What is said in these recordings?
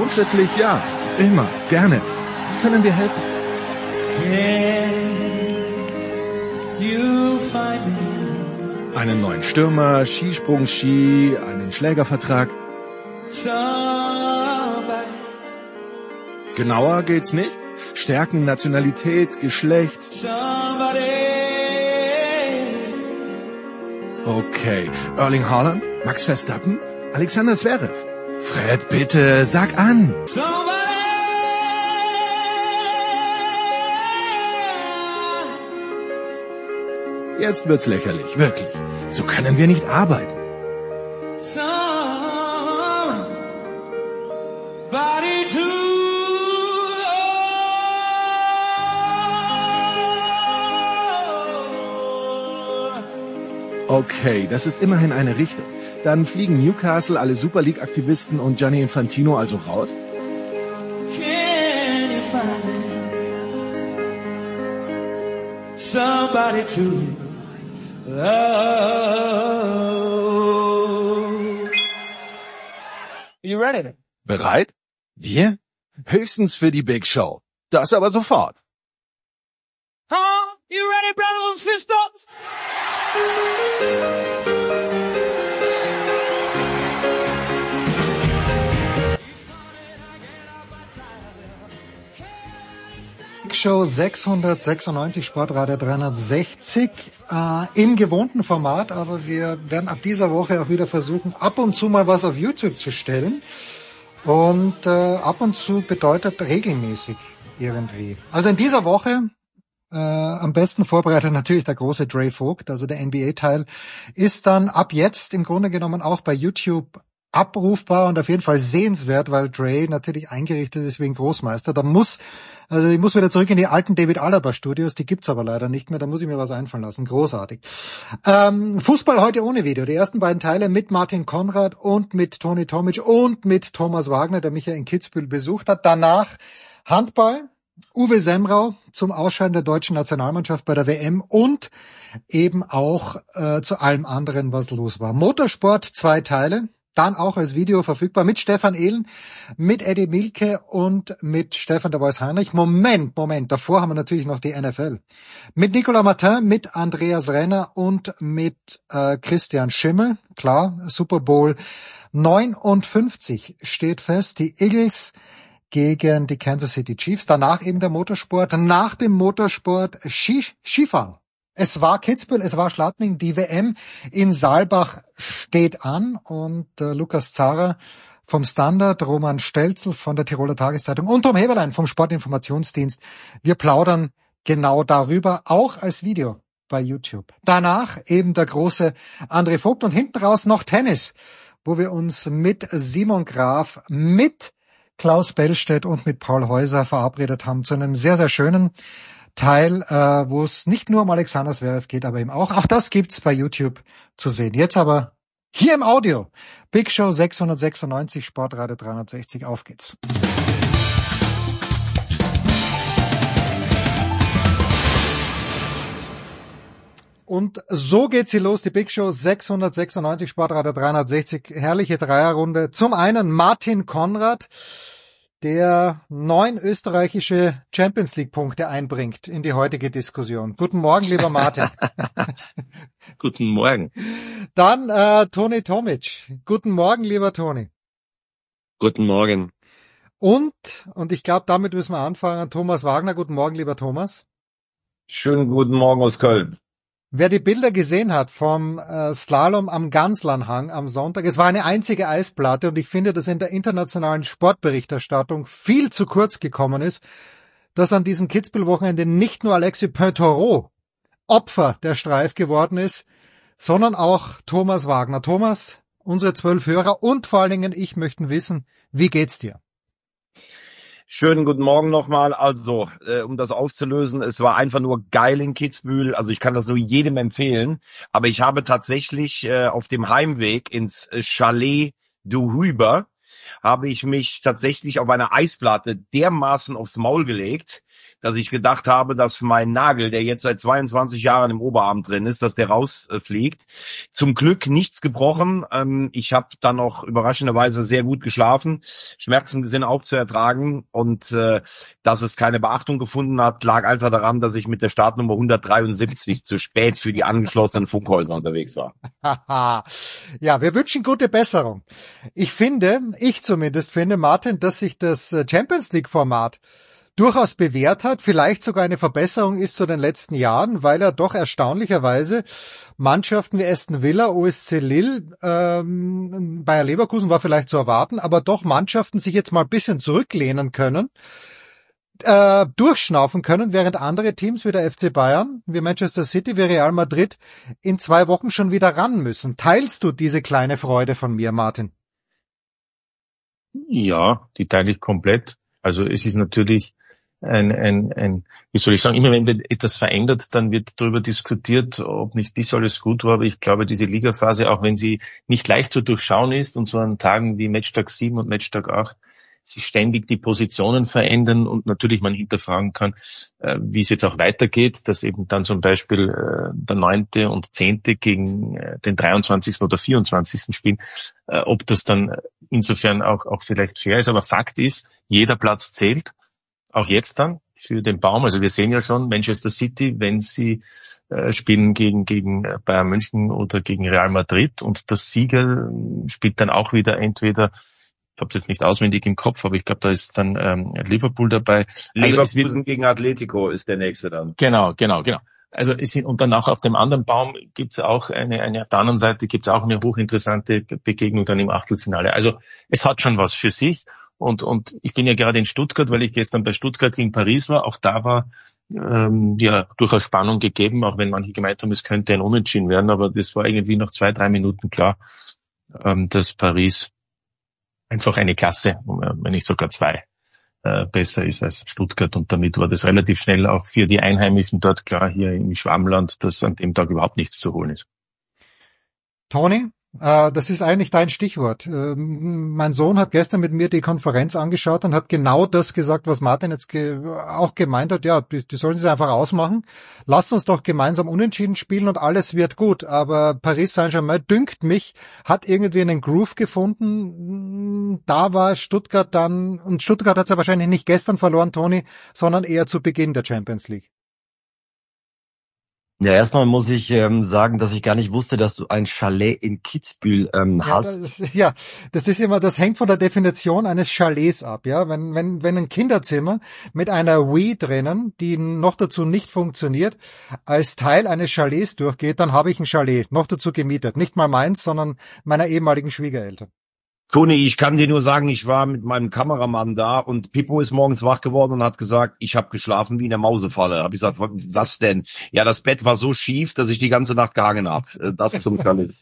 Grundsätzlich ja. Immer. Gerne. Wie können wir helfen? Einen neuen Stürmer, Skisprung-Ski, einen Schlägervertrag. Genauer geht's nicht? Stärken, Nationalität, Geschlecht. Okay. Erling Haaland? Max Verstappen? Alexander Zverev? Fred, bitte, sag an. Jetzt wird's lächerlich, wirklich. So können wir nicht arbeiten. Okay, das ist immerhin eine Richtung. Dann fliegen Newcastle, alle Super League-Aktivisten und Gianni Infantino also raus? Somebody to love. You ready? Bereit? Wir? Höchstens für die Big Show. Das aber sofort. Huh? You ready, brothers and sisters? Show 696, Sportradio 360, im gewohnten Format, aber wir werden ab dieser Woche auch wieder versuchen, ab und zu mal was auf YouTube zu stellen. Und ab und zu bedeutet regelmäßig irgendwie. Also in dieser Woche am besten vorbereitet natürlich der große Dre Vogt, also der NBA-Teil, ist dann ab jetzt im Grunde genommen auch bei YouTube abrufbar und auf jeden Fall sehenswert, weil Dre natürlich eingerichtet ist wegen Großmeister. Ich muss wieder zurück in die alten David Alaba Studios, die gibt's aber leider nicht mehr, da muss ich mir was einfallen lassen. Großartig. Fußball heute ohne Video. Die ersten beiden Teile mit Martin Konrad und mit Toni Tomic und mit Thomas Wagner, der mich ja in Kitzbühel besucht hat. Danach Handball. Uwe Semrau zum Ausscheiden der deutschen Nationalmannschaft bei der WM und eben auch zu allem anderen, was los war. Motorsport, 2 Teile, dann auch als Video verfügbar mit Stefan Ehlen, mit Eddie Milke und mit Stefan der Voice Heinrich. Moment, davor haben wir natürlich noch die NFL. Mit Nicolas Martin, mit Andreas Renner und mit Christian Schimmel. Klar, Super Bowl 59 steht fest. Die Eagles gegen die Kansas City Chiefs. Danach eben der Motorsport. Nach dem Motorsport Skifahren. Es war Kitzbühel, es war Schladming. Die WM in Saalbach steht an und Lukas Zahrer vom Standard, Roman Stelzl von der Tiroler Tageszeitung und Tom Heberlein vom Sportinformationsdienst. Wir plaudern genau darüber, auch als Video bei YouTube. Danach eben der große André Vogt und hinten raus noch Tennis, wo wir uns mit Simon Graf, mit Klaus Bellstedt und mit Paul Häuser verabredet haben zu einem sehr, sehr schönen Teil, wo es nicht nur um Alexander Zverev geht, aber eben auch das gibt's bei YouTube zu sehen. Jetzt aber hier im Audio. Big Show 696, Sportradio 360, auf geht's. Und so geht's hier los, die Big Show 696, Sportradio 360, herrliche Dreierrunde. Zum einen Martin Konrad, der 9 österreichische Champions League Punkte einbringt in die heutige Diskussion. Guten Morgen, lieber Martin. Guten Morgen. Dann Toni Tomic. Guten Morgen, lieber Toni. Guten Morgen. Und ich glaube, damit müssen wir anfangen. Thomas Wagner. Guten Morgen, lieber Thomas. Schönen guten Morgen aus Köln. Wer die Bilder gesehen hat vom Slalom am Ganslanhang am Sonntag, es war eine einzige Eisplatte und ich finde, dass in der internationalen Sportberichterstattung viel zu kurz gekommen ist, dass an diesem Kitzbühel-Wochenende nicht nur Alexis Pinturault Opfer der Streif geworden ist, sondern auch Thomas Wagner. Thomas, unsere 12 Hörer und vor allen Dingen ich möchten wissen, wie geht's dir? Schönen guten Morgen nochmal. Also, um das aufzulösen, es war einfach nur geil in Kitzbühel. Also ich kann das nur jedem empfehlen. Aber ich habe tatsächlich auf dem Heimweg ins Chalet du Huber habe ich mich tatsächlich auf einer Eisplatte dermaßen aufs Maul gelegt, dass ich gedacht habe, dass mein Nagel, der jetzt seit 22 Jahren im Oberarm drin ist, dass der rausfliegt. Zum Glück nichts gebrochen. Ich habe dann noch überraschenderweise sehr gut geschlafen. Schmerzen sind auch zu ertragen und dass es keine Beachtung gefunden hat, lag einfach daran, dass ich mit der Startnummer 173 zu spät für die angeschlossenen Funkhäuser unterwegs war. Ja, wir wünschen gute Besserung. Ich zumindest finde, Martin, dass sich das Champions League Format durchaus bewährt hat, vielleicht sogar eine Verbesserung ist zu den letzten Jahren, weil er doch erstaunlicherweise Mannschaften wie Aston Villa, OSC Lille, Bayer Leverkusen war vielleicht zu erwarten, aber doch Mannschaften sich jetzt mal ein bisschen zurücklehnen können, durchschnaufen können, während andere Teams wie der FC Bayern, wie Manchester City, wie Real Madrid in 2 Wochen schon wieder ran müssen. Teilst du diese kleine Freude von mir, Martin? Ja, die teile ich komplett. Also es ist natürlich wie soll ich sagen, immer wenn etwas verändert, dann wird darüber diskutiert, ob nicht bis alles gut war. Aber ich glaube, diese Ligaphase, auch wenn sie nicht leicht zu durchschauen ist und so an Tagen wie Matchtag 7 und Matchtag 8 sich ständig die Positionen verändern und natürlich man hinterfragen kann, wie es jetzt auch weitergeht, dass eben dann zum Beispiel der 9. und 10. gegen den 23. oder 24. spielen, ob das dann insofern auch vielleicht fair ist. Aber Fakt ist, jeder Platz zählt, auch jetzt dann für den Baum. Also wir sehen ja schon Manchester City, wenn sie spielen gegen Bayern München oder gegen Real Madrid und das Sieger spielt dann auch wieder entweder, ich habe es jetzt nicht auswendig im Kopf, aber ich glaube, da ist dann Liverpool dabei. Leverkusen gegen Atletico ist der nächste dann. Genau. Also und dann auch auf dem anderen Baum gibt's auch auf der anderen Seite gibt's auch eine hochinteressante Begegnung dann im Achtelfinale. Also es hat schon was für sich. Und ich bin ja gerade in Stuttgart, weil ich gestern bei Stuttgart gegen Paris war. Auch da war ja durchaus Spannung gegeben, auch wenn manche gemeint haben, es könnte ein Unentschieden werden. Aber das war irgendwie nach 2-3 Minuten klar, dass Paris einfach eine Klasse, wenn nicht sogar 2, besser ist als Stuttgart. Und damit war das relativ schnell auch für die Einheimischen dort klar, hier im Schwammland, dass an dem Tag überhaupt nichts zu holen ist. Toni? Das ist eigentlich dein Stichwort. Mein Sohn hat gestern mit mir die Konferenz angeschaut und hat genau das gesagt, was Martin jetzt auch gemeint hat. Ja, die sollen es einfach ausmachen. Lasst uns doch gemeinsam unentschieden spielen und alles wird gut. Aber Paris Saint-Germain, dünkt mich, hat irgendwie einen Groove gefunden. Da war Stuttgart dann, und Stuttgart hat es ja wahrscheinlich nicht gestern verloren, Toni, sondern eher zu Beginn der Champions League. Ja, erstmal muss ich sagen, dass ich gar nicht wusste, dass du ein Chalet in Kitzbühel hast. Das ist immer, das hängt von der Definition eines Chalets ab, ja. Wenn ein Kinderzimmer mit einer Wii drinnen, die noch dazu nicht funktioniert, als Teil eines Chalets durchgeht, dann habe ich ein Chalet, noch dazu gemietet. Nicht mal meins, sondern meiner ehemaligen Schwiegereltern. Toni, ich kann dir nur sagen, ich war mit meinem Kameramann da und Pippo ist morgens wach geworden und hat gesagt, ich habe geschlafen wie in der Mausefalle. Hab ich gesagt, was denn? Ja, das Bett war so schief, dass ich die ganze Nacht gehangen habe. Das zum Chalet.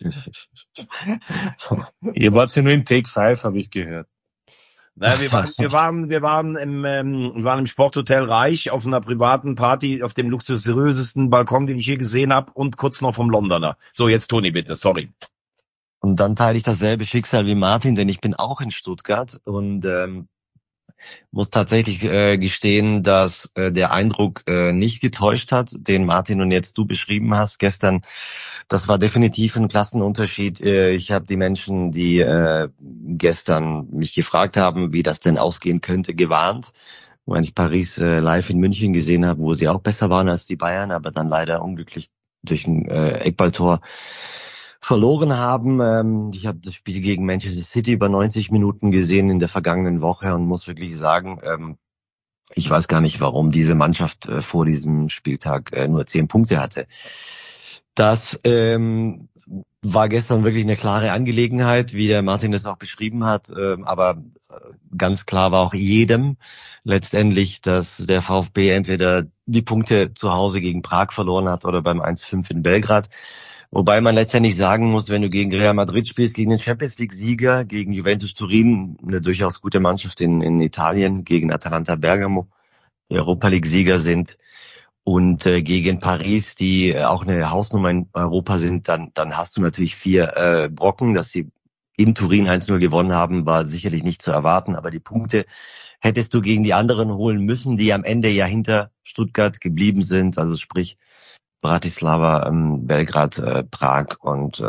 Ihr wart ja nur im Take 5, habe ich gehört. Naja, wir waren im Sporthotel Reich auf einer privaten Party auf dem luxuriösesten Balkon, den ich je gesehen habe und kurz noch vom Londoner. So, jetzt Toni bitte, sorry. Und dann teile ich dasselbe Schicksal wie Martin, denn ich bin auch in Stuttgart und muss tatsächlich gestehen, dass der Eindruck nicht getäuscht hat, den Martin und jetzt du beschrieben hast gestern. Das war definitiv ein Klassenunterschied. Ich habe die Menschen, die gestern mich gefragt haben, wie das denn ausgehen könnte, gewarnt. Weil ich Paris live in München gesehen habe, wo sie auch besser waren als die Bayern, aber dann leider unglücklich durch ein Eckballtor verloren haben. Ich habe das Spiel gegen Manchester City über 90 Minuten gesehen in der vergangenen Woche und muss wirklich sagen, ich weiß gar nicht, warum diese Mannschaft vor diesem Spieltag nur 10 Punkte hatte. Das war gestern wirklich eine klare Angelegenheit, wie der Martin das auch beschrieben hat. Aber ganz klar war auch jedem letztendlich, dass der VfB entweder die Punkte zu Hause gegen Prag verloren hat oder beim 1-5 in Belgrad. Wobei man letztendlich sagen muss, wenn du gegen Real Madrid spielst, gegen den Champions-League-Sieger, gegen Juventus Turin, eine durchaus gute Mannschaft in Italien, gegen Atalanta Bergamo, die Europa-League-Sieger sind, und gegen Paris, die auch eine Hausnummer in Europa sind, dann hast du natürlich 4 Brocken, dass sie in Turin 1-0 gewonnen haben, war sicherlich nicht zu erwarten, aber die Punkte hättest du gegen die anderen holen müssen, die am Ende ja hinter Stuttgart geblieben sind, also sprich Bratislava, Belgrad, Prag und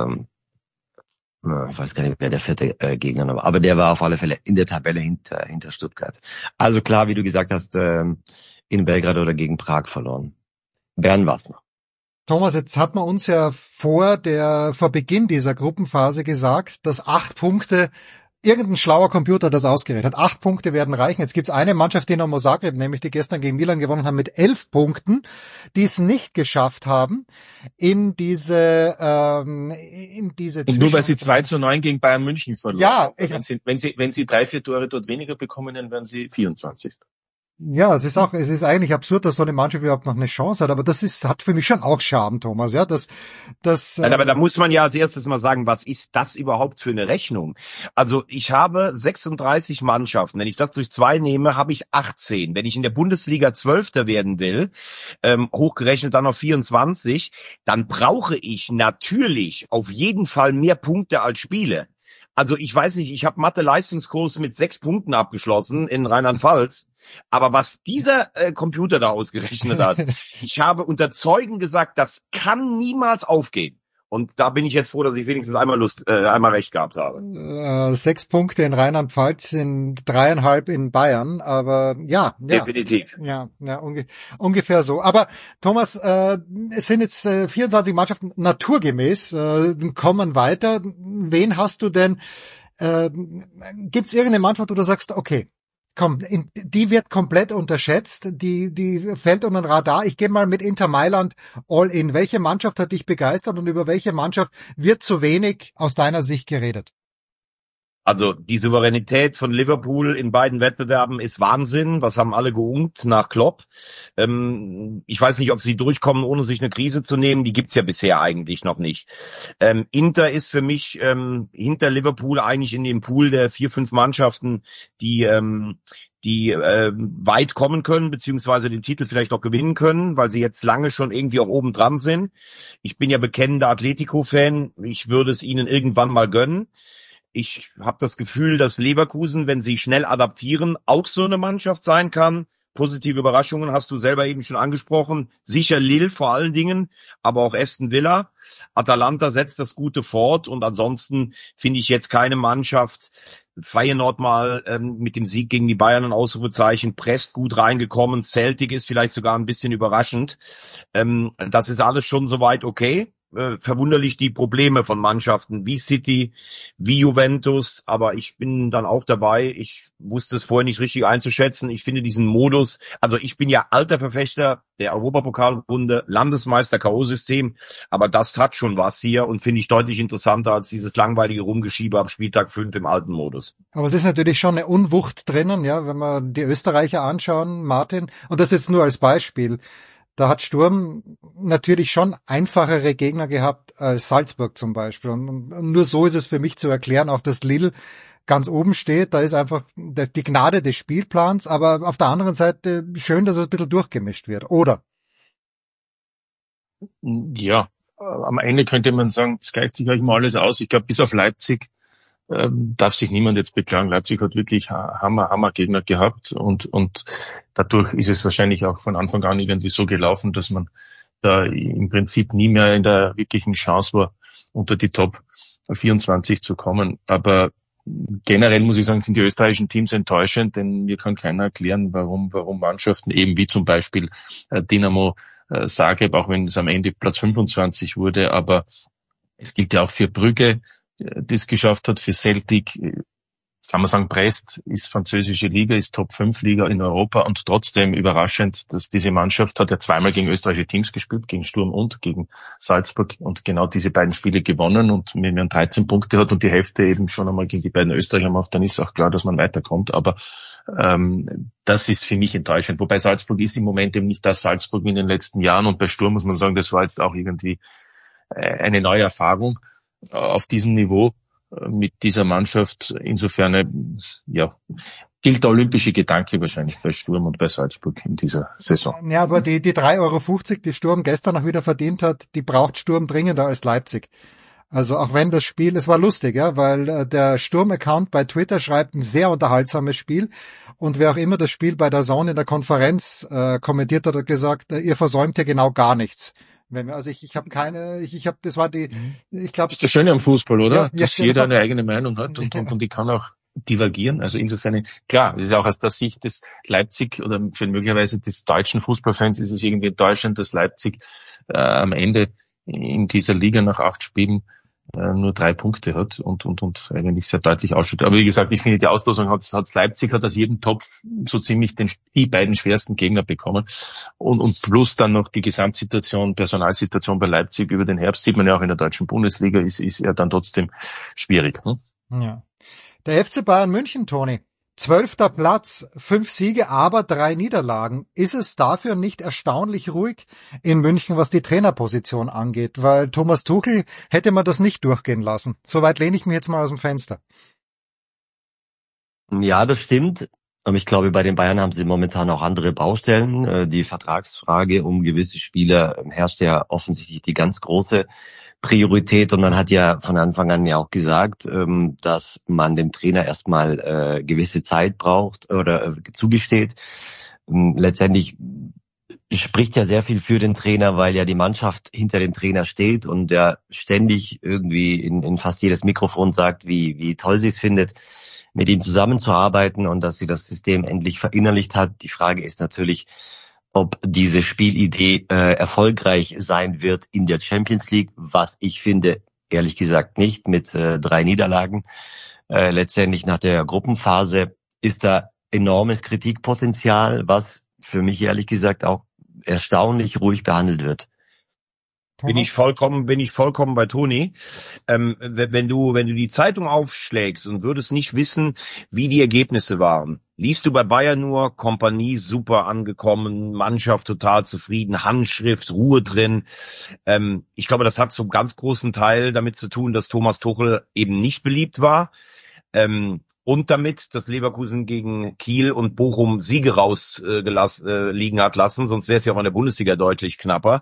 ich weiß gar nicht, wer der vierte Gegner war, aber der war auf alle Fälle in der Tabelle hinter Stuttgart. Also klar, wie du gesagt hast, in Belgrad oder gegen Prag verloren. Bern war's noch. Thomas, jetzt hat man uns ja vor Beginn dieser Gruppenphase gesagt, dass 8 Punkte, irgendein schlauer Computer hat das ausgerechnet, 8 Punkte werden reichen. Jetzt gibt's eine Mannschaft, Dinamo Zagreb, nämlich die gestern gegen Milan gewonnen haben, mit 11 Punkten, die es nicht geschafft haben, in diese und nur weil sie 2-9 gegen Bayern München verloren. Ja, wenn sie 3-4 Tore dort weniger bekommen, dann werden sie 24. Ja, es ist eigentlich absurd, dass so eine Mannschaft überhaupt noch eine Chance hat, aber hat für mich schon auch Charme, Thomas, ja, Nein, aber da muss man ja als erstes mal sagen, was ist das überhaupt für eine Rechnung? Also ich habe 36 Mannschaften, wenn ich das durch 2 nehme, habe ich 18. Wenn ich in der Bundesliga 12. werden will, hochgerechnet dann auf 24, dann brauche ich natürlich auf jeden Fall mehr Punkte als Spiele. Also ich weiß nicht, ich habe Mathe-Leistungskurs mit 6 Punkten abgeschlossen in Rheinland-Pfalz. Aber was dieser Computer da ausgerechnet hat, ich habe unter Zeugen gesagt, das kann niemals aufgehen. Und da bin ich jetzt froh, dass ich wenigstens einmal recht gehabt habe. 6 Punkte in Rheinland-Pfalz, sind 3,5 in Bayern, aber ja. Definitiv. Ja, ungefähr so. Aber Thomas, es sind jetzt 24 Mannschaften naturgemäß, kommen weiter. Wen hast du denn? Gibt's irgendeine Mannschaft, wo du sagst, okay, komm, die wird komplett unterschätzt, die fällt unter den Radar. Ich gehe mal mit Inter Mailand all in. Welche Mannschaft hat dich begeistert und über welche Mannschaft wird zu wenig aus deiner Sicht geredet? Also die Souveränität von Liverpool in beiden Wettbewerben ist Wahnsinn. Was haben alle geunkt nach Klopp? Ich weiß nicht, ob sie durchkommen, ohne sich eine Krise zu nehmen. Die gibt's ja bisher eigentlich noch nicht. Inter ist für mich hinter Liverpool eigentlich in dem Pool der 4-5 Mannschaften, die weit kommen können, beziehungsweise den Titel vielleicht auch gewinnen können, weil sie jetzt lange schon irgendwie auch oben dran sind. Ich bin ja bekennender Atletico-Fan. Ich würde es ihnen irgendwann mal gönnen. Ich habe das Gefühl, dass Leverkusen, wenn sie schnell adaptieren, auch so eine Mannschaft sein kann. Positive Überraschungen hast du selber eben schon angesprochen. Sicher Lille vor allen Dingen, aber auch Aston Villa. Atalanta setzt das Gute fort und ansonsten finde ich jetzt keine Mannschaft. Feyenoord mal mit dem Sieg gegen die Bayern ein Ausrufezeichen, presst gut reingekommen. Celtic ist vielleicht sogar ein bisschen überraschend. Das ist alles schon soweit okay. Verwunderlich die Probleme von Mannschaften wie City, wie Juventus, aber ich bin dann auch dabei. Ich wusste es vorher nicht richtig einzuschätzen. Ich finde diesen Modus, also ich bin ja alter Verfechter der Europapokalrunde, Landesmeister K.O.-System, aber das hat schon was hier und finde ich deutlich interessanter als dieses langweilige Rumgeschiebe ab Spieltag 5 im alten Modus. Aber es ist natürlich schon eine Unwucht drinnen, ja, wenn wir die Österreicher anschauen, Martin, und das jetzt nur als Beispiel. Da hat Sturm natürlich schon einfachere Gegner gehabt als Salzburg zum Beispiel. Und nur so ist es für mich zu erklären, auch dass Lille ganz oben steht. Da ist einfach die Gnade des Spielplans. Aber auf der anderen Seite schön, dass es ein bisschen durchgemischt wird, oder? Ja, am Ende könnte man sagen, es gleicht sich euch mal alles aus. Ich glaube, bis auf Leipzig darf sich niemand jetzt beklagen. Leipzig hat wirklich Hammer Gegner gehabt und dadurch ist es wahrscheinlich auch von Anfang an irgendwie so gelaufen, dass man da im Prinzip nie mehr in der wirklichen Chance war, unter die Top 24 zu kommen. Aber generell muss ich sagen, sind die österreichischen Teams enttäuschend, denn mir kann keiner erklären, warum Mannschaften eben wie zum Beispiel Dinamo Zagreb, auch wenn es am Ende Platz 25 wurde, aber es gilt ja auch für Brügge, die es geschafft hat, für Celtic, kann man sagen, Brest ist französische Liga, ist Top-5-Liga in Europa und trotzdem überraschend, dass diese Mannschaft hat ja zweimal gegen österreichische Teams gespielt, gegen Sturm und gegen Salzburg und genau diese beiden Spiele gewonnen und wenn man 13 Punkte hat und die Hälfte eben schon einmal gegen die beiden Österreicher macht, dann ist auch klar, dass man weiterkommt, aber das ist für mich enttäuschend. Wobei Salzburg ist im Moment eben nicht das Salzburg wie in den letzten Jahren und bei Sturm muss man sagen, das war jetzt auch irgendwie eine neue Erfahrung auf diesem Niveau mit dieser Mannschaft. Insofern, ja, gilt der olympische Gedanke wahrscheinlich bei Sturm und bei Salzburg in dieser Saison. Ja, aber die 3,50 €, die Sturm gestern noch wieder verdient hat, die braucht Sturm dringender als Leipzig. Also auch wenn das Spiel, es war lustig, ja, weil der Sturm-Account bei Twitter schreibt ein sehr unterhaltsames Spiel und wer auch immer das Spiel bei der DAZN in der Konferenz kommentiert hat, hat gesagt, ihr versäumt ja genau gar nichts. Also ich habe keine, ich habe, das war die, ich glaube. Das ist das Schöne am Fußball, oder? Ja, dass jeder eine eigene Meinung hat und die kann auch divergieren. Also insofern, klar, es ist auch aus der Sicht des Leipzig oder für möglicherweise des deutschen Fußballfans ist es irgendwie enttäuschend, dass Leipzig am Ende in dieser Liga nach 8 Spielen nur 3 Punkte hat und eigentlich sehr deutlich ausschaut. Aber wie gesagt, ich finde, die Auslosung hat Leipzig aus jedem Topf so ziemlich die beiden schwersten Gegner bekommen. Und plus dann noch die Gesamtsituation, Personalsituation bei Leipzig über den Herbst, sieht man ja auch in der deutschen Bundesliga, ist ja dann trotzdem schwierig. Ja. Der FC Bayern München, Toni. 12. Platz, 5 Siege, aber 3 Niederlagen. Ist es dafür nicht erstaunlich ruhig in München, was die Trainerposition angeht? Weil Thomas Tuchel hätte man das nicht durchgehen lassen. Soweit lehne ich mich jetzt mal aus dem Fenster. Ja, das stimmt. Aber ich glaube, bei den Bayern haben sie momentan auch andere Baustellen. Die Vertragsfrage um gewisse Spieler herrscht ja offensichtlich die ganz große Priorität. Und man hat ja von Anfang an ja auch gesagt, dass man dem Trainer erstmal gewisse Zeit braucht oder zugesteht. Letztendlich spricht ja sehr viel für den Trainer, weil ja die Mannschaft hinter dem Trainer steht und der ständig irgendwie in fast jedes Mikrofon sagt, wie toll sie es findet, mit ihm zusammenzuarbeiten und dass sie das System endlich verinnerlicht hat. Die Frage ist natürlich, ob diese Spielidee erfolgreich sein wird in der Champions League, was ich finde, ehrlich gesagt nicht, mit 3 Niederlagen. Letztendlich nach der Gruppenphase ist da enormes Kritikpotenzial, was für mich ehrlich gesagt auch erstaunlich ruhig behandelt wird. Bin ich vollkommen bei Toni. Wenn du die Zeitung aufschlägst und würdest nicht wissen, wie die Ergebnisse waren, liest du bei Bayern nur Kompanie super angekommen, Mannschaft total zufrieden, Handschrift, Ruhe drin. Ich glaube, das hat zum ganz großen Teil damit zu tun, dass Thomas Tuchel eben nicht beliebt war. Und damit, dass Leverkusen gegen Kiel und Bochum Siege liegen hat lassen, sonst wäre es ja auch in der Bundesliga deutlich knapper.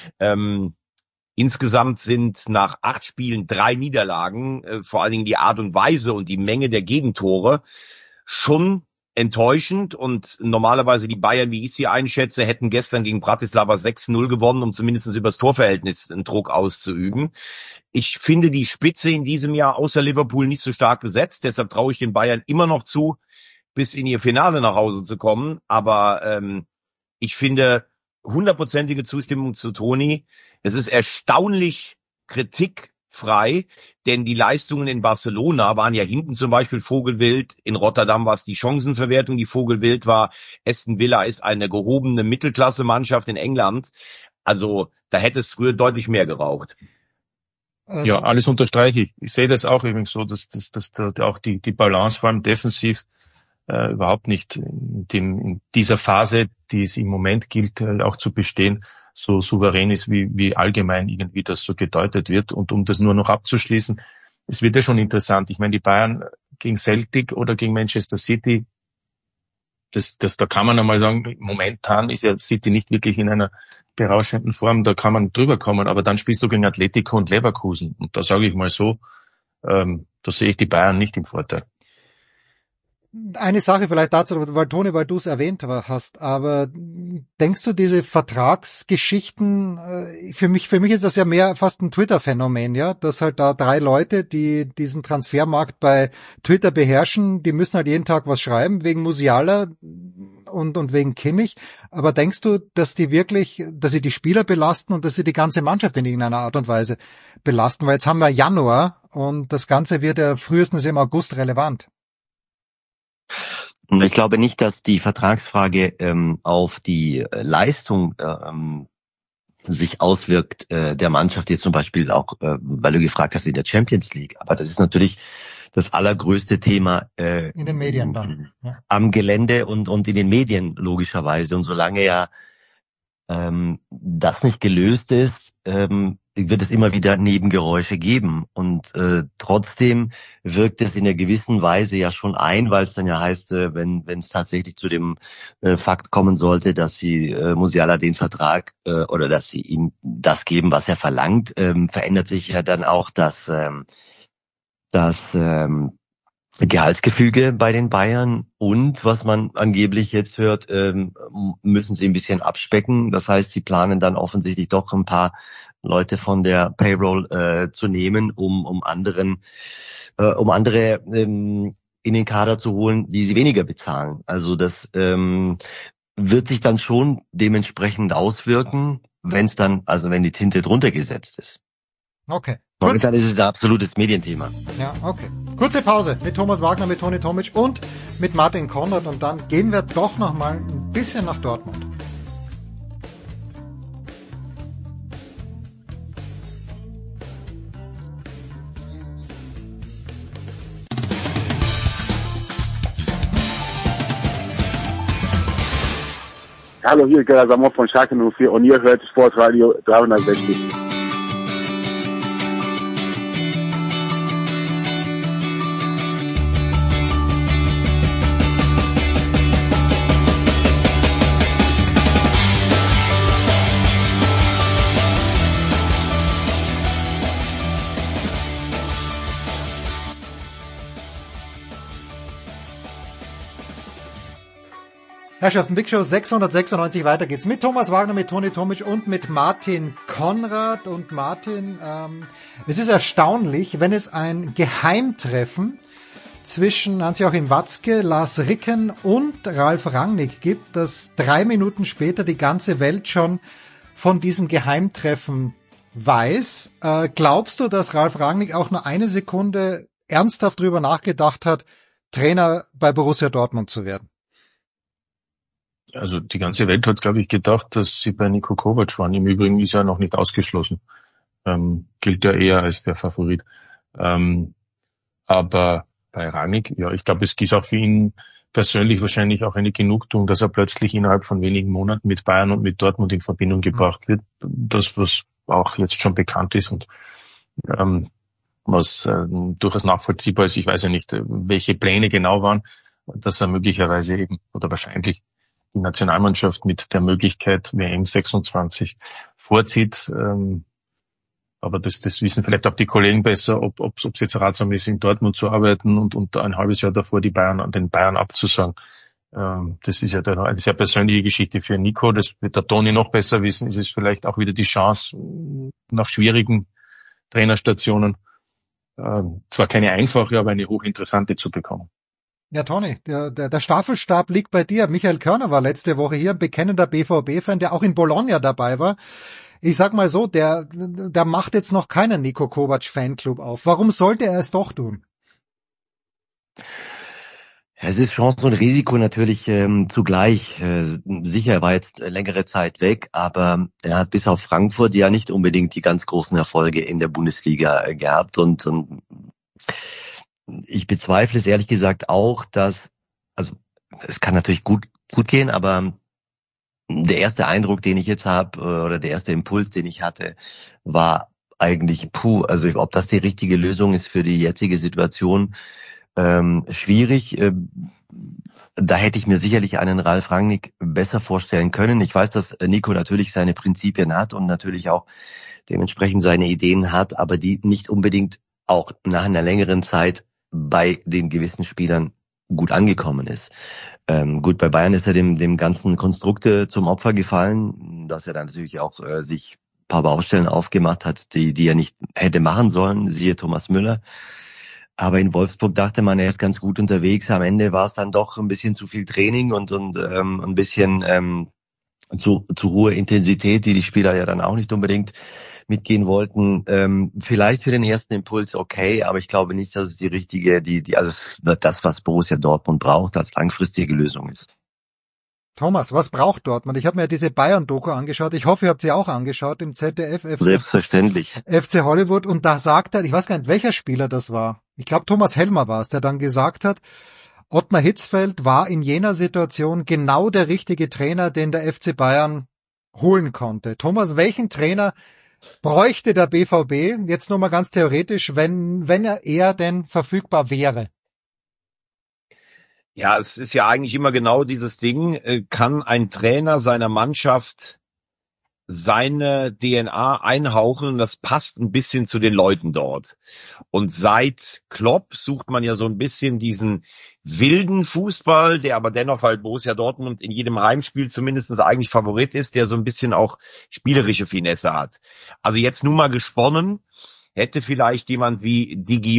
Insgesamt sind nach 8 Spielen 3 Niederlagen, vor allen Dingen die Art und Weise und die Menge der Gegentore, schon enttäuschend. Und normalerweise die Bayern, wie ich sie einschätze, hätten gestern gegen Bratislava 6-0 gewonnen, um zumindest über das Torverhältnis einen Druck auszuüben. Ich finde die Spitze in diesem Jahr außer Liverpool nicht so stark besetzt. Deshalb traue ich den Bayern immer noch zu, bis in ihr Finale nach Hause zu kommen. Aber ich finde 100%ige Zustimmung zu Toni. Es ist erstaunlich kritikfrei, denn die Leistungen in Barcelona waren ja hinten zum Beispiel vogelwild. In Rotterdam war es die Chancenverwertung, die vogelwild war. Aston Villa ist eine gehobene Mittelklasse-Mannschaft in England. Also da hätte es früher deutlich mehr geraucht. Ja, alles unterstreiche ich. Ich sehe das auch übrigens so, dass da auch die Balance vor allem defensiv überhaupt nicht in dieser Phase, die es im Moment gilt, auch zu bestehen, so souverän ist, wie allgemein irgendwie das so gedeutet wird. Und um das nur noch abzuschließen, es wird ja schon interessant. Ich meine, die Bayern gegen Celtic oder gegen Manchester City, da kann man einmal sagen, momentan ist ja City nicht wirklich in einer berauschenden Form, da kann man drüber kommen, aber dann spielst du gegen Atletico und Leverkusen. Und da sage ich mal so, da sehe ich die Bayern nicht im Vorteil. Eine Sache vielleicht dazu, weil Toni, weil du es erwähnt hast, aber denkst du, diese Vertragsgeschichten, für mich ist das ja mehr fast ein Twitter-Phänomen, ja, dass halt da 3 Leute, die diesen Transfermarkt bei Twitter beherrschen, die müssen halt jeden Tag was schreiben, wegen Musiala und wegen Kimmich, aber denkst du, dass die die Spieler belasten und dass sie die ganze Mannschaft in irgendeiner Art und Weise belasten, weil jetzt haben wir Januar und das Ganze wird ja frühestens im August relevant. Ich glaube nicht, dass die Vertragsfrage auf die Leistung sich auswirkt der Mannschaft jetzt zum Beispiel auch, weil du gefragt hast in der Champions League. Aber das ist natürlich das allergrößte Thema in den Medien dann. Ja. Am Gelände und in den Medien logischerweise. Und solange ja das nicht gelöst ist, wird es immer wieder Nebengeräusche geben. Und trotzdem wirkt es in einer gewissen Weise ja schon ein, weil es dann ja heißt, wenn es tatsächlich zu dem Fakt kommen sollte, dass sie Musiala den Vertrag oder dass sie ihm das geben, was er verlangt, verändert sich ja dann auch das Gehaltsgefüge bei den Bayern, und was man angeblich jetzt hört, müssen sie ein bisschen abspecken. Das heißt, sie planen dann offensichtlich doch ein paar Leute von der Payroll zu nehmen, um andere in den Kader zu holen, die sie weniger bezahlen. Also das wird sich dann schon dementsprechend auswirken, wenn die Tinte drunter gesetzt ist. Okay. Momentan ist es ein absolutes Medienthema. Ja, okay. Kurze Pause mit Thomas Wagner, mit Toni Tomic und mit Martin Konrad, und dann gehen wir doch noch mal ein bisschen nach Dortmund. Hallo, hier ist Gerhard Sammer von Schalke 04 und ihr hört Sportradio 360. Herrschaften, Big Show 696, weiter geht's mit Thomas Wagner, mit Toni Tomic und mit Martin Konrad. Und Martin, es ist erstaunlich, wenn es ein Geheimtreffen zwischen Hans-Joachim Watzke, Lars Ricken und Ralf Rangnick gibt, dass 3 Minuten später die ganze Welt schon von diesem Geheimtreffen weiß. Glaubst du, dass Ralf Rangnick auch nur eine Sekunde ernsthaft drüber nachgedacht hat, Trainer bei Borussia Dortmund zu werden? Also die ganze Welt hat, glaube ich, gedacht, dass sie bei Niko Kovac waren. Im Übrigen ist er noch nicht ausgeschlossen. Gilt ja eher als der Favorit. Aber bei Rangnick, ja, ich glaube, es ist auch für ihn persönlich wahrscheinlich auch eine Genugtuung, dass er plötzlich innerhalb von wenigen Monaten mit Bayern und mit Dortmund in Verbindung gebracht wird. Das, was auch jetzt schon bekannt ist und was durchaus nachvollziehbar ist. Ich weiß ja nicht, welche Pläne genau waren, dass er möglicherweise eben oder wahrscheinlich die Nationalmannschaft mit der Möglichkeit WM 26 vorzieht. Aber das wissen vielleicht auch die Kollegen besser, ob es jetzt ratsam ist, in Dortmund zu arbeiten und ein halbes Jahr davor den Bayern abzusagen. Das ist ja dann eine sehr persönliche Geschichte für Nico. Das wird der Toni noch besser wissen. Ist es vielleicht auch wieder die Chance, nach schwierigen Trainerstationen, zwar keine einfache, aber eine hochinteressante zu bekommen. Ja, Toni, der Staffelstab liegt bei dir. Michael Körner war letzte Woche hier, bekennender BVB-Fan, der auch in Bologna dabei war. Ich sag mal so, der macht jetzt noch keinen Niko Kovac-Fanclub auf. Warum sollte er es doch tun? Es ist Chance und Risiko natürlich zugleich. Sicher, er war jetzt längere Zeit weg, aber er hat bis auf Frankfurt ja nicht unbedingt die ganz großen Erfolge in der Bundesliga gehabt, und ich bezweifle es ehrlich gesagt auch, dass, also es kann natürlich gut gehen, aber der erste Eindruck, den ich jetzt habe, oder der erste Impuls, den ich hatte, war eigentlich, also ob das die richtige Lösung ist für die jetzige Situation, schwierig. Da hätte ich mir sicherlich einen Ralf Rangnick besser vorstellen können. Ich weiß, dass Nico natürlich seine Prinzipien hat und natürlich auch dementsprechend seine Ideen hat, aber die nicht unbedingt auch nach einer längeren Zeit bei den gewissen Spielern gut angekommen ist. Gut, bei Bayern ist er dem ganzen Konstrukte zum Opfer gefallen, dass er dann natürlich auch sich ein paar Baustellen aufgemacht hat, die er nicht hätte machen sollen, siehe Thomas Müller. Aber in Wolfsburg dachte man, er ist ganz gut unterwegs. Am Ende war es dann doch ein bisschen zu viel Training und ein bisschen zu hohe Intensität, die Spieler ja dann auch nicht unbedingt mitgehen wollten. Vielleicht für den ersten Impuls okay, aber ich glaube nicht, dass es die richtige, also das, was Borussia Dortmund braucht, als langfristige Lösung ist. Thomas, was braucht Dortmund? Ich habe mir diese Bayern-Doku angeschaut. Ich hoffe, ihr habt sie auch angeschaut im ZDF. Selbstverständlich. FC Hollywood. Und da sagt er, ich weiß gar nicht, welcher Spieler das war. Ich glaube, Thomas Helmer war es, der dann gesagt hat, Ottmar Hitzfeld war in jener Situation genau der richtige Trainer, den der FC Bayern holen konnte. Thomas, welchen Trainer bräuchte der BVB, jetzt nur mal ganz theoretisch, wenn er denn verfügbar wäre? Ja, es ist ja eigentlich immer genau dieses Ding, kann ein Trainer seiner Mannschaft seine DNA einhauchen und das passt ein bisschen zu den Leuten dort. Und seit Klopp sucht man ja so ein bisschen diesen wilden Fußball, der aber dennoch, weil Borussia Dortmund in jedem Heimspiel zumindest eigentlich Favorit ist, der so ein bisschen auch spielerische Finesse hat. Also jetzt nur mal gesponnen, hätte vielleicht jemand wie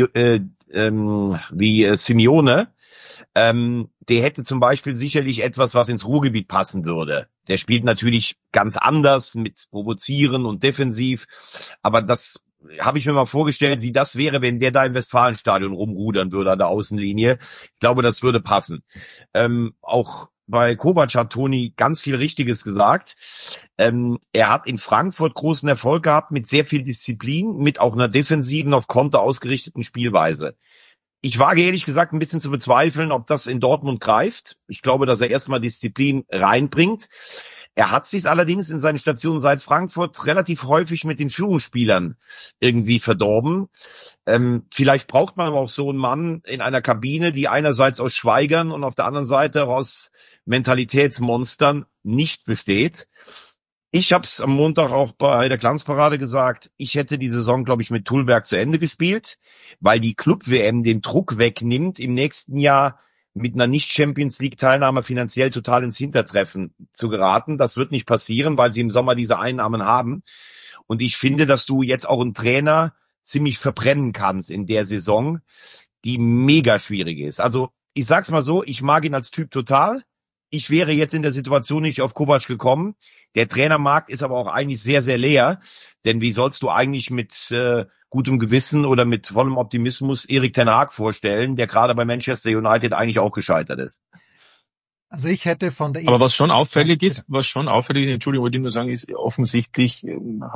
Simeone, der hätte zum Beispiel sicherlich etwas, was ins Ruhrgebiet passen würde. Der spielt natürlich ganz anders mit Provozieren und defensiv, aber das habe ich mir mal vorgestellt, wie das wäre, wenn der da im Westfalenstadion rumrudern würde an der Außenlinie. Ich glaube, das würde passen. Auch bei Kovac hat Toni ganz viel Richtiges gesagt. Er hat in Frankfurt großen Erfolg gehabt mit sehr viel Disziplin, mit auch einer defensiven, auf Konter ausgerichteten Spielweise. Ich wage ehrlich gesagt ein bisschen zu bezweifeln, ob das in Dortmund greift. Ich glaube, dass er erstmal Disziplin reinbringt. Er hat sich allerdings in seinen Stationen seit Frankfurt relativ häufig mit den Führungsspielern irgendwie verdorben. Vielleicht braucht man aber auch so einen Mann in einer Kabine, die einerseits aus Schweigern und auf der anderen Seite aus Mentalitätsmonstern nicht besteht. Ich habe es am Montag auch bei der Glanzparade gesagt, ich hätte die Saison, glaube ich, mit Tullberg zu Ende gespielt, weil die Club-WM den Druck wegnimmt, im nächsten Jahr mit einer Nicht-Champions-League-Teilnahme finanziell total ins Hintertreffen zu geraten. Das wird nicht passieren, weil sie im Sommer diese Einnahmen haben. Und ich finde, dass du jetzt auch einen Trainer ziemlich verbrennen kannst in der Saison, die mega schwierig ist. Also ich sag's mal so, ich mag ihn als Typ total. Ich wäre jetzt in der Situation nicht auf Kovac gekommen. Der Trainermarkt ist aber auch eigentlich sehr, sehr leer. Denn wie sollst du eigentlich mit gutem Gewissen oder mit vollem Optimismus Erik ten Hag vorstellen, der gerade bei Manchester United eigentlich auch gescheitert ist? Also ich hätte von der... Aber was schon auffällig ist, Entschuldigung, wollte ich nur sagen, ist offensichtlich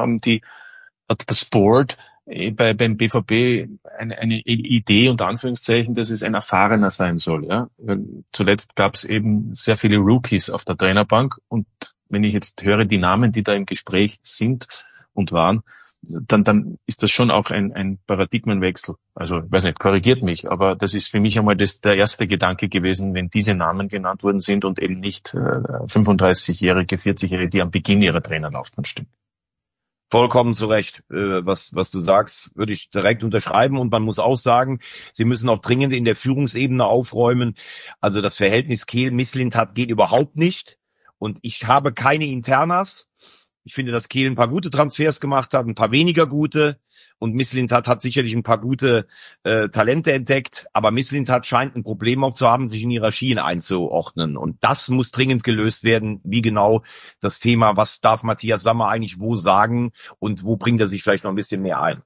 hat das Board beim BVB eine Idee unter Anführungszeichen, dass es ein Erfahrener sein soll. Ja? Zuletzt gab es eben sehr viele Rookies auf der Trainerbank und wenn ich jetzt höre, die Namen, die da im Gespräch sind und waren, dann ist das schon auch ein Paradigmenwechsel. Also, ich weiß nicht, korrigiert mich, aber das ist für mich einmal der erste Gedanke gewesen, wenn diese Namen genannt worden sind und eben nicht 35-Jährige, 40-Jährige, die am Beginn ihrer Trainerlaufbahn stehen. Vollkommen zu Recht. Was du sagst, würde ich direkt unterschreiben. Und man muss auch sagen, sie müssen auch dringend in der Führungsebene aufräumen. Also das Verhältnis Kehl-Mislintat geht überhaupt nicht. Und ich habe keine Internas. Ich finde, dass Kehl ein paar gute Transfers gemacht hat, ein paar weniger gute. Und Mislintat hat sicherlich ein paar gute Talente entdeckt. Aber Mislintat scheint ein Problem auch zu haben, sich in Hierarchien einzuordnen. Und das muss dringend gelöst werden. Wie genau das Thema, was darf Matthias Sammer eigentlich wo sagen und wo bringt er sich vielleicht noch ein bisschen mehr ein?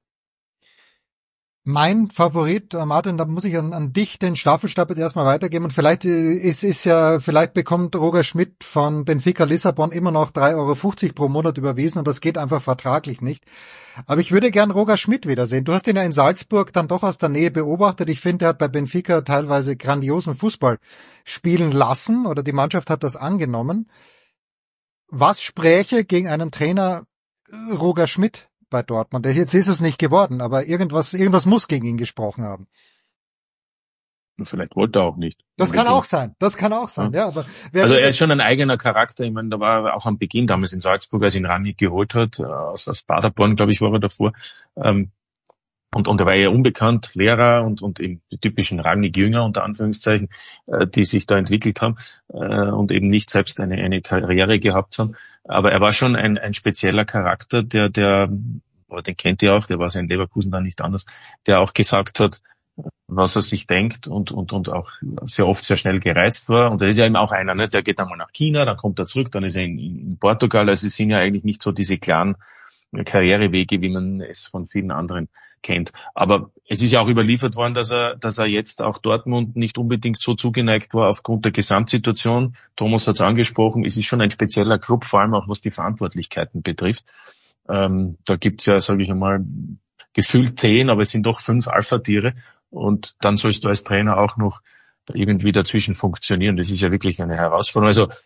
Mein Favorit, Martin, da muss ich an dich den Staffelstab jetzt erstmal weitergeben und vielleicht bekommt Roger Schmidt von Benfica Lissabon immer noch 3,50 € pro Monat überwiesen und das geht einfach vertraglich nicht. Aber ich würde gern Roger Schmidt wiedersehen. Du hast ihn ja in Salzburg dann doch aus der Nähe beobachtet. Ich finde, er hat bei Benfica teilweise grandiosen Fußball spielen lassen oder die Mannschaft hat das angenommen. Was spräche gegen einen Trainer Roger Schmidt bei Dortmund? Jetzt ist es nicht geworden, aber irgendwas muss gegen ihn gesprochen haben. Vielleicht wollte er auch nicht. Das kann auch sein, ja. Aber also er ist schon ein eigener Charakter. Ich meine, da war er auch am Beginn damals in Salzburg, als ihn Rangnick geholt hat, aus Paderborn, glaube ich, war er davor. Und er war ja unbekannt, Lehrer und eben die typischen Rangnick-Jünger, unter Anführungszeichen, die sich da entwickelt haben und eben nicht selbst eine Karriere gehabt haben. Aber er war schon ein spezieller Charakter, den kennt ihr auch, der war in Leverkusen dann nicht anders, der auch gesagt hat, was er sich denkt und auch sehr oft sehr schnell gereizt war. Und er ist ja eben auch einer, ne? Der geht dann mal nach China, dann kommt er zurück, dann ist er in Portugal. Also es sind ja eigentlich nicht so diese klaren Karrierewege, wie man es von vielen anderen kennt. Aber es ist ja auch überliefert worden, dass er jetzt auch Dortmund nicht unbedingt so zugeneigt war aufgrund der Gesamtsituation. Thomas hat es angesprochen, es ist schon ein spezieller Club, vor allem auch was die Verantwortlichkeiten betrifft. Da gibt's ja, sage ich einmal, gefühlt 10, aber es sind doch 5 Alpha-Tiere und dann sollst du als Trainer auch noch irgendwie dazwischen funktionieren. Das ist ja wirklich eine Herausforderung. Also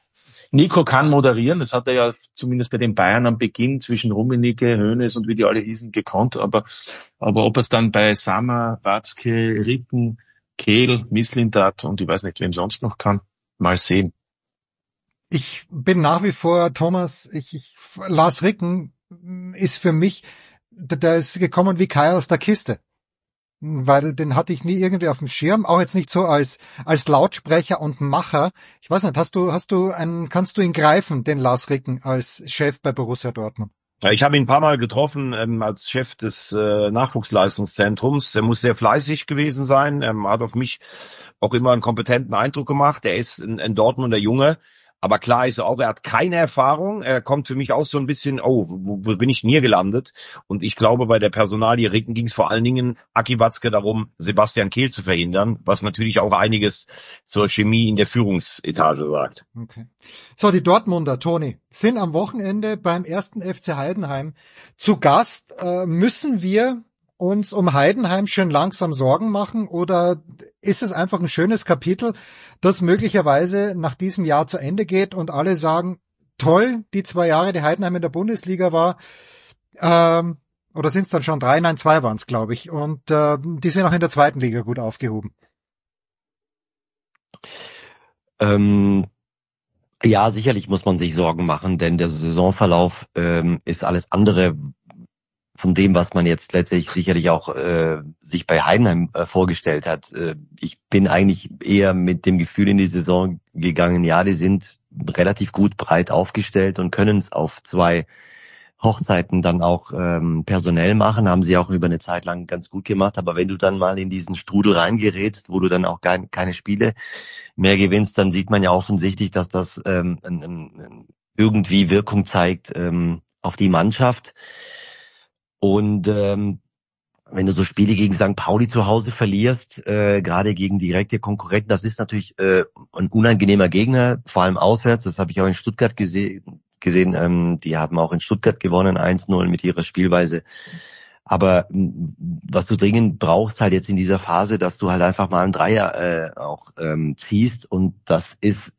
Nico kann moderieren, das hat er ja zumindest bei den Bayern am Beginn zwischen Rummenigge, Hoeneß und wie die alle hießen gekonnt, aber ob er es dann bei Sammer, Watzke, Ricken, Kehl, Mislintat und ich weiß nicht, wem sonst noch kann, mal sehen. Ich bin nach wie vor, Thomas, Lars Ricken ist für mich, der ist gekommen wie Kai aus der Kiste. Weil den hatte ich nie irgendwie auf dem Schirm, auch jetzt nicht so als Lautsprecher und Macher. Ich weiß nicht, kannst du ihn greifen, den Lars Ricken als Chef bei Borussia Dortmund? Ja, ich habe ihn ein paar Mal getroffen als Chef des Nachwuchsleistungszentrums. Er muss sehr fleißig gewesen sein. Er hat auf mich auch immer einen kompetenten Eindruck gemacht. Er ist ein Dortmunder Junge. Aber klar ist auch, er hat keine Erfahrung. Er kommt für mich auch so ein bisschen, wo bin ich denn hier gelandet? Und ich glaube, bei der Personalie Ricken ging es vor allen Dingen Aki Watzke darum, Sebastian Kehl zu verhindern, was natürlich auch einiges zur Chemie in der Führungsetage sagt. Okay. So, die Dortmunder, Toni, sind am Wochenende beim 1. FC Heidenheim zu Gast. Müssen wir uns um Heidenheim schön langsam Sorgen machen oder ist es einfach ein schönes Kapitel, das möglicherweise nach diesem Jahr zu Ende geht und alle sagen, toll, die 2 Jahre, die Heidenheim in der Bundesliga war, oder sind es dann schon 3? Nein, 2 waren es, glaube ich, und die sind auch in der 2. Liga gut aufgehoben. Ja, sicherlich muss man sich Sorgen machen, denn der Saisonverlauf ist alles andere von dem, was man jetzt letztlich sicherlich auch sich bei Heidenheim vorgestellt hat. Ich bin eigentlich eher mit dem Gefühl in die Saison gegangen, ja, die sind relativ gut breit aufgestellt und können es auf 2 Hochzeiten dann auch personell machen, haben sie auch über eine Zeit lang ganz gut gemacht. Aber wenn du dann mal in diesen Strudel reingerätst, wo du dann auch keine Spiele mehr gewinnst, dann sieht man ja offensichtlich, dass das irgendwie Wirkung zeigt auf die Mannschaft. Und wenn du so Spiele gegen St. Pauli zu Hause verlierst, gerade gegen direkte Konkurrenten, das ist natürlich ein unangenehmer Gegner, vor allem auswärts. Das habe ich auch in Stuttgart gesehen. Die haben auch in Stuttgart gewonnen, 1-0 mit ihrer Spielweise. Aber was du dringend brauchst halt jetzt in dieser Phase, dass du halt einfach mal einen Dreier auch ziehst. Und das ist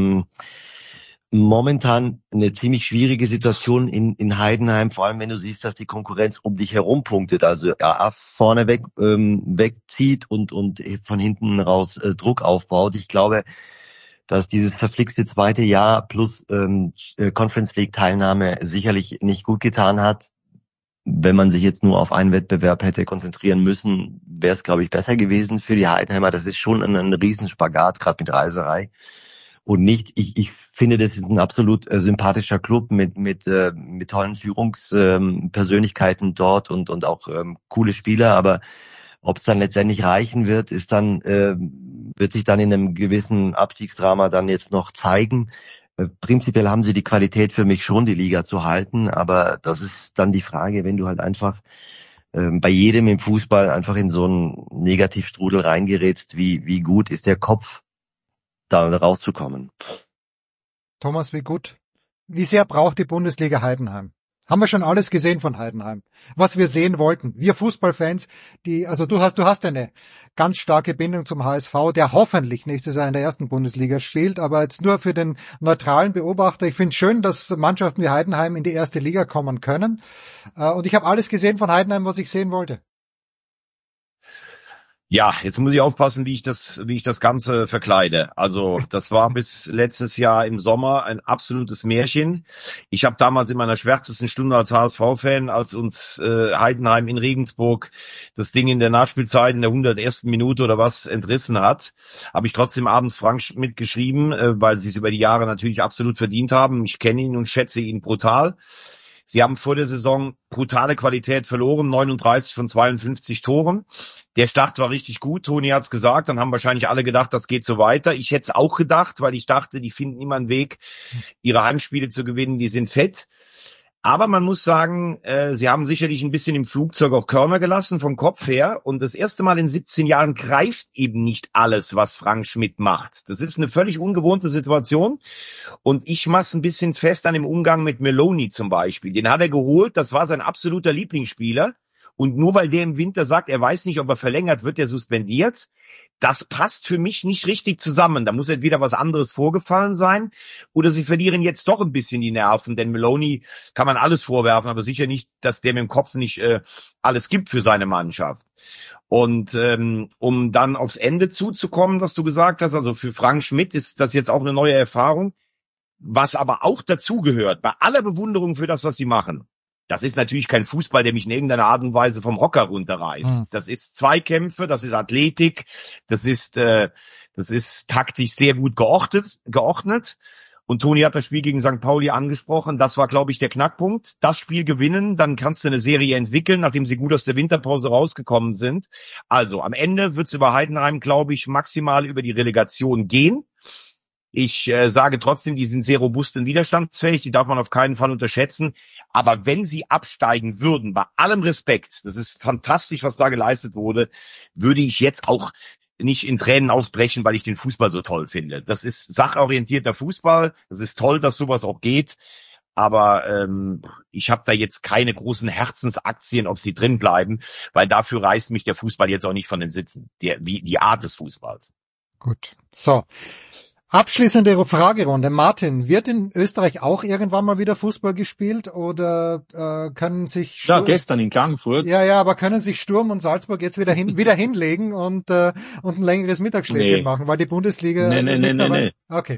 momentan eine ziemlich schwierige Situation in Heidenheim, vor allem wenn du siehst, dass die Konkurrenz um dich herum punktet, also vorne wegzieht und von hinten raus Druck aufbaut. Ich glaube, dass dieses verflixte 2. Jahr plus Conference League Teilnahme sicherlich nicht gut getan hat. Wenn man sich jetzt nur auf einen Wettbewerb hätte konzentrieren müssen, wäre es, glaube ich, besser gewesen für die Heidenheimer. Das ist schon ein Riesenspagat, gerade mit Reiserei. Und nicht, ich finde, das ist ein absolut sympathischer Club mit tollen Führungspersönlichkeiten dort und auch coole Spieler, aber ob es dann letztendlich reichen wird, wird sich dann in einem gewissen Abstiegsdrama dann jetzt noch zeigen. Prinzipiell haben sie die Qualität für mich schon, die Liga zu halten, aber das ist dann die Frage, wenn du halt einfach bei jedem im Fußball einfach in so einen Negativstrudel reingerätst, wie gut ist der Kopf, da rauszukommen. Thomas, wie sehr braucht die Bundesliga Heidenheim? Haben wir schon alles gesehen von Heidenheim? Was wir sehen wollten. Wir Fußballfans, du hast eine ganz starke Bindung zum HSV, der hoffentlich nächstes Jahr in der 1. Bundesliga spielt, aber jetzt nur für den neutralen Beobachter. Ich finde es schön, dass Mannschaften wie Heidenheim in die 1. Liga kommen können. Und ich habe alles gesehen von Heidenheim, was ich sehen wollte. Ja, jetzt muss ich aufpassen, wie ich das Ganze verkleide. Also das war bis letztes Jahr im Sommer ein absolutes Märchen. Ich habe damals in meiner schwärzesten Stunde als HSV-Fan, als uns Heidenheim in Regensburg das Ding in der Nachspielzeit in der 101. Minute oder was entrissen hat, habe ich trotzdem abends Frank Schmidt geschrieben, weil sie es über die Jahre natürlich absolut verdient haben. Ich kenne ihn und schätze ihn brutal. Sie haben vor der Saison brutale Qualität verloren, 39 von 52 Toren. Der Start war richtig gut, Toni hat's gesagt, dann haben wahrscheinlich alle gedacht, das geht so weiter. Ich hätte es auch gedacht, weil ich dachte, die finden immer einen Weg, ihre Heimspiele zu gewinnen, die sind fett. Aber man muss sagen, sie haben sicherlich ein bisschen im Flugzeug auch Körner gelassen vom Kopf her. Und das erste Mal in 17 Jahren greift eben nicht alles, was Frank Schmidt macht. Das ist eine völlig ungewohnte Situation. Und ich mache es ein bisschen fest an dem Umgang mit Meloni zum Beispiel. Den hat er geholt, das war sein absoluter Lieblingsspieler. Und nur weil der im Winter sagt, er weiß nicht, ob er verlängert, wird er suspendiert. Das passt für mich nicht richtig zusammen. Da muss entweder was anderes vorgefallen sein oder sie verlieren jetzt doch ein bisschen die Nerven. Denn Maloney kann man alles vorwerfen, aber sicher nicht, dass der mit dem Kopf nicht alles gibt für seine Mannschaft. Und um dann aufs Ende zuzukommen, was du gesagt hast, also für Frank Schmidt ist das jetzt auch eine neue Erfahrung. Was aber auch dazugehört, bei aller Bewunderung für das, was sie machen, das ist natürlich kein Fußball, der mich in irgendeiner Art und Weise vom Hocker runterreißt. Das ist Zweikämpfe, das ist Athletik, das ist taktisch sehr gut geordnet. Und Toni hat das Spiel gegen St. Pauli angesprochen. Das war, glaube ich, der Knackpunkt. Das Spiel gewinnen, dann kannst du eine Serie entwickeln, nachdem sie gut aus der Winterpause rausgekommen sind. Also am Ende wird es über Heidenheim, glaube ich, maximal über die Relegation gehen. Ich sage trotzdem, die sind sehr robust und widerstandsfähig, die darf man auf keinen Fall unterschätzen. Aber wenn sie absteigen würden, bei allem Respekt, das ist fantastisch, was da geleistet wurde, würde ich jetzt auch nicht in Tränen ausbrechen, weil ich den Fußball so toll finde. Das ist sachorientierter Fußball, das ist toll, dass sowas auch geht. Aber ich habe da jetzt keine großen Herzensaktien, ob sie drin bleiben, weil dafür reißt mich der Fußball jetzt auch nicht von den Sitzen, die Art des Fußballs. Gut, so. Abschließende Fragerunde. Martin, wird in Österreich auch irgendwann mal wieder Fußball gespielt oder können sich Sturm, ja, gestern in Klagenfurt. Ja, aber können sich Sturm und Salzburg jetzt wieder hinlegen und ein längeres Mittagsschläfchen machen, weil die Bundesliga Nee. Okay.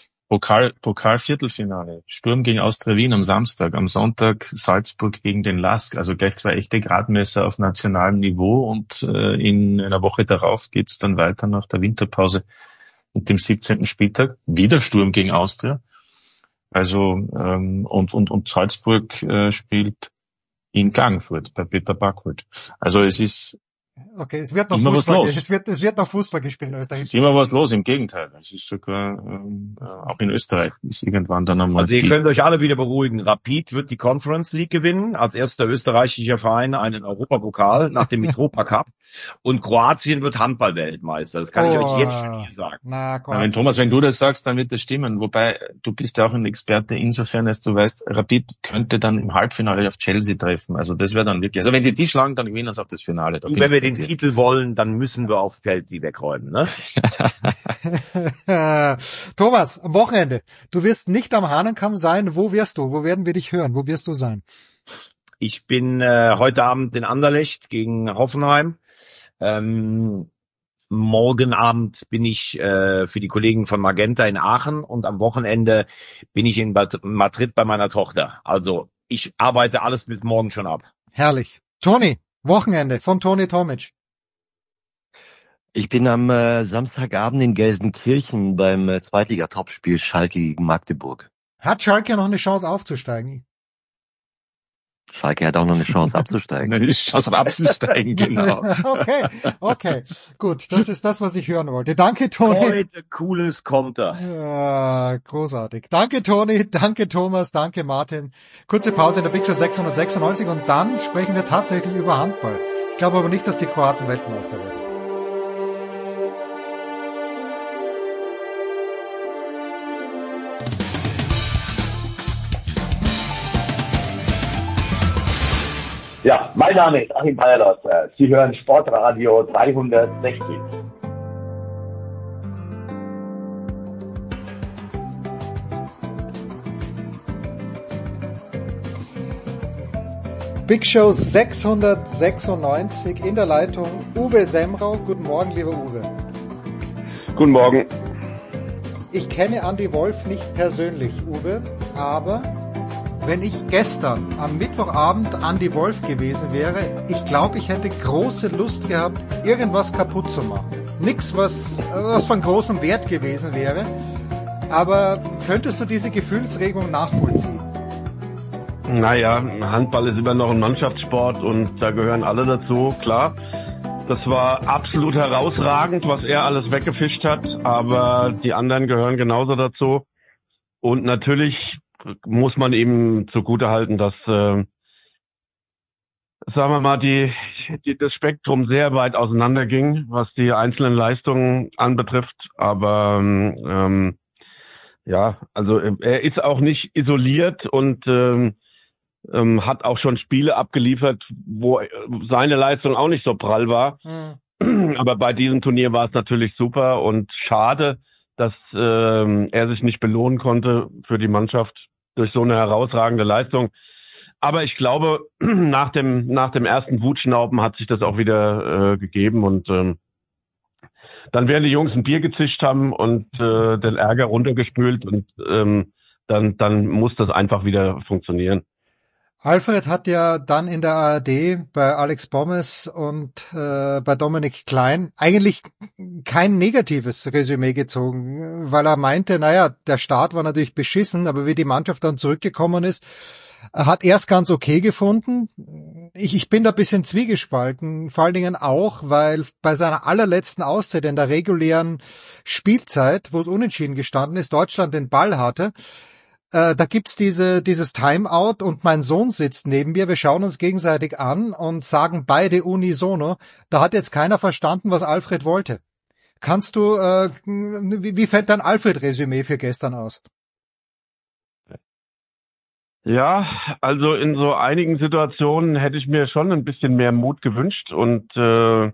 Pokal-Viertelfinale. Sturm gegen Austria Wien am Samstag, am Sonntag Salzburg gegen den LASK. Also gleich zwei echte Gradmesser auf nationalem Niveau und in einer Woche darauf geht's dann weiter nach der Winterpause. Mit dem 17. Spieltag wieder Sturm gegen Austria. Also und Salzburg spielt in Klagenfurt bei Peter Backholt. Also es ist okay, es wird noch immer Fußball, was los. Es wird noch Fußball gespielt in Österreich. Es ist immer was los, im Gegenteil. Es ist sogar auch in Österreich ist irgendwann dann einmal. Also ihr könnt euch alle wieder beruhigen. Rapid wird die Conference League gewinnen, als erster österreichischer Verein einen Europapokal nach dem Mitropa Cup. Und Kroatien wird Handball-Weltmeister. Das kann ich euch jetzt schon hier sagen. Wenn du das sagst, dann wird das stimmen. Wobei, du bist ja auch ein Experte insofern, als du weißt, Rapid könnte dann im Halbfinale auf Chelsea treffen. Also das wäre dann wirklich, also wenn sie die schlagen, dann gewinnen sie auch das Finale. Und wenn wir den Titel wollen, dann müssen wir auf Chelsea wegräumen, ne? Thomas, am Wochenende. Du wirst nicht am Hahnenkamm sein. Wo wirst du? Wo werden wir dich hören? Wo wirst du sein? Ich bin heute Abend in Anderlecht gegen Hoffenheim. Morgen Abend bin ich für die Kollegen von Magenta in Aachen und am Wochenende bin ich in Madrid bei meiner Tochter. Also ich arbeite alles bis morgen schon ab. Herrlich. Toni, Wochenende von Toni Tomic. Ich bin am Samstagabend in Gelsenkirchen beim Zweitliga-Topspiel Schalke gegen Magdeburg. Hat Schalke noch eine Chance aufzusteigen? Schalke hat auch noch eine Chance abzusteigen. Eine Chance abzusteigen, genau. Okay. Gut, das ist das, was ich hören wollte. Danke, Toni. Heute cooles Konter. Ja, großartig. Danke, Toni. Danke, Thomas. Danke, Martin. Kurze Pause in der Big Show 696 und dann sprechen wir tatsächlich über Handball. Ich glaube aber nicht, dass die Kroaten Weltmeister werden. Ja, mein Name ist Achim Bayerlos. Sie hören Sportradio 360. Big Show 696 in der Leitung Uwe Semrau. Guten Morgen, lieber Uwe. Guten Morgen. Ich kenne Andy Wolf nicht persönlich, Uwe, aber wenn ich gestern am Mittwochabend Andy Wolf gewesen wäre, ich glaube, ich hätte große Lust gehabt, irgendwas kaputt zu machen. Nix, was von großem Wert gewesen wäre. Aber könntest du diese Gefühlsregung nachvollziehen? Naja, Handball ist immer noch ein Mannschaftssport und da gehören alle dazu, klar. Das war absolut herausragend, was er alles weggefischt hat, aber die anderen gehören genauso dazu. Und natürlich muss man ihm zugutehalten, dass, sagen wir mal, das Spektrum sehr weit auseinander ging, was die einzelnen Leistungen anbetrifft. Aber ja, also er ist auch nicht isoliert und hat auch schon Spiele abgeliefert, wo seine Leistung auch nicht so prall war. Aber bei diesem Turnier war es natürlich super und schade, dass er sich nicht belohnen konnte für die Mannschaft durch so eine herausragende Leistung. Aber ich glaube, nach dem ersten Wutschnauben hat sich das auch wieder gegeben und dann werden die Jungs ein Bier gezischt haben und den Ärger runtergespült und dann muss das einfach wieder funktionieren. Alfred hat ja dann in der ARD bei Alex Bommes und bei Dominik Klein eigentlich kein negatives Resümee gezogen, weil er meinte, naja, der Start war natürlich beschissen, aber wie die Mannschaft dann zurückgekommen ist, hat er es ganz okay gefunden. Ich bin da ein bisschen zwiegespalten, vor allen Dingen auch, weil bei seiner allerletzten Auszeit in der regulären Spielzeit, wo es unentschieden gestanden ist, Deutschland den Ball hatte. Da gibt's dieses Timeout und mein Sohn sitzt neben mir, wir schauen uns gegenseitig an und sagen beide unisono, da hat jetzt keiner verstanden, was Alfred wollte. Kannst du, wie fällt dein Alfred-Resümee für gestern aus? Ja, also in so einigen Situationen hätte ich mir schon ein bisschen mehr Mut gewünscht und mehr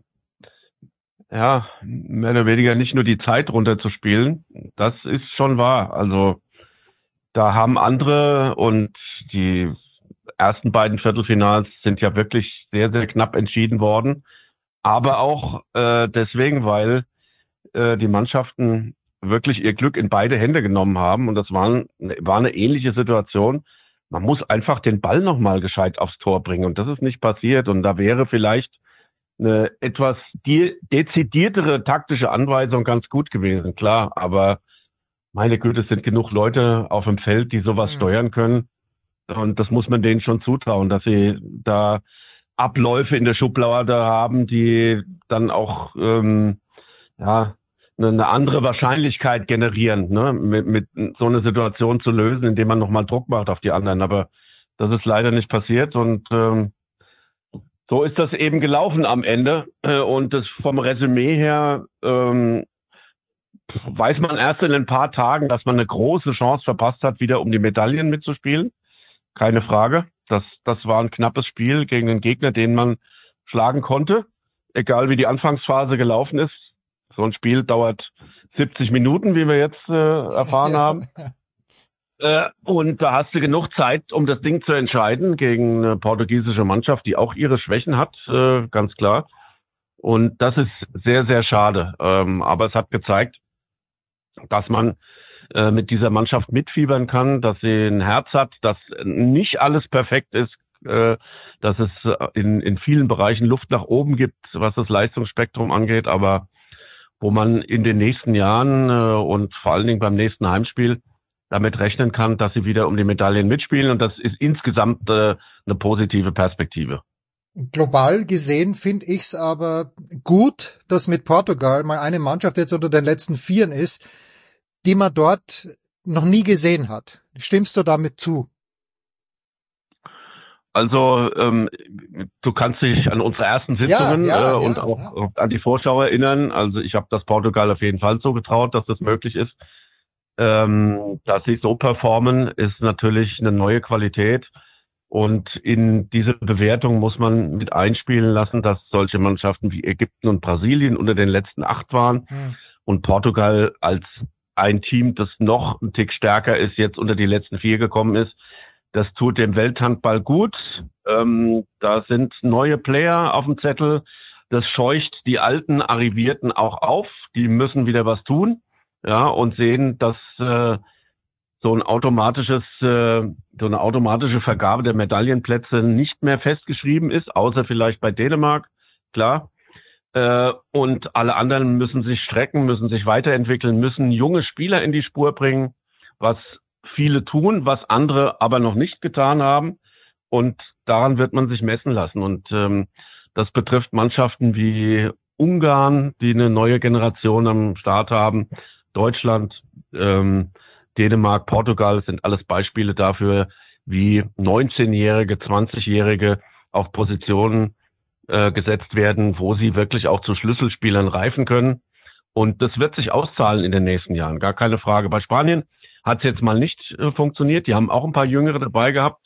oder weniger nicht nur die Zeit runterzuspielen. Das ist schon wahr. Also da haben andere und die ersten beiden Viertelfinals sind ja wirklich sehr, sehr knapp entschieden worden. Aber auch deswegen, weil die Mannschaften wirklich ihr Glück in beide Hände genommen haben. Und das war eine ähnliche Situation. Man muss einfach den Ball nochmal gescheit aufs Tor bringen. Und das ist nicht passiert. Und da wäre vielleicht eine etwas dezidiertere taktische Anweisung ganz gut gewesen. Klar, aber meine Güte, es sind genug Leute auf dem Feld, die sowas steuern können. Und das muss man denen schon zutrauen, dass sie da Abläufe in der Schublade haben, die dann auch eine andere Wahrscheinlichkeit generieren, ne, mit so eine Situation zu lösen, indem man nochmal Druck macht auf die anderen. Aber das ist leider nicht passiert und so ist das eben gelaufen am Ende. Und das vom Resümee her weiß man erst in ein paar Tagen, dass man eine große Chance verpasst hat, wieder um die Medaillen mitzuspielen. Keine Frage. Das war ein knappes Spiel gegen einen Gegner, den man schlagen konnte, egal wie die Anfangsphase gelaufen ist. So ein Spiel dauert 70 Minuten, wie wir jetzt erfahren haben. Und da hast du genug Zeit, um das Ding zu entscheiden gegen eine portugiesische Mannschaft, die auch ihre Schwächen hat, ganz klar. Und das ist sehr, sehr schade. Aber es hat gezeigt, dass man mit dieser Mannschaft mitfiebern kann, dass sie ein Herz hat, dass nicht alles perfekt ist, dass es in vielen Bereichen Luft nach oben gibt, was das Leistungsspektrum angeht, aber wo man in den nächsten Jahren und vor allen Dingen beim nächsten Heimspiel damit rechnen kann, dass sie wieder um die Medaillen mitspielen. Und das ist insgesamt eine positive Perspektive. Global gesehen finde ich es aber gut, dass mit Portugal mal eine Mannschaft jetzt unter den letzten Vieren ist, die man dort noch nie gesehen hat. Stimmst du damit zu? Also du kannst dich an unsere ersten Sitzungen und auch an die Vorschau erinnern. Also ich habe das Portugal auf jeden Fall so getraut, dass das möglich ist. Dass sie so performen, ist natürlich eine neue Qualität. Und in diese Bewertung muss man mit einspielen lassen, dass solche Mannschaften wie Ägypten und Brasilien unter den letzten 8 waren und Portugal als ein Team, das noch ein Tick stärker ist, jetzt unter die letzten 4 gekommen ist. Das tut dem Welthandball gut. Da sind neue Player auf dem Zettel. Das scheucht die alten Arrivierten auch auf. Die müssen wieder was tun, ja, und sehen, dass so eine automatische Vergabe der Medaillenplätze nicht mehr festgeschrieben ist, außer vielleicht bei Dänemark, klar. Und alle anderen müssen sich strecken, müssen sich weiterentwickeln, müssen junge Spieler in die Spur bringen, was viele tun, was andere aber noch nicht getan haben. Und daran wird man sich messen lassen. Und das betrifft Mannschaften wie Ungarn, die eine neue Generation am Start haben, Deutschland, Dänemark, Portugal sind alles Beispiele dafür, wie 19-Jährige, 20-Jährige auf Positionen gesetzt werden, wo sie wirklich auch zu Schlüsselspielern reifen können. Und das wird sich auszahlen in den nächsten Jahren, gar keine Frage. Bei Spanien hat es jetzt mal nicht funktioniert. Die haben auch ein paar Jüngere dabei gehabt.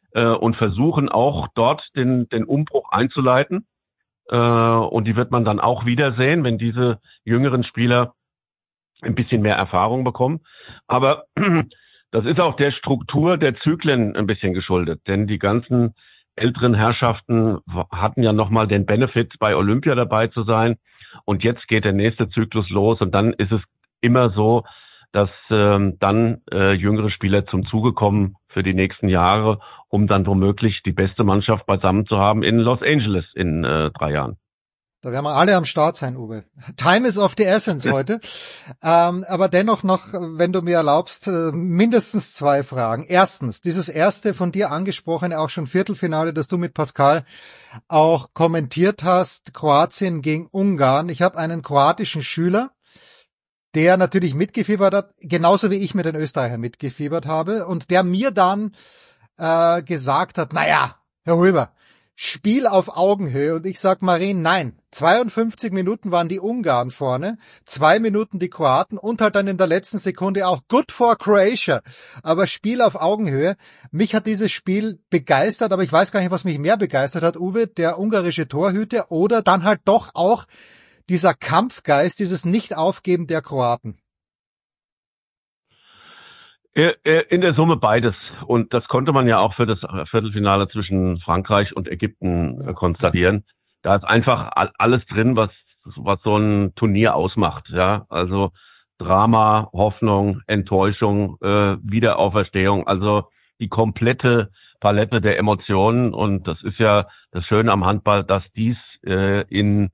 und versuchen auch dort den Umbruch einzuleiten. Und die wird man dann auch wiedersehen, wenn diese jüngeren Spieler ein bisschen mehr Erfahrung bekommen. Aber das ist auch der Struktur der Zyklen ein bisschen geschuldet, denn die ganzen älteren Herrschaften hatten ja nochmal den Benefit, bei Olympia dabei zu sein. Und jetzt geht der nächste Zyklus los und dann ist es immer so, dass dann jüngere Spieler zum Zuge kommen für die nächsten Jahre, um dann womöglich die beste Mannschaft beisammen zu haben in Los Angeles in 3 Jahren. Da werden wir alle am Start sein, Uwe. Time is of the essence heute. Aber dennoch noch, wenn du mir erlaubst, mindestens 2 Fragen. Erstens, dieses erste von dir angesprochene, auch schon Viertelfinale, das du mit Pascal auch kommentiert hast, Kroatien gegen Ungarn. Ich habe einen kroatischen Schüler, der natürlich mitgefiebert hat, genauso wie ich mit den Österreichern mitgefiebert habe, und der mir dann gesagt hat, naja, Herr Hulber, Spiel auf Augenhöhe. Und ich sag Marien, nein. 52 Minuten waren die Ungarn vorne, 2 Minuten die Kroaten und halt dann in der letzten Sekunde auch good for Croatia. Aber Spiel auf Augenhöhe. Mich hat dieses Spiel begeistert, aber ich weiß gar nicht, was mich mehr begeistert hat, Uwe, der ungarische Torhüter oder dann halt doch auch dieser Kampfgeist, dieses Nicht-Aufgeben der Kroaten. In der Summe beides. Und das konnte man ja auch für das Viertelfinale zwischen Frankreich und Ägypten konstatieren. Da ist einfach alles drin, was so ein Turnier ausmacht. Ja, also Drama, Hoffnung, Enttäuschung, Wiederauferstehung. Also die komplette Palette der Emotionen. Und das ist ja das Schöne am Handball, dass dies in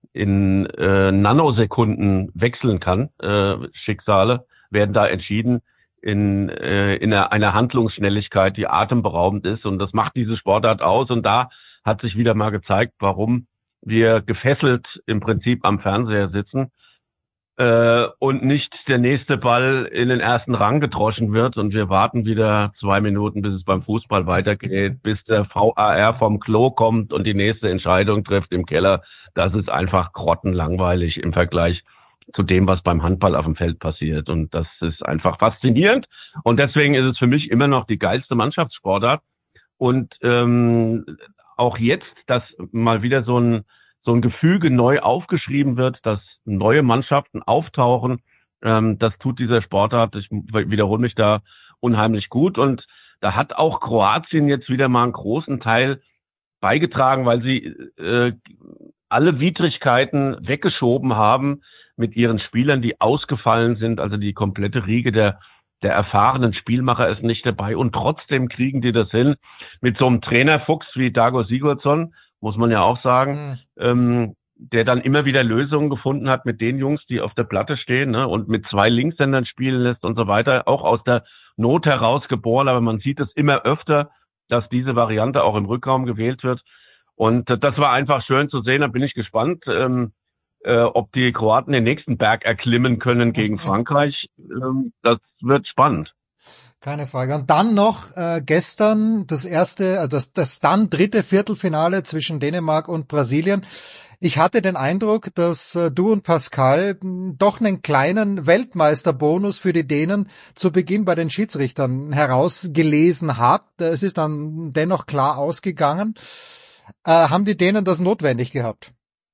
Nanosekunden wechseln kann. Schicksale werden da entschieden in einer Handlungsschnelligkeit, die atemberaubend ist, und das macht diese Sportart aus. Und da hat sich wieder mal gezeigt, warum wir gefesselt im Prinzip am Fernseher sitzen und nicht der nächste Ball in den ersten Rang gedroschen wird und wir warten wieder 2 Minuten, bis es beim Fußball weitergeht, bis der VAR vom Klo kommt und die nächste Entscheidung trifft im Keller. Das ist einfach grottenlangweilig im Vergleich zu dem, was beim Handball auf dem Feld passiert. Und das ist einfach faszinierend. Und deswegen ist es für mich immer noch die geilste Mannschaftssportart. Und auch jetzt, dass mal wieder so ein Gefüge neu aufgeschrieben wird, dass neue Mannschaften auftauchen, das tut dieser Sportart, ich wiederhole mich da, unheimlich gut. Und da hat auch Kroatien jetzt wieder mal einen großen Teil beigetragen, weil sie alle Widrigkeiten weggeschoben haben mit ihren Spielern, die ausgefallen sind. Also die komplette Riege der erfahrenen Spielmacher ist nicht dabei. Und trotzdem kriegen die das hin mit so einem Trainerfuchs wie Dago Sigurdsson, muss man ja auch sagen, der dann immer wieder Lösungen gefunden hat mit den Jungs, die auf der Platte stehen, ne, und mit 2 Linkshändern spielen lässt und so weiter. Auch aus der Not heraus geboren, aber man sieht es immer öfter, dass diese Variante auch im Rückraum gewählt wird. Und das war einfach schön zu sehen. Da bin ich gespannt, ob die Kroaten den nächsten Berg erklimmen können gegen Frankreich. Das wird spannend. Keine Frage. Und dann noch gestern das erste, also das dann dritte Viertelfinale zwischen Dänemark und Brasilien. Ich hatte den Eindruck, dass du und Pascal doch einen kleinen Weltmeisterbonus für die Dänen zu Beginn bei den Schiedsrichtern herausgelesen habt. Es ist dann dennoch klar ausgegangen. Haben die Dänen das notwendig gehabt?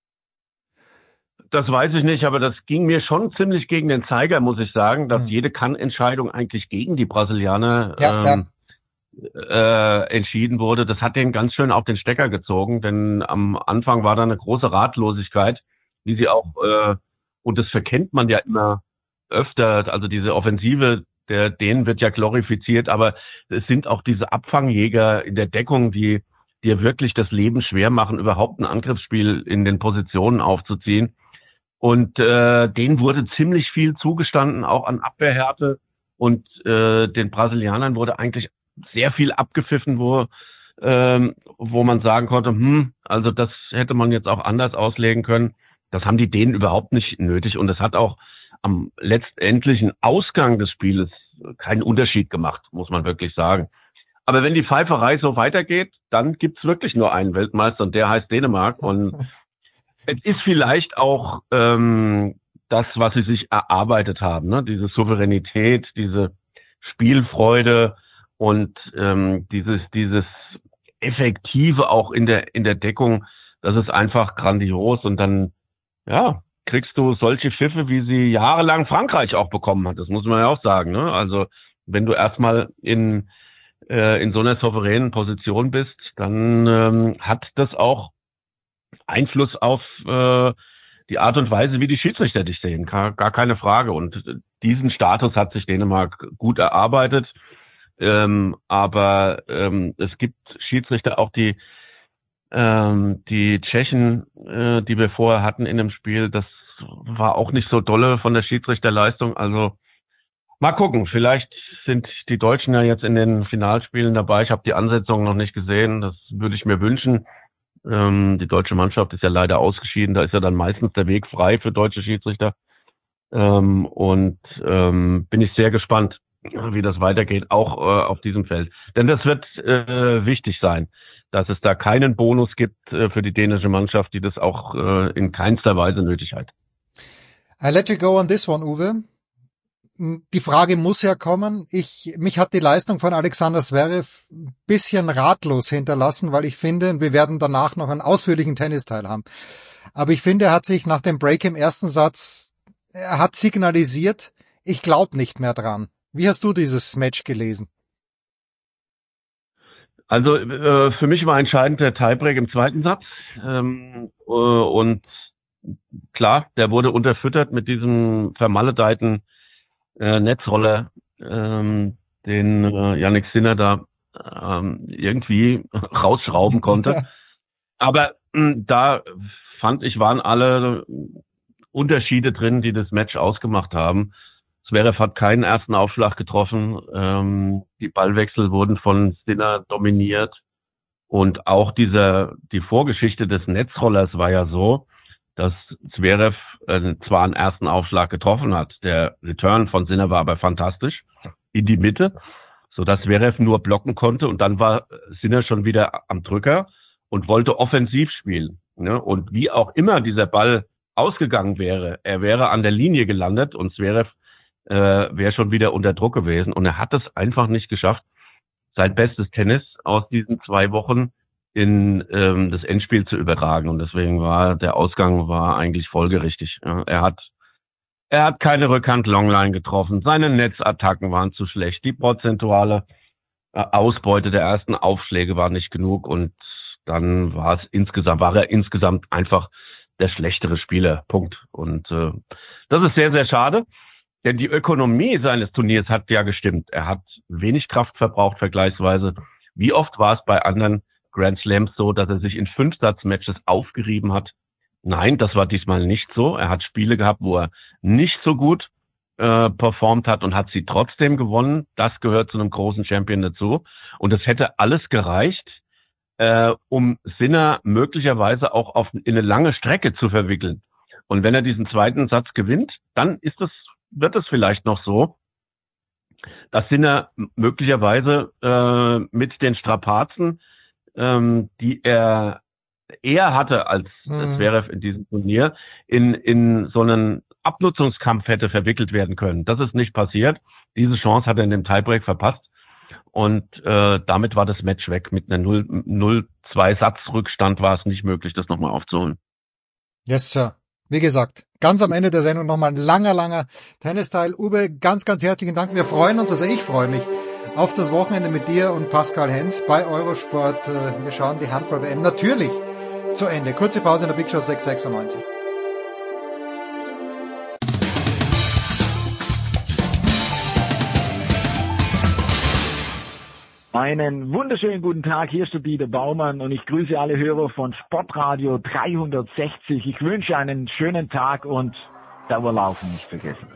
Das weiß ich nicht, aber das ging mir schon ziemlich gegen den Zeiger, muss ich sagen, dass jede Kann-Entscheidung eigentlich gegen die Brasilianer entschieden wurde. Das hat denen ganz schön auf den Stecker gezogen, denn am Anfang war da eine große Ratlosigkeit, wie sie auch, und das verkennt man ja immer öfter, also diese Offensive der Dänen wird ja glorifiziert, aber es sind auch diese Abfangjäger in der Deckung, die dir wirklich das Leben schwer machen, überhaupt ein Angriffsspiel in den Positionen aufzuziehen. Und denen wurde ziemlich viel zugestanden, auch an Abwehrhärte. Und den Brasilianern wurde eigentlich sehr viel abgepfiffen, wo man sagen konnte, also das hätte man jetzt auch anders auslegen können. Das haben die Dänen überhaupt nicht nötig. Und es hat auch am letztendlichen Ausgang des Spieles keinen Unterschied gemacht, muss man wirklich sagen. Aber wenn die Pfeiferei so weitergeht, dann gibt's wirklich nur einen Weltmeister und der heißt Dänemark. Und es ist vielleicht auch das, was sie sich erarbeitet haben, ne? Diese Souveränität, diese Spielfreude Und dieses Effektive auch in der Deckung, das ist einfach grandios. Und dann, ja, kriegst du solche Pfiffe, wie sie jahrelang Frankreich auch bekommen hat. Das muss man ja auch sagen, ne? Also wenn du erstmal in so einer souveränen Position bist, dann hat das auch Einfluss auf die Art und Weise, wie die Schiedsrichter dich sehen. Gar keine Frage. Und diesen Status hat sich Dänemark gut erarbeitet. Aber es gibt Schiedsrichter, auch die Tschechen, die wir vorher hatten in dem Spiel, das war auch nicht so dolle von der Schiedsrichterleistung. Also mal gucken, vielleicht sind die Deutschen ja jetzt in den Finalspielen dabei. Ich habe die Ansetzung noch nicht gesehen, das würde ich mir wünschen. Die deutsche Mannschaft ist ja leider ausgeschieden, da ist ja dann meistens der Weg frei für deutsche Schiedsrichter. Bin ich sehr gespannt, wie das weitergeht, auch auf diesem Feld. Denn das wird wichtig sein, dass es da keinen Bonus gibt für die dänische Mannschaft, die das auch in keinster Weise nötig hat. I let you go on this one, Uwe. Die Frage muss ja kommen. Mich hat die Leistung von Alexander Zverev ein bisschen ratlos hinterlassen, weil ich finde, wir werden danach noch einen ausführlichen Tennisteil haben. Aber ich finde, er hat sich nach dem Break im ersten Satz, er hat signalisiert, ich glaube nicht mehr dran. Wie hast du dieses Match gelesen? Also für mich war entscheidend der Tiebreak im zweiten Satz. Und klar, der wurde unterfüttert mit diesem vermaledeiten Netzroller, den Jannik Sinner da irgendwie rausschrauben konnte. Aber da fand ich, waren alle Unterschiede drin, die das Match ausgemacht haben. Zverev hat keinen ersten Aufschlag getroffen. Die Ballwechsel wurden von Sinner dominiert. Und auch die Vorgeschichte des Netzrollers war ja so, dass Zverev zwar einen ersten Aufschlag getroffen hat. Der Return von Sinner war aber fantastisch in die Mitte, sodass Zverev nur blocken konnte. Und dann war Sinner schon wieder am Drücker und wollte offensiv spielen. Ne? Und wie auch immer dieser Ball ausgegangen wäre, er wäre an der Linie gelandet und Zverev wäre schon wieder unter Druck gewesen. Und er hat es einfach nicht geschafft, sein bestes Tennis aus diesen 2 Wochen in das Endspiel zu übertragen. Und deswegen war der Ausgang eigentlich folgerichtig. Ja, er hat keine Rückhand-Longline getroffen. Seine Netzattacken waren zu schlecht. Die prozentuale Ausbeute der ersten Aufschläge war nicht genug. Und dann war er insgesamt einfach der schlechtere Spieler. Punkt. Und das ist sehr, sehr schade. Denn die Ökonomie seines Turniers hat ja gestimmt. Er hat wenig Kraft verbraucht vergleichsweise. Wie oft war es bei anderen Grand Slams so, dass er sich in 5-Satz-Matches aufgerieben hat? Nein, das war diesmal nicht so. Er hat Spiele gehabt, wo er nicht so gut performt hat und hat sie trotzdem gewonnen. Das gehört zu einem großen Champion dazu. Und es hätte alles gereicht, um Sinner möglicherweise auch in eine lange Strecke zu verwickeln. Und wenn er diesen zweiten Satz gewinnt, dann wird es vielleicht noch so, dass Sinner möglicherweise mit den Strapazen, die er eher hatte als Zverev in diesem Turnier, in so einen Abnutzungskampf hätte verwickelt werden können. Das ist nicht passiert. Diese Chance hat er in dem Tiebreak verpasst. Und damit war das Match weg. Mit einer 0-2-Satzrückstand war es nicht möglich, das nochmal aufzuholen. Yes, Sir. Wie gesagt, ganz am Ende der Sendung nochmal ein langer Tennisteil. Uwe, ganz, ganz herzlichen Dank. Wir freuen uns, also ich freue mich auf das Wochenende mit dir und Pascal Hens bei Eurosport. Wir schauen die Handball-WM natürlich zu Ende. Kurze Pause in der Big Show 696. Einen wunderschönen guten Tag, hier ist der Dieter Baumann und ich grüße alle Hörer von Sportradio 360. Ich wünsche einen schönen Tag und Dauerlaufen nicht vergessen.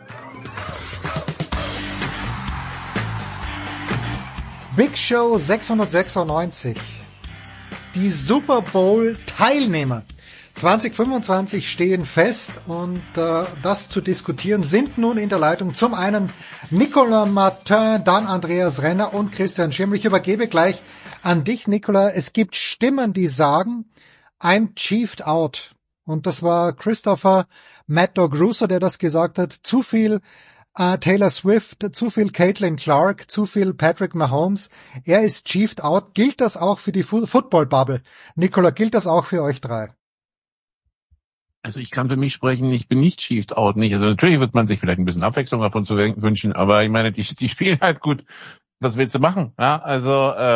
Big Show 696. Die Super Bowl Teilnehmer 2025 stehen fest und das zu diskutieren sind nun in der Leitung zum einen Nicolas Martin, dann Andreas Renner und Christian Schimmel. Ich übergebe gleich an dich, Nicolas. Es gibt Stimmen, die sagen, I'm chiefed out. Und das war Christopher Mad Dog Russo, der das gesagt hat. Zu viel Taylor Swift, zu viel Caitlin Clark, zu viel Patrick Mahomes. Er ist chiefed out. Gilt das auch für die Football-Bubble? Nicola, gilt das auch für euch drei? Also ich kann für mich sprechen, ich bin nicht chiefed out, nicht. Also natürlich wird man sich vielleicht ein bisschen Abwechslung ab und zu wünschen, aber ich meine, die spielen halt gut. Was willst du machen? Ja, also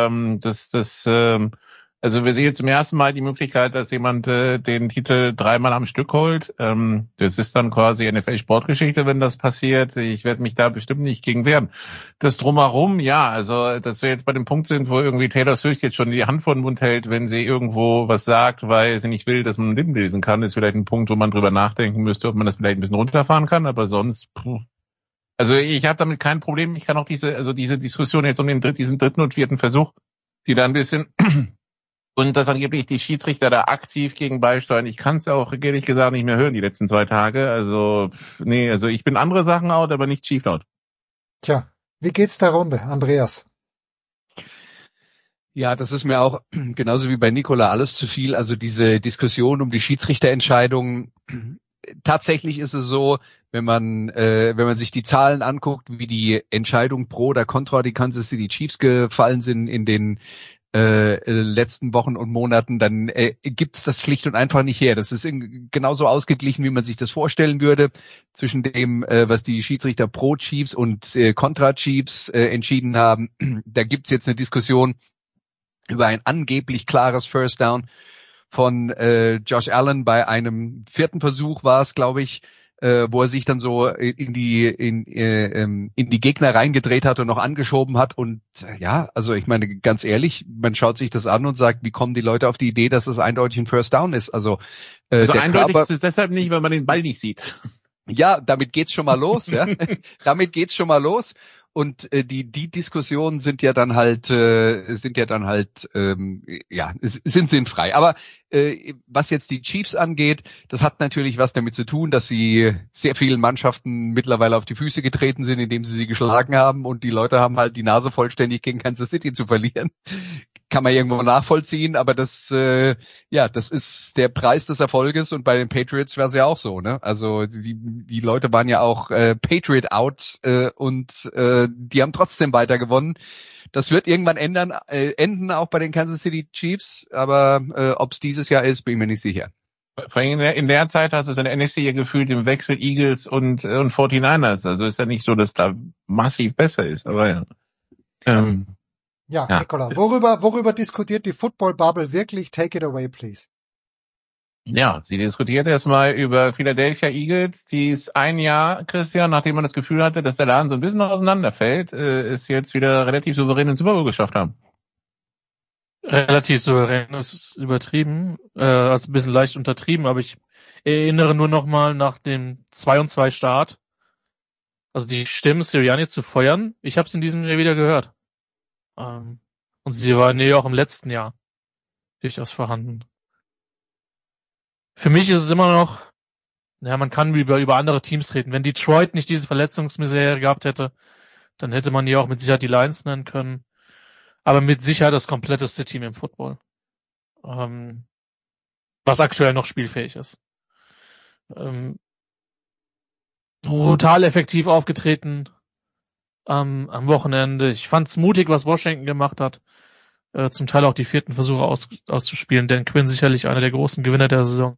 also wir sehen jetzt zum ersten Mal die Möglichkeit, dass jemand den Titel 3-mal am Stück holt. Das ist dann quasi NFL-Sportgeschichte, wenn das passiert. Ich werde mich da bestimmt nicht gegen wehren. Das Drumherum, ja, also dass wir jetzt bei dem Punkt sind, wo irgendwie Taylor Swift jetzt schon die Hand vor den Mund hält, wenn sie irgendwo was sagt, weil sie nicht will, dass man Lippen lesen kann, ist vielleicht ein Punkt, wo man drüber nachdenken müsste, ob man das vielleicht ein bisschen runterfahren kann, aber sonst... Also ich habe damit kein Problem. Ich kann auch diese Diskussion jetzt um diesen dritten und vierten Versuch, die da ein bisschen... Und dass angeblich die Schiedsrichter da aktiv gegen beisteuern. Ich kann es auch ehrlich gesagt nicht mehr hören die letzten 2 Tage. Also ich bin andere Sachen out, aber nicht chiefed out. Tja, wie geht's der Runde, Andreas? Ja, das ist mir auch genauso wie bei Nicola alles zu viel. Also diese Diskussion um die Schiedsrichterentscheidungen. Tatsächlich ist es so, wenn man sich die Zahlen anguckt, wie die Entscheidung pro oder contra die Kansas City Chiefs gefallen sind in den letzten Wochen und Monaten, dann gibt's das schlicht und einfach nicht her. Das ist genauso ausgeglichen, wie man sich das vorstellen würde, zwischen dem, was die Schiedsrichter pro Chiefs und contra Chiefs entschieden haben. Da gibt's jetzt eine Diskussion über ein angeblich klares First Down von Josh Allen bei einem 4. Versuch war es, glaube ich, wo er sich dann so in die Gegner reingedreht hat und noch angeschoben hat. Und ja, also ich meine, ganz ehrlich, man schaut sich das an und sagt, wie kommen die Leute auf die Idee, dass es eindeutig ein First Down ist? Also eindeutig ist es deshalb nicht, weil man den Ball nicht sieht. Ja, damit geht's schon mal los, ja. Damit geht's schon mal los. Und die Diskussionen sind sinnfrei. Aber was jetzt die Chiefs angeht, das hat natürlich was damit zu tun, dass sie sehr vielen Mannschaften mittlerweile auf die Füße getreten sind, indem sie geschlagen haben, und die Leute haben halt die Nase vollständig gegen Kansas City zu verlieren. Kann man irgendwo nachvollziehen, aber das ist der Preis des Erfolges, und bei den Patriots war es ja auch so, ne? Also die Leute waren ja auch Patriot out und die haben trotzdem weiter gewonnen. Das wird irgendwann enden auch bei den Kansas City Chiefs, aber ob es dieses Jahr ist, bin ich mir nicht sicher. Vor allem in der Zeit hast du es in der NFC ja gefühlt im Wechsel Eagles und 49ers. Also ist ja nicht so, dass da massiv besser ist, aber ja. Ja, Nicola, worüber diskutiert die Football Bubble wirklich? Take it away, please. Ja, sie diskutiert erstmal über Philadelphia Eagles, die es ein Jahr, Christian, nachdem man das Gefühl hatte, dass der Laden so ein bisschen auseinanderfällt, es jetzt wieder relativ souverän ins Super Bowl geschafft haben. Relativ souverän, das ist übertrieben, also ein bisschen leicht untertrieben, aber ich erinnere nur noch mal nach dem 2-2 Start, also die Stimmen, Sirianni zu feuern, ich habe es in diesem Jahr wieder gehört. Und sie war auch im letzten Jahr durchaus vorhanden. Für mich ist es immer noch, man kann über andere Teams reden. Wenn Detroit nicht diese Verletzungsmisere gehabt hätte, dann hätte man ja auch mit Sicherheit die Lions nennen können. Aber mit Sicherheit das kompletteste Team im Football. Was aktuell noch spielfähig ist. Brutal effektiv aufgetreten am Wochenende. Ich fand's mutig, was Washington gemacht hat. Zum Teil auch die 4. Versuche auszuspielen. Dan Quinn sicherlich einer der großen Gewinner der Saison.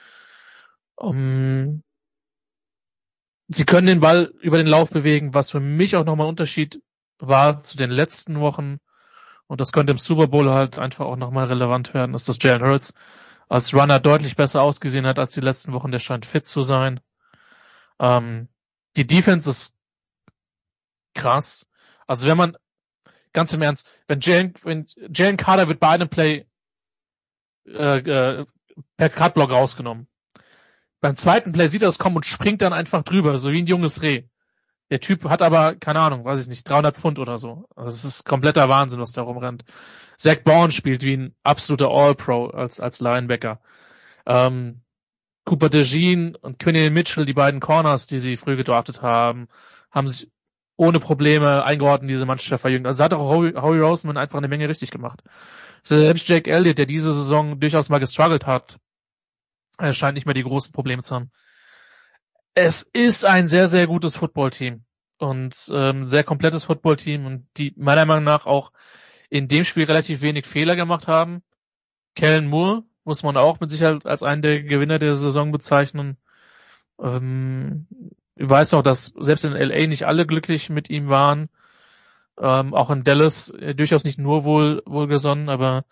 Sie können den Ball über den Lauf bewegen, was für mich auch nochmal ein Unterschied war zu den letzten Wochen. Und das könnte im Super Bowl halt einfach auch nochmal relevant werden, dass das Jalen Hurts als Runner deutlich besser ausgesehen hat als die letzten Wochen. Der scheint fit zu sein. Die Defense ist krass. Also wenn man, ganz im Ernst, wenn Jalen Carter wird bei einem Play per Cutblock rausgenommen. Beim zweiten Play sieht er es kommen und springt dann einfach drüber, so wie ein junges Reh. Der Typ hat aber, keine Ahnung, weiß ich nicht, 300 Pfund oder so. Also es ist kompletter Wahnsinn, was da rumrennt. Zach Bourne spielt wie ein absoluter All-Pro als Linebacker. Cooper DeJean und Quinion Mitchell, die beiden Corners, die sie früh gedraftet haben sich ohne Probleme eingeordnet, diese Mannschaft verjüngt. Also hat auch Howie Roseman einfach eine Menge richtig gemacht. Selbst Jake Elliott, der diese Saison durchaus mal gestruggelt hat, er scheint nicht mehr die großen Probleme zu haben. Es ist ein sehr, sehr gutes Footballteam. und sehr komplettes Footballteam und die meiner Meinung nach auch in dem Spiel relativ wenig Fehler gemacht haben. Kellen Moore muss man auch mit Sicherheit als einen der Gewinner der Saison bezeichnen. Ich weiß auch, dass selbst in LA nicht alle glücklich mit ihm waren. Auch in Dallas durchaus nicht nur wohlgesonnen, aber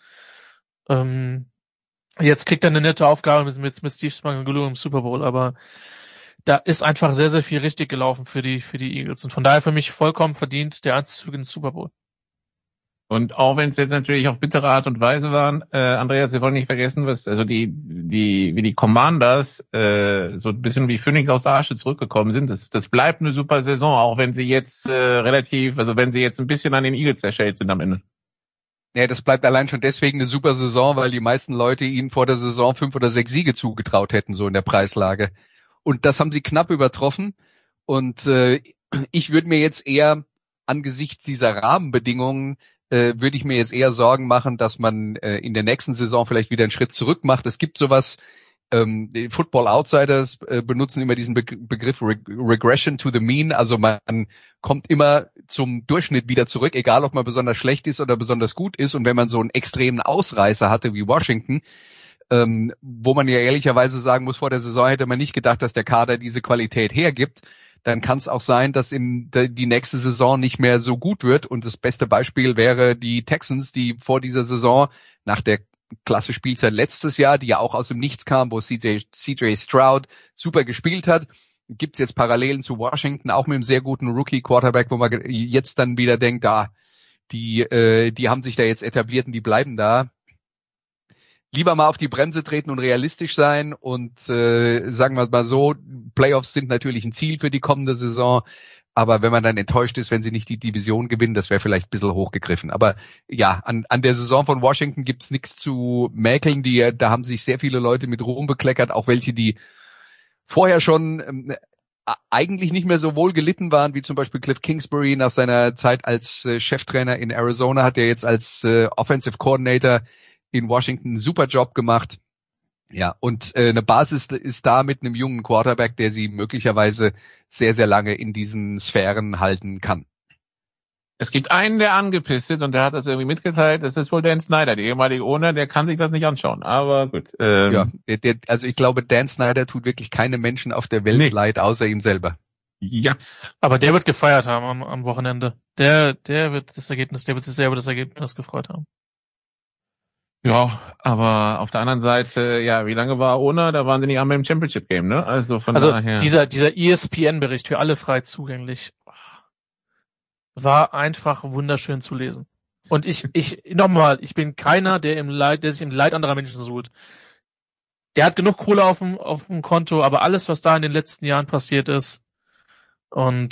jetzt kriegt er eine nette Aufgabe mit Steve Spagnuolo im Super Bowl, aber da ist einfach sehr, sehr viel richtig gelaufen für die Eagles und von daher für mich vollkommen verdient der Einzug in den Super Bowl. Und auch wenn es jetzt natürlich auf bittere Art und Weise waren, Andreas, wir wollen nicht vergessen, wie die Commanders so ein bisschen wie Phönix aus der Asche zurückgekommen sind. Das bleibt eine super Saison, auch wenn sie jetzt wenn sie jetzt ein bisschen an den Eagles zerschellt sind am Ende. Ja, das bleibt allein schon deswegen eine super Saison, weil die meisten Leute ihnen vor der Saison 5 oder 6 Siege zugetraut hätten, so in der Preislage. Und das haben sie knapp übertroffen. Und ich würde mir jetzt eher angesichts dieser Rahmenbedingungen würde ich mir jetzt eher Sorgen machen, dass man in der nächsten Saison vielleicht wieder einen Schritt zurück macht. Es gibt sowas, Football Outsiders benutzen immer diesen Begriff Regression to the Mean, also man kommt immer zum Durchschnitt wieder zurück, egal ob man besonders schlecht ist oder besonders gut ist. Und wenn man so einen extremen Ausreißer hatte wie Washington, wo man ja ehrlicherweise sagen muss, vor der Saison hätte man nicht gedacht, dass der Kader diese Qualität hergibt, dann kann es auch sein, dass die nächste Saison nicht mehr so gut wird. Und das beste Beispiel wäre die Texans, die vor dieser Saison nach der klasse Spielzeit letztes Jahr, die ja auch aus dem Nichts kam, wo CJ Stroud super gespielt hat, gibt's jetzt Parallelen zu Washington, auch mit einem sehr guten Rookie-Quarterback, wo man jetzt dann wieder denkt, die haben sich da jetzt etabliert und die bleiben da. Lieber mal auf die Bremse treten und realistisch sein und sagen wir mal so, Playoffs sind natürlich ein Ziel für die kommende Saison, aber wenn man dann enttäuscht ist, wenn sie nicht die Division gewinnen, das wäre vielleicht ein bisschen hochgegriffen. Aber ja, an der Saison von Washington gibt's nichts zu mäkeln, da haben sich sehr viele Leute mit Ruhm bekleckert, auch welche, die vorher schon eigentlich nicht mehr so wohl gelitten waren, wie zum Beispiel Cliff Kingsbury nach seiner Zeit als Cheftrainer in Arizona, hat er jetzt als Offensive Coordinator in Washington einen super Job gemacht. Ja, und eine Basis ist da mit einem jungen Quarterback, der sie möglicherweise sehr, sehr lange in diesen Sphären halten kann. Es gibt einen, der angepisst ist und der hat das irgendwie mitgeteilt. Das ist wohl Dan Snyder, der ehemalige Owner, der kann sich das nicht anschauen. Aber gut. Ja, also ich glaube, Dan Snyder tut wirklich keine Menschen auf der Welt leid, außer ihm selber. Ja. Aber der wird gefeiert haben am Wochenende. Der wird sich sehr über das Ergebnis gefreut haben. Ja, aber auf der anderen Seite, wie lange war Owner? Da waren sie nicht einmal im Championship Game, ne? Also daher. Dieser ESPN-Bericht für alle frei zugänglich war einfach wunderschön zu lesen. Und ich bin keiner, der sich im Leid anderer Menschen suhlt. Der hat genug Kohle auf dem Konto, aber alles, was da in den letzten Jahren passiert ist, und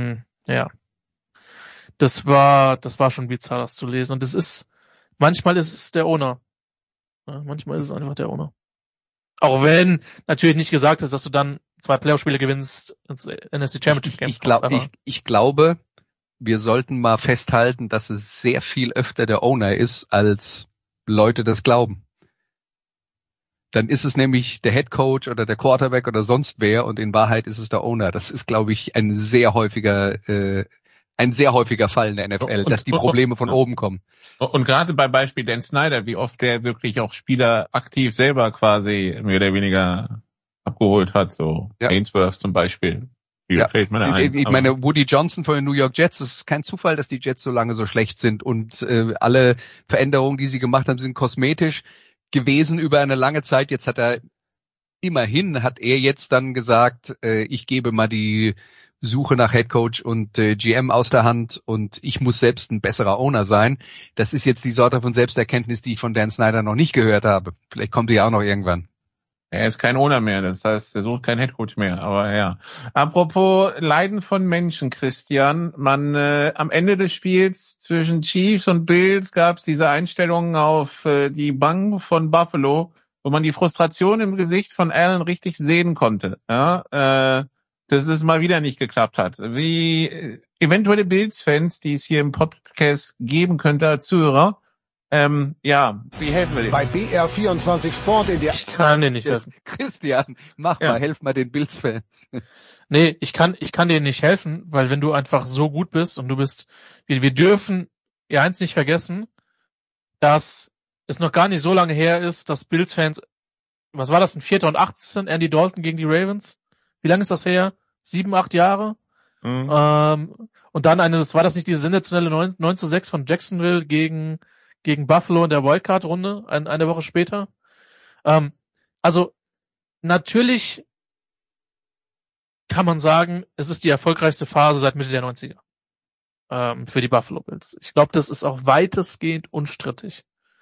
das war schon bizarr, das zu lesen. Und manchmal ist es der Owner. Ja, manchmal ist es einfach der Owner. Auch wenn natürlich nicht gesagt ist, dass du dann 2 Playoff-Spiele gewinnst ins NFC Championship Game. Ich glaube, wir sollten mal festhalten, dass es sehr viel öfter der Owner ist, als Leute das glauben. Dann ist es nämlich der Head Coach oder der Quarterback oder sonst wer und in Wahrheit ist es der Owner. Das ist, glaube ich, ein sehr häufiger Fall in der NFL, dass die Probleme von oben kommen. Und gerade bei Beispiel Dan Snyder, wie oft der wirklich auch Spieler aktiv selber quasi mehr oder weniger abgeholt hat, so Ainsworth zum Beispiel. Fällt mir ein. Ich meine, Woody Johnson von den New York Jets, es ist kein Zufall, dass die Jets so lange so schlecht sind und alle Veränderungen, die sie gemacht haben, sind kosmetisch gewesen über eine lange Zeit. Jetzt hat er jetzt dann gesagt, ich gebe mal die Suche nach Headcoach und GM aus der Hand und ich muss selbst ein besserer Owner sein. Das ist jetzt die Sorte von Selbsterkenntnis, die ich von Dan Snyder noch nicht gehört habe. Vielleicht kommt die ja auch noch irgendwann. Er ist kein Owner mehr, das heißt, er sucht keinen Headcoach mehr, aber ja. Apropos Leiden von Menschen, Christian, am Ende des Spiels zwischen Chiefs und Bills gab es diese Einstellungen auf die Bank von Buffalo, wo man die Frustration im Gesicht von Allen richtig sehen konnte, dass es mal wieder nicht geklappt hat. Wie eventuelle Bills-Fans, die es hier im Podcast geben könnte als Zuhörer, Ja, wie helfen wir dir? Bei BR24 Sport in der... Ich kann dir nicht helfen. Christian, mach mal, helf mal den Bills-Fans. Nee, ich kann dir nicht helfen, weil wenn du einfach so gut bist und wir dürfen ja eins nicht vergessen, dass es noch gar nicht so lange her ist, dass Bills-Fans, was war das, ein 4. und 18, Andy Dalton gegen die Ravens? Wie lange ist das her? 7, 8 Jahre? Mhm. Und dann war das nicht diese sensationelle 9-6 von Jacksonville gegen Buffalo in der Wildcard-Runde, eine Woche später? Also, natürlich kann man sagen, es ist die erfolgreichste Phase seit Mitte der 90er für die Buffalo Bills. Ich glaube, das ist auch weitestgehend unstrittig.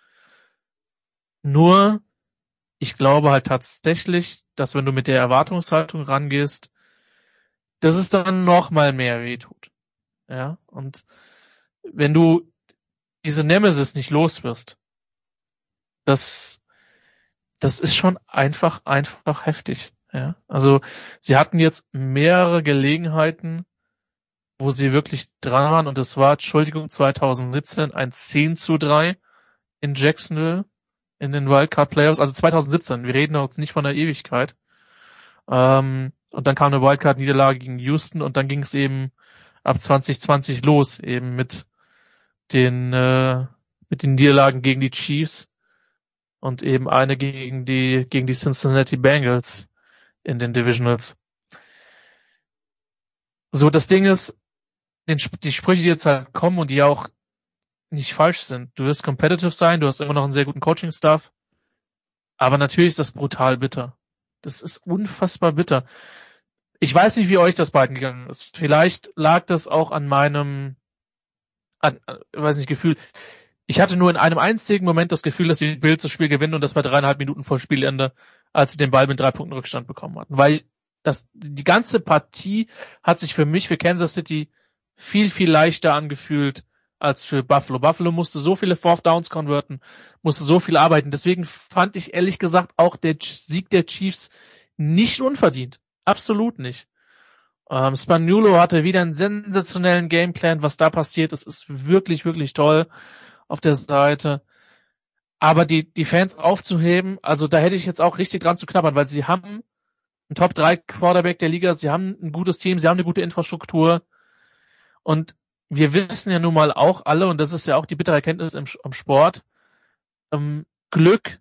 Nur, ich glaube halt tatsächlich, dass wenn du mit der Erwartungshaltung rangehst, dass es dann noch mal mehr wehtut. Ja, und wenn du diese Nemesis nicht los wirst, das ist schon einfach heftig. Ja, also sie hatten jetzt mehrere Gelegenheiten, wo sie wirklich dran waren, und es war, 2017 ein 10-3 in Jacksonville in den Wildcard Playoffs, also 2017, wir reden jetzt nicht von der Ewigkeit. Und dann kam eine Wildcard-Niederlage gegen Houston, und dann ging es eben ab 2020 los, eben mit den Niederlagen gegen die Chiefs und eben eine gegen die Cincinnati Bengals in den Divisionals. So, das Ding ist, die Sprüche, die jetzt halt kommen und die auch nicht falsch sind. Du wirst competitive sein, du hast immer noch einen sehr guten Coaching-Staff, aber natürlich ist das brutal bitter. Das ist unfassbar bitter. Ich weiß nicht, wie euch das beiden gegangen ist. Vielleicht lag das auch an meinem, Gefühl. Ich hatte nur in einem einzigen Moment das Gefühl, dass die Bills das Spiel gewinnen, und das war 3,5 Minuten vor Spielende, als sie den Ball mit 3 Punkten Rückstand bekommen hatten. Weil die ganze Partie hat sich für mich, für Kansas City, viel, viel leichter angefühlt als für Buffalo. Buffalo musste so viele Fourth Downs converten, musste so viel arbeiten. Deswegen fand ich ehrlich gesagt auch der Sieg der Chiefs nicht unverdient. Absolut nicht. Spagnuolo hatte wieder einen sensationellen Gameplan. Was da passiert ist, ist wirklich, wirklich toll auf der Seite. Aber die Fans aufzuheben, also da hätte ich jetzt auch richtig dran zu knabbern, weil sie haben einen Top-3 Quarterback der Liga, sie haben ein gutes Team, sie haben eine gute Infrastruktur. Und wir wissen ja nun mal auch alle, und das ist ja auch die bittere Erkenntnis im Sport, Glück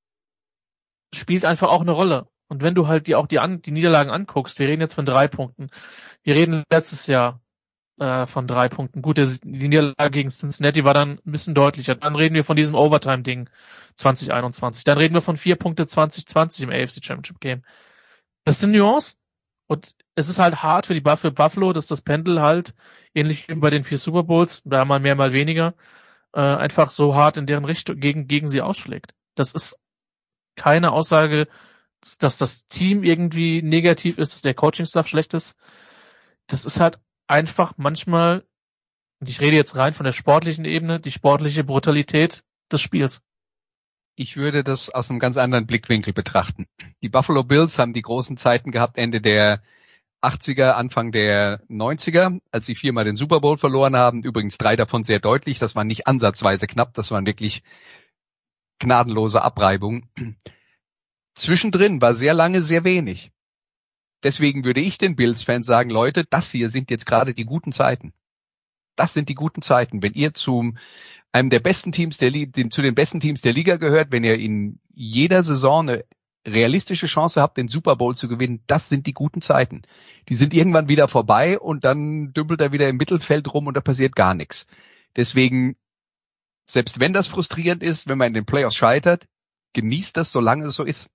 spielt einfach auch eine Rolle. Und wenn du halt die Niederlagen anguckst, wir reden jetzt von 3 Punkten, wir reden letztes Jahr von 3 Punkten. Gut, die Niederlage gegen Cincinnati war dann ein bisschen deutlicher. Dann reden wir von diesem Overtime-Ding 2021. Dann reden wir von 4 Punkte 2020 im AFC Championship Game. Das sind Nuancen. Und es ist halt hart für Buffalo, dass das Pendel halt, ähnlich wie bei den 4 Super Bowls, da mal mehr, mal weniger, einfach so hart in deren Richtung gegen sie ausschlägt. Das ist keine Aussage, dass das Team irgendwie negativ ist, dass der Coaching-Staff schlecht ist. Das ist halt einfach manchmal, und ich rede jetzt rein von der sportlichen Ebene, die sportliche Brutalität des Spiels. Ich würde das aus einem ganz anderen Blickwinkel betrachten. Die Buffalo Bills haben die großen Zeiten gehabt, Ende der 80er, Anfang der 90er, als sie 4-mal den Super Bowl verloren haben. Übrigens 3 davon sehr deutlich. Das war nicht ansatzweise knapp. Das waren wirklich gnadenlose Abreibungen. Zwischendrin war sehr lange sehr wenig. Deswegen würde ich den Bills-Fans sagen, Leute, das hier sind jetzt gerade die guten Zeiten. Das sind die guten Zeiten. Wenn ihr zu einem der besten Teams zu den besten Teams der Liga gehört, wenn ihr in jeder Saison eine realistische Chance habt, den Super Bowl zu gewinnen, das sind die guten Zeiten. Die sind irgendwann wieder vorbei, und dann dümpelt er wieder im Mittelfeld rum und da passiert gar nichts. Deswegen, selbst wenn das frustrierend ist, wenn man in den Playoffs scheitert, genießt das, solange es so ist.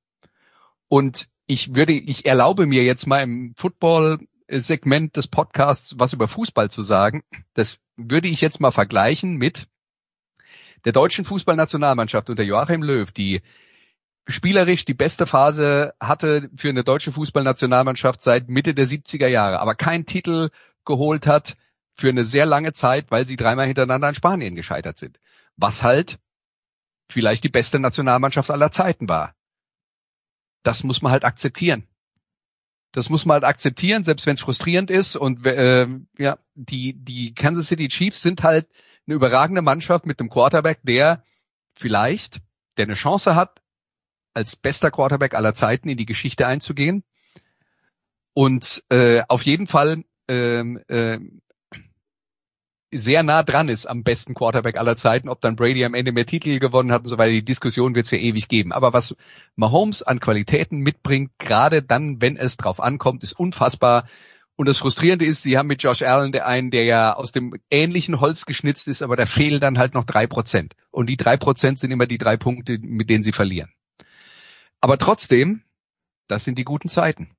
Und ich erlaube mir jetzt mal im Football-Segment des Podcasts was über Fußball zu sagen. Das würde ich jetzt mal vergleichen mit der deutschen Fußballnationalmannschaft unter Joachim Löw, die spielerisch die beste Phase hatte für eine deutsche Fußballnationalmannschaft seit Mitte der 70er Jahre, aber keinen Titel geholt hat für eine sehr lange Zeit, weil sie 3-mal hintereinander an Spanien gescheitert sind. Was halt vielleicht die beste Nationalmannschaft aller Zeiten war. Das muss man halt akzeptieren. Das muss man halt akzeptieren, selbst wenn es frustrierend ist. Und die Kansas City Chiefs sind halt eine überragende Mannschaft mit einem Quarterback, der vielleicht, der eine Chance hat, als bester Quarterback aller Zeiten in die Geschichte einzugehen und auf jeden Fall sehr nah dran ist am besten Quarterback aller Zeiten. Ob dann Brady am Ende mehr Titel gewonnen hat und so weiter, die Diskussion wird es ja ewig geben. Aber was Mahomes an Qualitäten mitbringt, gerade dann, wenn es drauf ankommt, ist unfassbar. Und das Frustrierende ist, sie haben mit Josh Allen der ja aus dem ähnlichen Holz geschnitzt ist, aber da fehlen dann halt noch 3%. Und die 3% sind immer die 3 Punkte, mit denen sie verlieren. Aber trotzdem, das sind die guten Zeiten.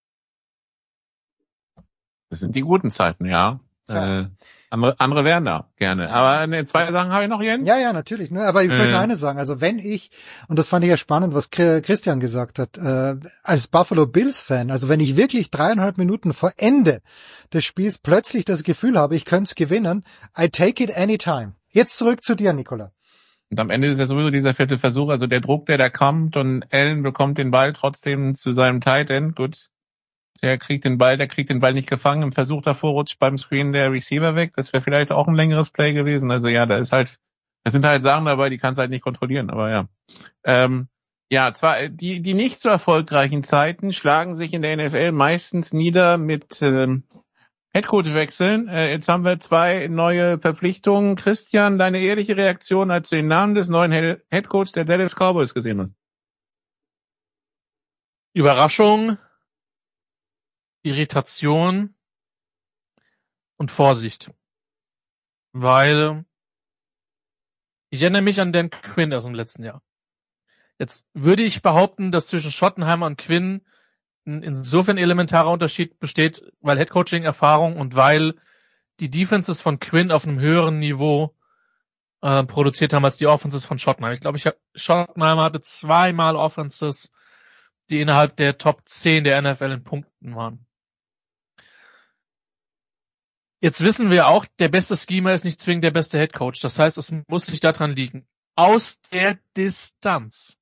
Das sind die guten Zeiten, ja. Andere wären da gerne. Aber zwei Sachen habe ich noch, Jens? Ja, natürlich. Aber ich möchte nur eines sagen. Also wenn ich, und das fand ich ja spannend, was Christian gesagt hat, als Buffalo Bills-Fan, also wenn ich wirklich 3,5 Minuten vor Ende des Spiels plötzlich das Gefühl habe, ich könnte es gewinnen, I take it anytime. Jetzt zurück zu dir, Nicola. Und am Ende ist ja sowieso dieser 4. Versuch, also der Druck, der da kommt und Allen bekommt den Ball trotzdem zu seinem Tight End. Gut. Der kriegt den Ball nicht gefangen. Im Versuch davor rutscht beim Screen der Receiver weg. Das wäre vielleicht auch ein längeres Play gewesen. Also ja, da sind halt Sachen dabei, die kannst du halt nicht kontrollieren. Aber ja. Zwar die nicht so erfolgreichen Zeiten schlagen sich in der NFL meistens nieder mit Headcoach-Wechseln. Jetzt haben wir 2 neue Verpflichtungen. Christian, deine ehrliche Reaktion, als du den Namen des neuen Headcoach der Dallas Cowboys gesehen hast? Überraschung, Irritation und Vorsicht. Weil ich erinnere mich an Dan Quinn aus dem letzten Jahr. Jetzt würde ich behaupten, dass zwischen Schottenheimer und Quinn insofern elementarer Unterschied besteht, weil Headcoaching-Erfahrung und weil die Defenses von Quinn auf einem höheren Niveau produziert haben als die Offenses von Schottenheimer. Ich glaube, Schottenheimer hatte 2-mal Offenses, die innerhalb der Top 10 der NFL in Punkten waren. Jetzt wissen wir auch, der beste Schemer ist nicht zwingend der beste Headcoach. Das heißt, es muss nicht daran liegen. Aus der Distanz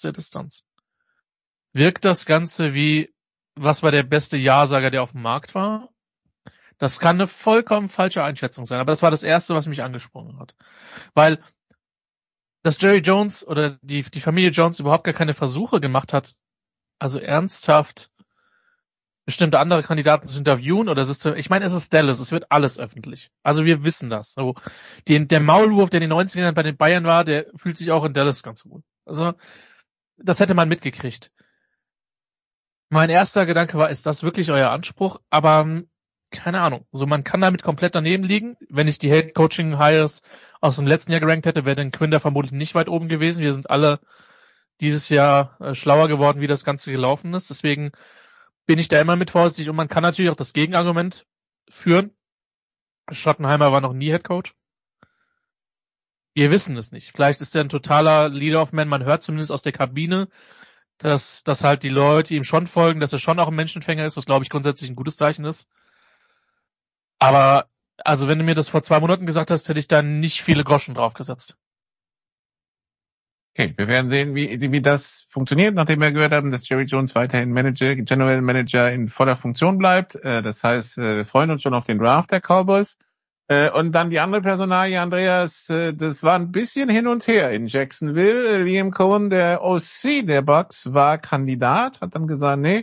wirkt das Ganze wie, was war der beste Ja-Sager, der auf dem Markt war? Das kann eine vollkommen falsche Einschätzung sein, aber das war das Erste, was mich angesprochen hat. Weil, dass Jerry Jones oder die Familie Jones überhaupt gar keine Versuche gemacht hat, also ernsthaft bestimmte andere Kandidaten zu interviewen oder ich meine, es ist Dallas, es wird alles öffentlich. Also wir wissen das. So, der Maulwurf, der in den 90ern bei den Bayern war, der fühlt sich auch in Dallas ganz gut. Also das hätte man mitgekriegt. Mein erster Gedanke war, ist das wirklich euer Anspruch? Aber keine Ahnung. So, man kann damit komplett daneben liegen. Wenn ich die Head-Coaching-Hires aus dem letzten Jahr gerankt hätte, wäre dann Quinn da vermutlich nicht weit oben gewesen. Wir sind alle dieses Jahr schlauer geworden, wie das Ganze gelaufen ist. Deswegen bin ich da immer mit vorsichtig. Und man kann natürlich auch das Gegenargument führen. Schottenheimer war noch nie Headcoach. Wir wissen es nicht. Vielleicht ist er ein totaler Leader of Men. Man hört zumindest aus der Kabine, dass halt die Leute ihm schon folgen, dass er schon auch ein Menschenfänger ist, was glaube ich grundsätzlich ein gutes Zeichen ist. Aber also wenn du mir das vor 2 Monaten gesagt hast, hätte ich da nicht viele Groschen draufgesetzt. Okay, wir werden sehen, wie das funktioniert, nachdem wir gehört haben, dass Jerry Jones weiterhin General Manager in voller Funktion bleibt. Das heißt, wir freuen uns schon auf den Draft der Cowboys. Und dann die andere Personalie, Andreas, das war ein bisschen hin und her in Jacksonville. Liam Cohen, der OC der Bucks, war Kandidat, hat dann gesagt, nee,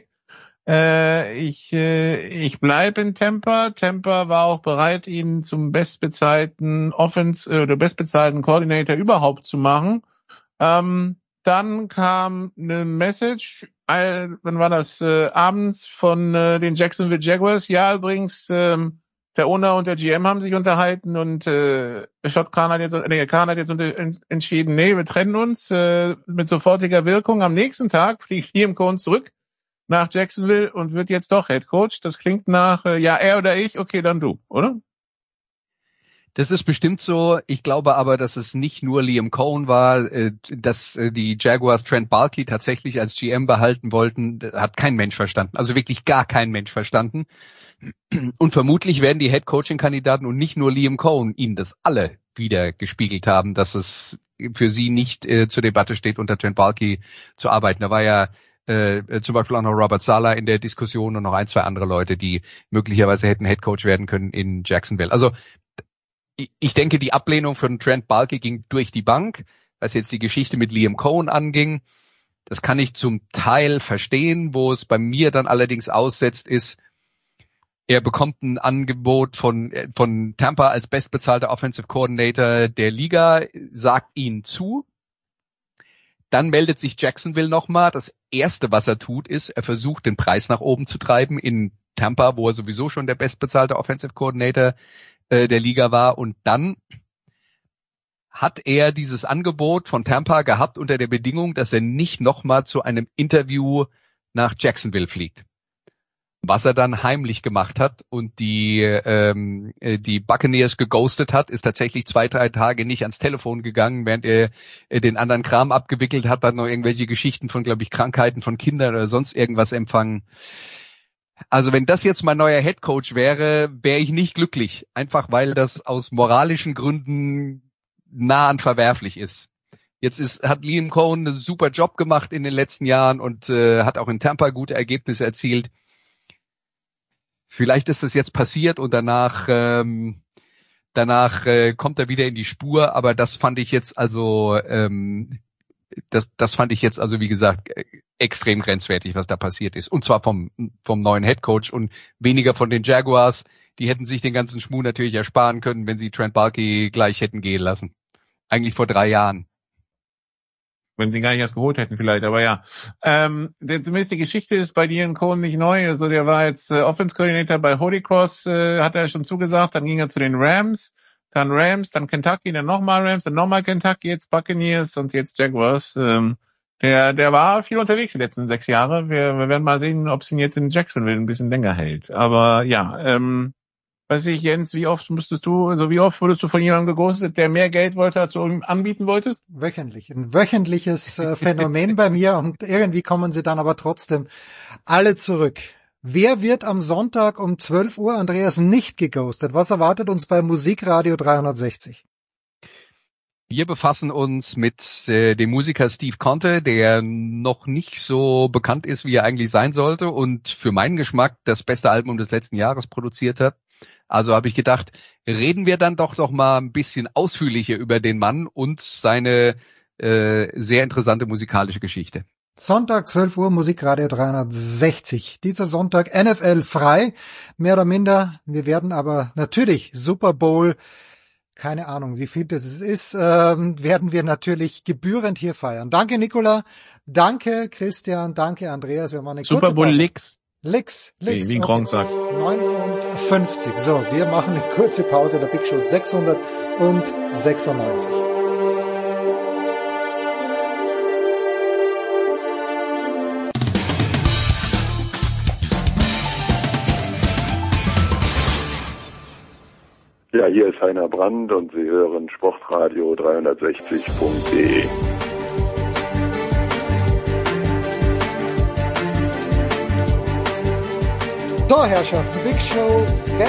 ich bleibe in Tampa. Tampa war auch bereit, ihn zum bestbezahlten bestbezahlten Coordinator überhaupt zu machen. Dann kam eine Message, wann war das, abends von den Jacksonville Jaguars. Ja, übrigens, der Owner und der GM haben sich unterhalten und Khan hat jetzt entschieden, nee, wir trennen uns mit sofortiger Wirkung. Am nächsten Tag fliegt Liam Cohen zurück nach Jacksonville und wird jetzt doch Head Coach. Das klingt nach, ja, er oder ich, okay, dann du, oder? Das ist bestimmt so. Ich glaube aber, dass es nicht nur Liam Cohen war, dass die Jaguars Trent Baalke tatsächlich als GM behalten wollten, hat kein Mensch verstanden. Also wirklich gar kein Mensch verstanden. Und vermutlich werden die Head-Coaching-Kandidaten und nicht nur Liam Cohen ihnen das alle wieder gespiegelt haben, dass es für sie nicht zur Debatte steht, unter Trent Baalke zu arbeiten. Da war ja zum Beispiel auch noch Robert Saleh in der Diskussion und noch 1, 2 andere Leute, die möglicherweise hätten Head-Coach werden können in Jacksonville. Also ich denke, die Ablehnung von Trent Baalke ging durch die Bank. was jetzt die Geschichte mit Liam Cohen anging. Das kann ich zum Teil verstehen. Wo es bei mir dann allerdings aussetzt, ist, er bekommt ein Angebot von Tampa als bestbezahlter Offensive Coordinator der Liga, sagt ihn zu. Dann meldet sich Jacksonville nochmal. Das Erste, was er tut, ist, er versucht, den Preis nach oben zu treiben in Tampa, wo er sowieso schon der bestbezahlte Offensive Coordinator der Liga war. Und dann hat er dieses Angebot von Tampa gehabt unter der Bedingung, dass er nicht nochmal zu einem Interview nach Jacksonville fliegt. Was er dann heimlich gemacht hat und die Buccaneers geghostet hat, ist tatsächlich 2-3 Tage nicht ans Telefon gegangen, während er den anderen Kram abgewickelt hat, dann noch irgendwelche Geschichten von, glaube ich, Krankheiten von Kindern oder sonst irgendwas empfangen. Also wenn das jetzt mein neuer Headcoach wäre, wäre ich nicht glücklich. Einfach weil das aus moralischen Gründen nah an verwerflich ist. Hat Liam Cohen einen super Job gemacht in den letzten Jahren und hat auch in Tampa gute Ergebnisse erzielt. Vielleicht ist das jetzt passiert und danach kommt er wieder in die Spur, aber das fand ich jetzt also das fand ich jetzt also wie gesagt extrem grenzwertig, was da passiert ist, und zwar vom neuen Headcoach und weniger von den Jaguars. Die hätten sich den ganzen Schmuh natürlich ersparen können, wenn sie Trent Baalke gleich hätten gehen lassen. Eigentlich vor 3 Jahren. Wenn sie gar nicht erst geholt hätten vielleicht, aber ja. Zumindest die Geschichte ist bei Liam Cohen nicht neu. Also der war jetzt Offense Coordinator bei Holy Cross, hat er schon zugesagt. Dann ging er zu den Rams, dann Kentucky, dann nochmal Rams, dann nochmal Kentucky, jetzt Buccaneers und jetzt Jaguars. Der war viel unterwegs die letzten 6 Jahre. Wir werden mal sehen, ob es ihn jetzt in Jacksonville ein bisschen länger hält. Aber ja, weiß ich, Jens, wie oft wurdest du von jemandem geghostet, der mehr Geld wollte, als du ihm anbieten wolltest? Wöchentlich. Ein wöchentliches Phänomen bei mir, und irgendwie kommen sie dann aber trotzdem alle zurück. Wer wird am Sonntag um 12 Uhr, Andreas, nicht geghostet? Was erwartet uns bei Musikradio 360? Wir befassen uns mit dem Musiker Steve Conte, der noch nicht so bekannt ist, wie er eigentlich sein sollte und für meinen Geschmack das beste Album des letzten Jahres produziert hat. Also habe ich gedacht, reden wir dann doch noch mal ein bisschen ausführlicher über den Mann und seine sehr interessante musikalische Geschichte. Sonntag, 12 Uhr, Musikradio 360. Dieser Sonntag NFL frei, mehr oder minder. Wir werden aber natürlich Super Bowl, keine Ahnung, wie viel das ist, werden wir natürlich gebührend hier feiern. Danke, Nicola. Danke, Christian. Danke, Andreas. Wir machen eine Super Bowl Licks. Licks. Wie ein Gronk sagt. 59. So, wir machen eine kurze Pause in der Big Show 696. Ja, hier ist Heiner Brandt und Sie hören Sportradio 360.de. So, Herrschaften, Big Show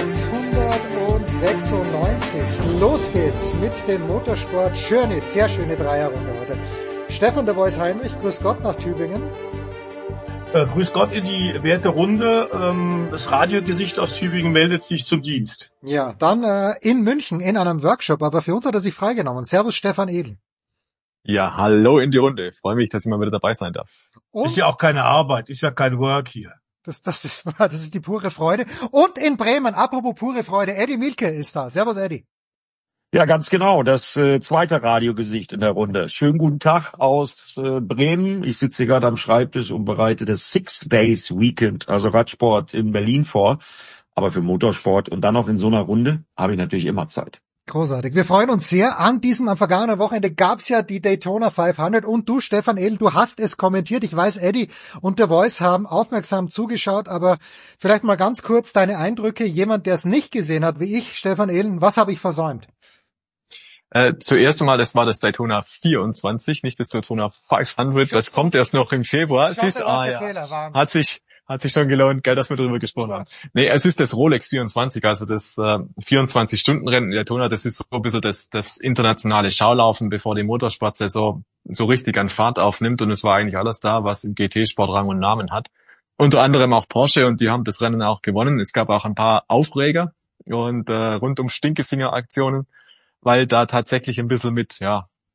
696. Los geht's mit dem Motorsport. Sehr schöne Dreierrunde heute. Stefan der Voice Heinrich, grüß Gott nach Tübingen. Grüß Gott in die werte Runde. Das Radiogesicht aus Tübingen meldet sich zum Dienst. Ja, dann in München in einem Workshop, aber für uns hat er sich freigenommen. Servus Stefan Edel. Ja, hallo in die Runde. Ich freue mich, dass ich mal wieder dabei sein darf. Ist ja auch keine Arbeit, ist ja kein Work hier. Das ist die pure Freude. Und in Bremen, apropos pure Freude, Eddie Mielke ist da. Servus Eddie. Ja, ganz genau. Das zweite Radiogesicht in der Runde. Schönen guten Tag aus Bremen. Ich sitze hier gerade am Schreibtisch und bereite das 6 Days Weekend, also Radsport in Berlin vor. Aber für Motorsport und dann noch in so einer Runde habe ich natürlich immer Zeit. Großartig. Wir freuen uns sehr. Am vergangenen Wochenende gab's ja die Daytona 500 und du, Stefan Edel, du hast es kommentiert. Ich weiß, Eddie und der Voice haben aufmerksam zugeschaut, aber vielleicht mal ganz kurz deine Eindrücke. Jemand, der es nicht gesehen hat, wie ich, Stefan Edel, was habe ich versäumt? Zuerst einmal, das war das Daytona 24, nicht das Daytona 500. Das kommt erst noch im Februar. Hat sich schon gelohnt, gell, dass wir darüber gesprochen haben. Nee, es ist das Rolex 24, also das 24-Stunden-Rennen in Daytona. Das ist so ein bisschen das internationale Schaulaufen, bevor die Motorsportsaison so richtig an Fahrt aufnimmt. Und es war eigentlich alles da, was im GT-Sport Rang und Namen hat. Unter anderem auch Porsche, und die haben das Rennen auch gewonnen. Es gab auch ein paar Aufreger und rund um Stinkefinger-Aktionen, weil da tatsächlich ein bisschen mit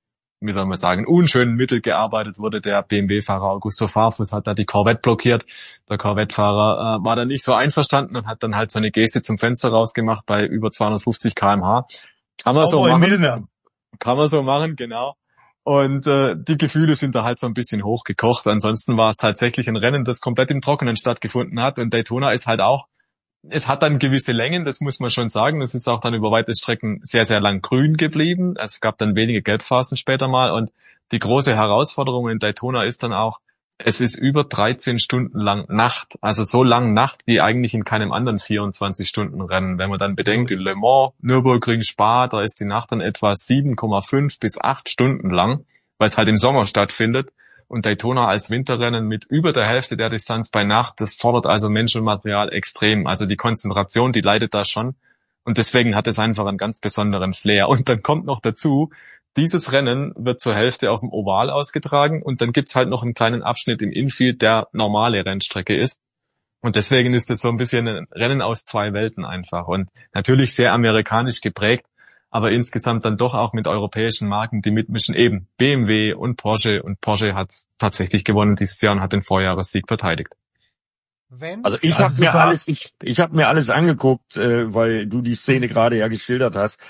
wie soll man sagen, unschönen Mittel gearbeitet wurde. Der BMW-Fahrer Augusto Farfus hat da die Corvette blockiert. Der Corvette-Fahrer war da nicht so einverstanden und hat dann halt so eine Geste zum Fenster rausgemacht bei über 250 km/h. Kann man so machen. Kann man so machen, genau. Und die Gefühle sind da halt so ein bisschen hochgekocht. Ansonsten war es tatsächlich ein Rennen, das komplett im Trockenen stattgefunden hat. Und Daytona ist halt auch, es hat dann gewisse Längen, das muss man schon sagen. Es ist auch dann über weite Strecken sehr, sehr lang grün geblieben. Es gab dann wenige Gelbphasen später mal. Und die große Herausforderung in Daytona ist dann auch, es ist über 13 Stunden lang Nacht. Also so lang Nacht wie eigentlich in keinem anderen 24-Stunden-Rennen. Wenn man dann bedenkt, in Le Mans, Nürburgring, Spa, da ist die Nacht dann etwa 7,5 bis 8 Stunden lang, weil es halt im Sommer stattfindet. Und Daytona als Winterrennen mit über der Hälfte der Distanz bei Nacht, das fordert also Mensch und Material extrem. Also die Konzentration, die leidet da schon. Und deswegen hat es einfach einen ganz besonderen Flair. Und dann kommt noch dazu, dieses Rennen wird zur Hälfte auf dem Oval ausgetragen und dann gibt's halt noch einen kleinen Abschnitt im Infield, der normale Rennstrecke ist. Und deswegen ist es so ein bisschen ein Rennen aus zwei Welten einfach. Und natürlich sehr amerikanisch geprägt, aber insgesamt dann doch auch mit europäischen Marken, die mitmischen, eben BMW und Porsche. Und Porsche hat tatsächlich gewonnen dieses Jahr und hat den Vorjahressieg verteidigt. Also ich habe mir alles angeguckt, weil du die Szene gerade ja geschildert hast.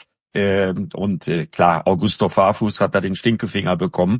Klar, Augusto Farfus hat da den Stinkefinger bekommen.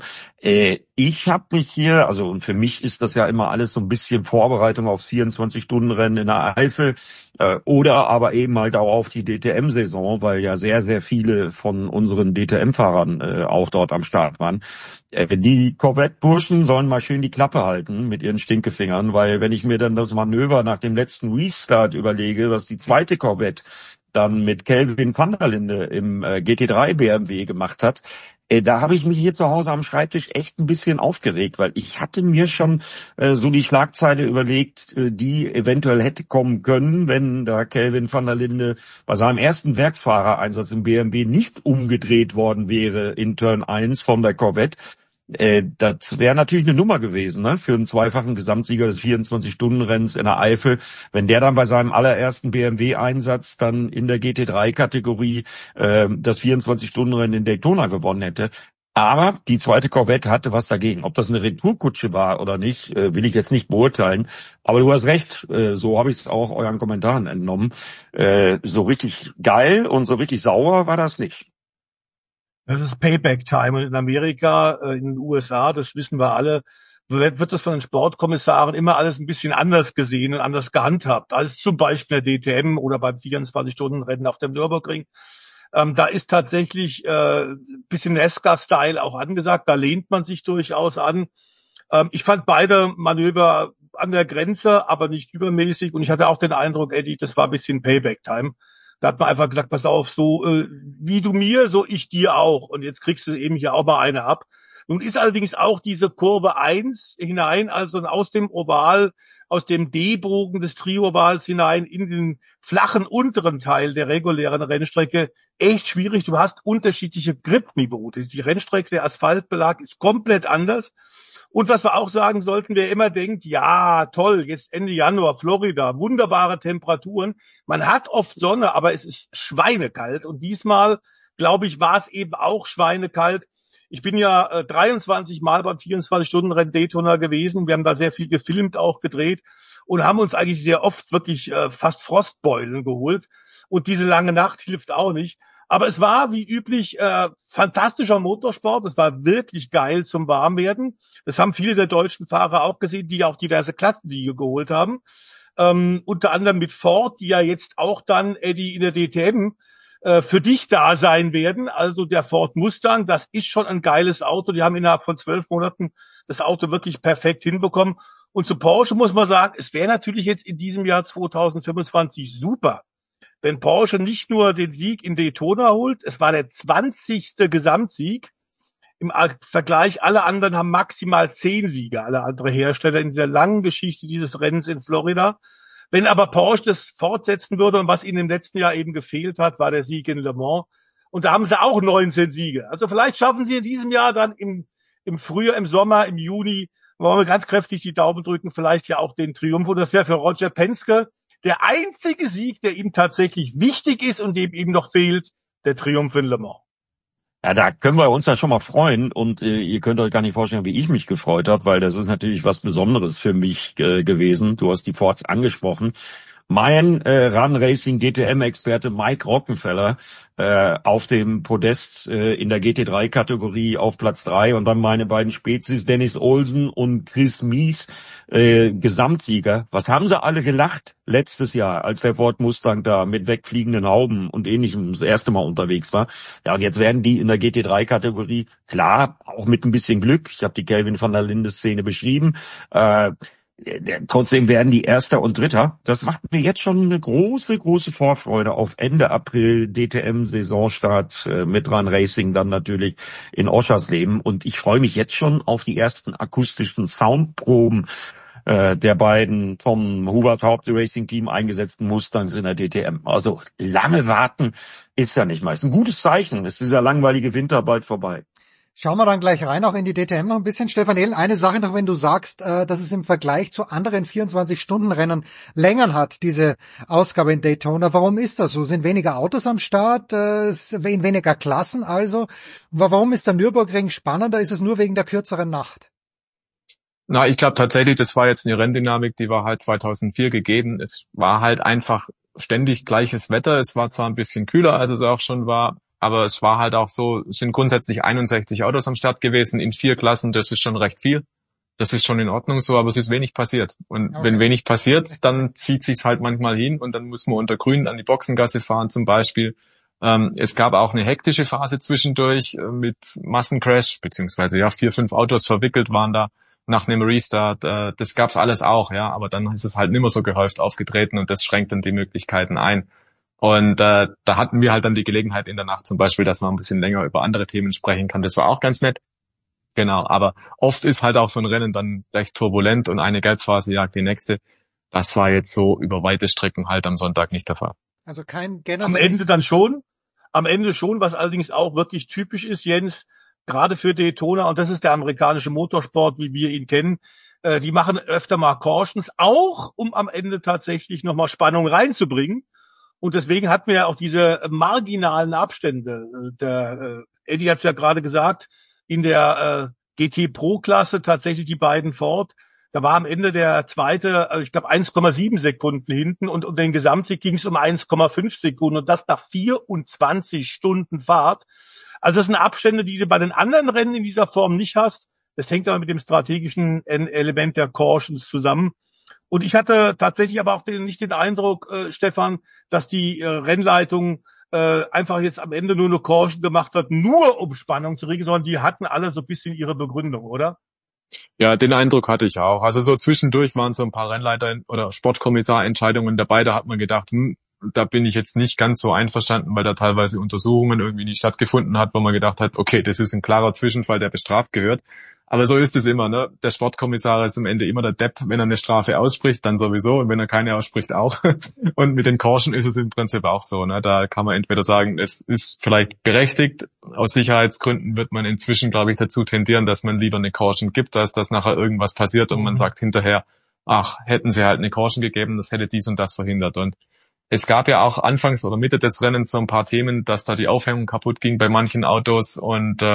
Ich habe mich hier, also und für mich ist das ja immer alles so ein bisschen Vorbereitung aufs 24-Stunden-Rennen in der Eifel oder aber eben halt auch auf die DTM-Saison, weil ja sehr, sehr viele von unseren DTM-Fahrern auch dort am Start waren. Die Corvette-Burschen sollen mal schön die Klappe halten mit ihren Stinkefingern, weil wenn ich mir dann das Manöver nach dem letzten Restart überlege, was die zweite Corvette dann mit Kelvin van der Linde im GT3 BMW gemacht hat, da habe ich mich hier zu Hause am Schreibtisch echt ein bisschen aufgeregt, weil ich hatte mir schon so die Schlagzeile überlegt, die eventuell hätte kommen können, wenn da Kelvin van der Linde bei seinem ersten Werksfahrereinsatz im BMW nicht umgedreht worden wäre in Turn 1 von der Corvette. Das wäre natürlich eine Nummer gewesen, ne? Für einen zweifachen Gesamtsieger des 24-Stunden-Rennens in der Eifel. Wenn der dann bei seinem allerersten BMW-Einsatz dann in der GT3-Kategorie das 24-Stunden-Rennen in Daytona gewonnen hätte. Aber die zweite Corvette hatte was dagegen. Ob das eine Retourkutsche war oder nicht, will ich jetzt nicht beurteilen. Aber du hast recht, so habe ich es auch euren Kommentaren entnommen. So richtig geil und so richtig sauer war das nicht. Das ist Payback-Time. Und in Amerika, in den USA, das wissen wir alle, wird das von den Sportkommissaren immer alles ein bisschen anders gesehen und anders gehandhabt, als zum Beispiel der DTM oder beim 24-Stunden-Rennen auf dem Nürburgring. Da ist tatsächlich bisschen NASCAR-Style auch angesagt. Da lehnt man sich durchaus an. Ich fand beide Manöver an der Grenze, aber nicht übermäßig. Und ich hatte auch den Eindruck, Eddie, das war ein bisschen Payback-Time. Da hat man einfach gesagt, pass auf, so wie du mir, so ich dir auch. Und jetzt kriegst du eben hier auch mal eine ab. Nun ist allerdings auch diese Kurve 1 hinein, also aus dem Oval, aus dem D-Bogen des Tri-Ovals hinein in den flachen unteren Teil der regulären Rennstrecke echt schwierig. Du hast unterschiedliche Grip-Niveaus. Die Rennstrecke, der Asphaltbelag ist komplett anders. Und was wir auch sagen sollten, wer immer denkt, ja, toll, jetzt Ende Januar, Florida, wunderbare Temperaturen. Man hat oft Sonne, aber es ist schweinekalt. Und diesmal, glaube ich, war es eben auch schweinekalt. Ich bin ja 23 Mal beim 24-Stunden-Rennen Daytona gewesen. Wir haben da sehr viel gefilmt, auch gedreht und haben uns eigentlich sehr oft wirklich fast Frostbeulen geholt. Und diese lange Nacht hilft auch nicht. Aber es war wie üblich fantastischer Motorsport. Es war wirklich geil zum Warmwerden. Das haben viele der deutschen Fahrer auch gesehen, die auch diverse Klassensiege geholt haben. Unter anderem mit Ford, die ja jetzt auch dann, Eddie, in der DTM für dich da sein werden. Also der Ford Mustang, das ist schon ein geiles Auto. Die haben innerhalb von 12 Monaten das Auto wirklich perfekt hinbekommen. Und zu Porsche muss man sagen, es wäre natürlich jetzt in diesem Jahr 2025 super, wenn Porsche nicht nur den Sieg in Daytona holt, es war der 20. Gesamtsieg. Im Vergleich, alle anderen haben maximal 10 Siege, alle andere Hersteller in dieser langen Geschichte dieses Rennens in Florida. Wenn aber Porsche das fortsetzen würde und was ihnen im letzten Jahr eben gefehlt hat, war der Sieg in Le Mans. Und da haben sie auch 19 Siege. Also vielleicht schaffen sie in diesem Jahr dann im Frühjahr, im Sommer, im Juni, wollen wir ganz kräftig die Daumen drücken, vielleicht ja auch den Triumph. Und das wäre für Roger Penske der einzige Sieg, der ihm tatsächlich wichtig ist und dem ihm noch fehlt, der Triumph in Le Mans. Ja, da können wir uns ja schon mal freuen und ihr könnt euch gar nicht vorstellen, wie ich mich gefreut habe, weil das ist natürlich was Besonderes für mich gewesen. Du hast die Fords angesprochen. Mein Run Racing DTM-Experte Mike Rockenfeller auf dem Podest in der GT3-Kategorie auf Platz 3 und dann meine beiden Spezies Dennis Olsen und Chris Mies, Gesamtsieger. Was haben sie alle gelacht letztes Jahr, als der Ford Mustang da mit wegfliegenden Hauben und Ähnlichem das erste Mal unterwegs war. Ja, und jetzt werden die in der GT3-Kategorie, klar, auch mit ein bisschen Glück, ich habe die Kelvin van der Linde-Szene beschrieben, trotzdem werden die Erster und Dritter. Das macht mir jetzt schon eine große, große Vorfreude auf Ende April DTM-Saisonstart mit Run Racing dann natürlich in Oschersleben. Und ich freue mich jetzt schon auf die ersten akustischen Soundproben der beiden vom Hubert Haupt Racing Team eingesetzten Mustangs in der DTM. Also lange warten ist ja nicht mal. Ist ein gutes Zeichen. Ist dieser langweilige Winter bald vorbei. Schauen wir dann gleich rein, auch in die DTM noch ein bisschen. Stefan Ehlen, eine Sache noch, wenn du sagst, dass es im Vergleich zu anderen 24-Stunden-Rennen längern hat, diese Ausgabe in Daytona. Warum ist das so? Sind weniger Autos am Start, weniger Klassen also? Warum ist der Nürburgring spannender? Ist es nur wegen der kürzeren Nacht? Na, ich glaube tatsächlich, das war jetzt eine Renndynamik, die war halt 2004 gegeben. Es war halt einfach ständig gleiches Wetter. Es war zwar ein bisschen kühler, als es auch schon war, aber es war halt auch so, es sind grundsätzlich 61 Autos am Start gewesen in 4 Klassen, das ist schon recht viel. Das ist schon in Ordnung so, aber es ist wenig passiert. Und wenn wenig passiert, dann zieht sich's halt manchmal hin und dann muss man unter Grün an die Boxengasse fahren zum Beispiel. Es gab auch eine hektische Phase zwischendurch mit Massencrash, beziehungsweise 4, 5 Autos verwickelt waren da nach einem Restart. Das gab's alles auch, ja, aber dann ist es halt nimmer so gehäuft aufgetreten und das schränkt dann die Möglichkeiten ein. Und da hatten wir halt dann die Gelegenheit in der Nacht zum Beispiel, dass man ein bisschen länger über andere Themen sprechen kann. Das war auch ganz nett. Genau, aber oft ist halt auch so ein Rennen dann recht turbulent und eine Gelbphase jagt die nächste. Das war jetzt so über weite Strecken halt am Sonntag nicht der Fall. Also kein generelles... Am Ende schon, was allerdings auch wirklich typisch ist, Jens, gerade für Daytona, und das ist der amerikanische Motorsport, wie wir ihn kennen, die machen öfter mal Cautions, auch um am Ende tatsächlich nochmal Spannung reinzubringen. Und deswegen hatten wir ja auch diese marginalen Abstände. Der Eddie hat es ja gerade gesagt, in der GT Pro-Klasse tatsächlich die beiden Ford. Da war am Ende der zweite, ich glaube 1,7 Sekunden hinten und um den Gesamtsieg ging es um 1,5 Sekunden und das nach 24 Stunden Fahrt. Also das sind Abstände, die du bei den anderen Rennen in dieser Form nicht hast. Das hängt aber mit dem strategischen Element der Cautions zusammen. Und ich hatte tatsächlich aber auch nicht den Eindruck, Stefan, dass die Rennleitung einfach jetzt am Ende nur eine Caution gemacht hat, nur um Spannung zu regeln, sondern die hatten alle so ein bisschen ihre Begründung, oder? Ja, den Eindruck hatte ich auch. Also so zwischendurch waren so ein paar Rennleiter- oder Sportkommissarentscheidungen dabei, da hat man gedacht, da bin ich jetzt nicht ganz so einverstanden, weil da teilweise Untersuchungen irgendwie nicht stattgefunden hat, wo man gedacht hat, okay, das ist ein klarer Zwischenfall, der bestraft gehört. Aber so ist es immer, ne? Der Sportkommissar ist am Ende immer der Depp, wenn er eine Strafe ausspricht, dann sowieso, und wenn er keine ausspricht, auch. Und mit den Caution ist es im Prinzip auch so, ne? Da kann man entweder sagen, es ist vielleicht berechtigt, aus Sicherheitsgründen wird man inzwischen, glaube ich, dazu tendieren, dass man lieber eine Caution gibt, als dass nachher irgendwas passiert und man sagt hinterher, ach, hätten sie halt eine Caution gegeben, das hätte dies und das verhindert. Und es gab ja auch anfangs oder Mitte des Rennens so ein paar Themen, dass da die Aufhängung kaputt ging bei manchen Autos und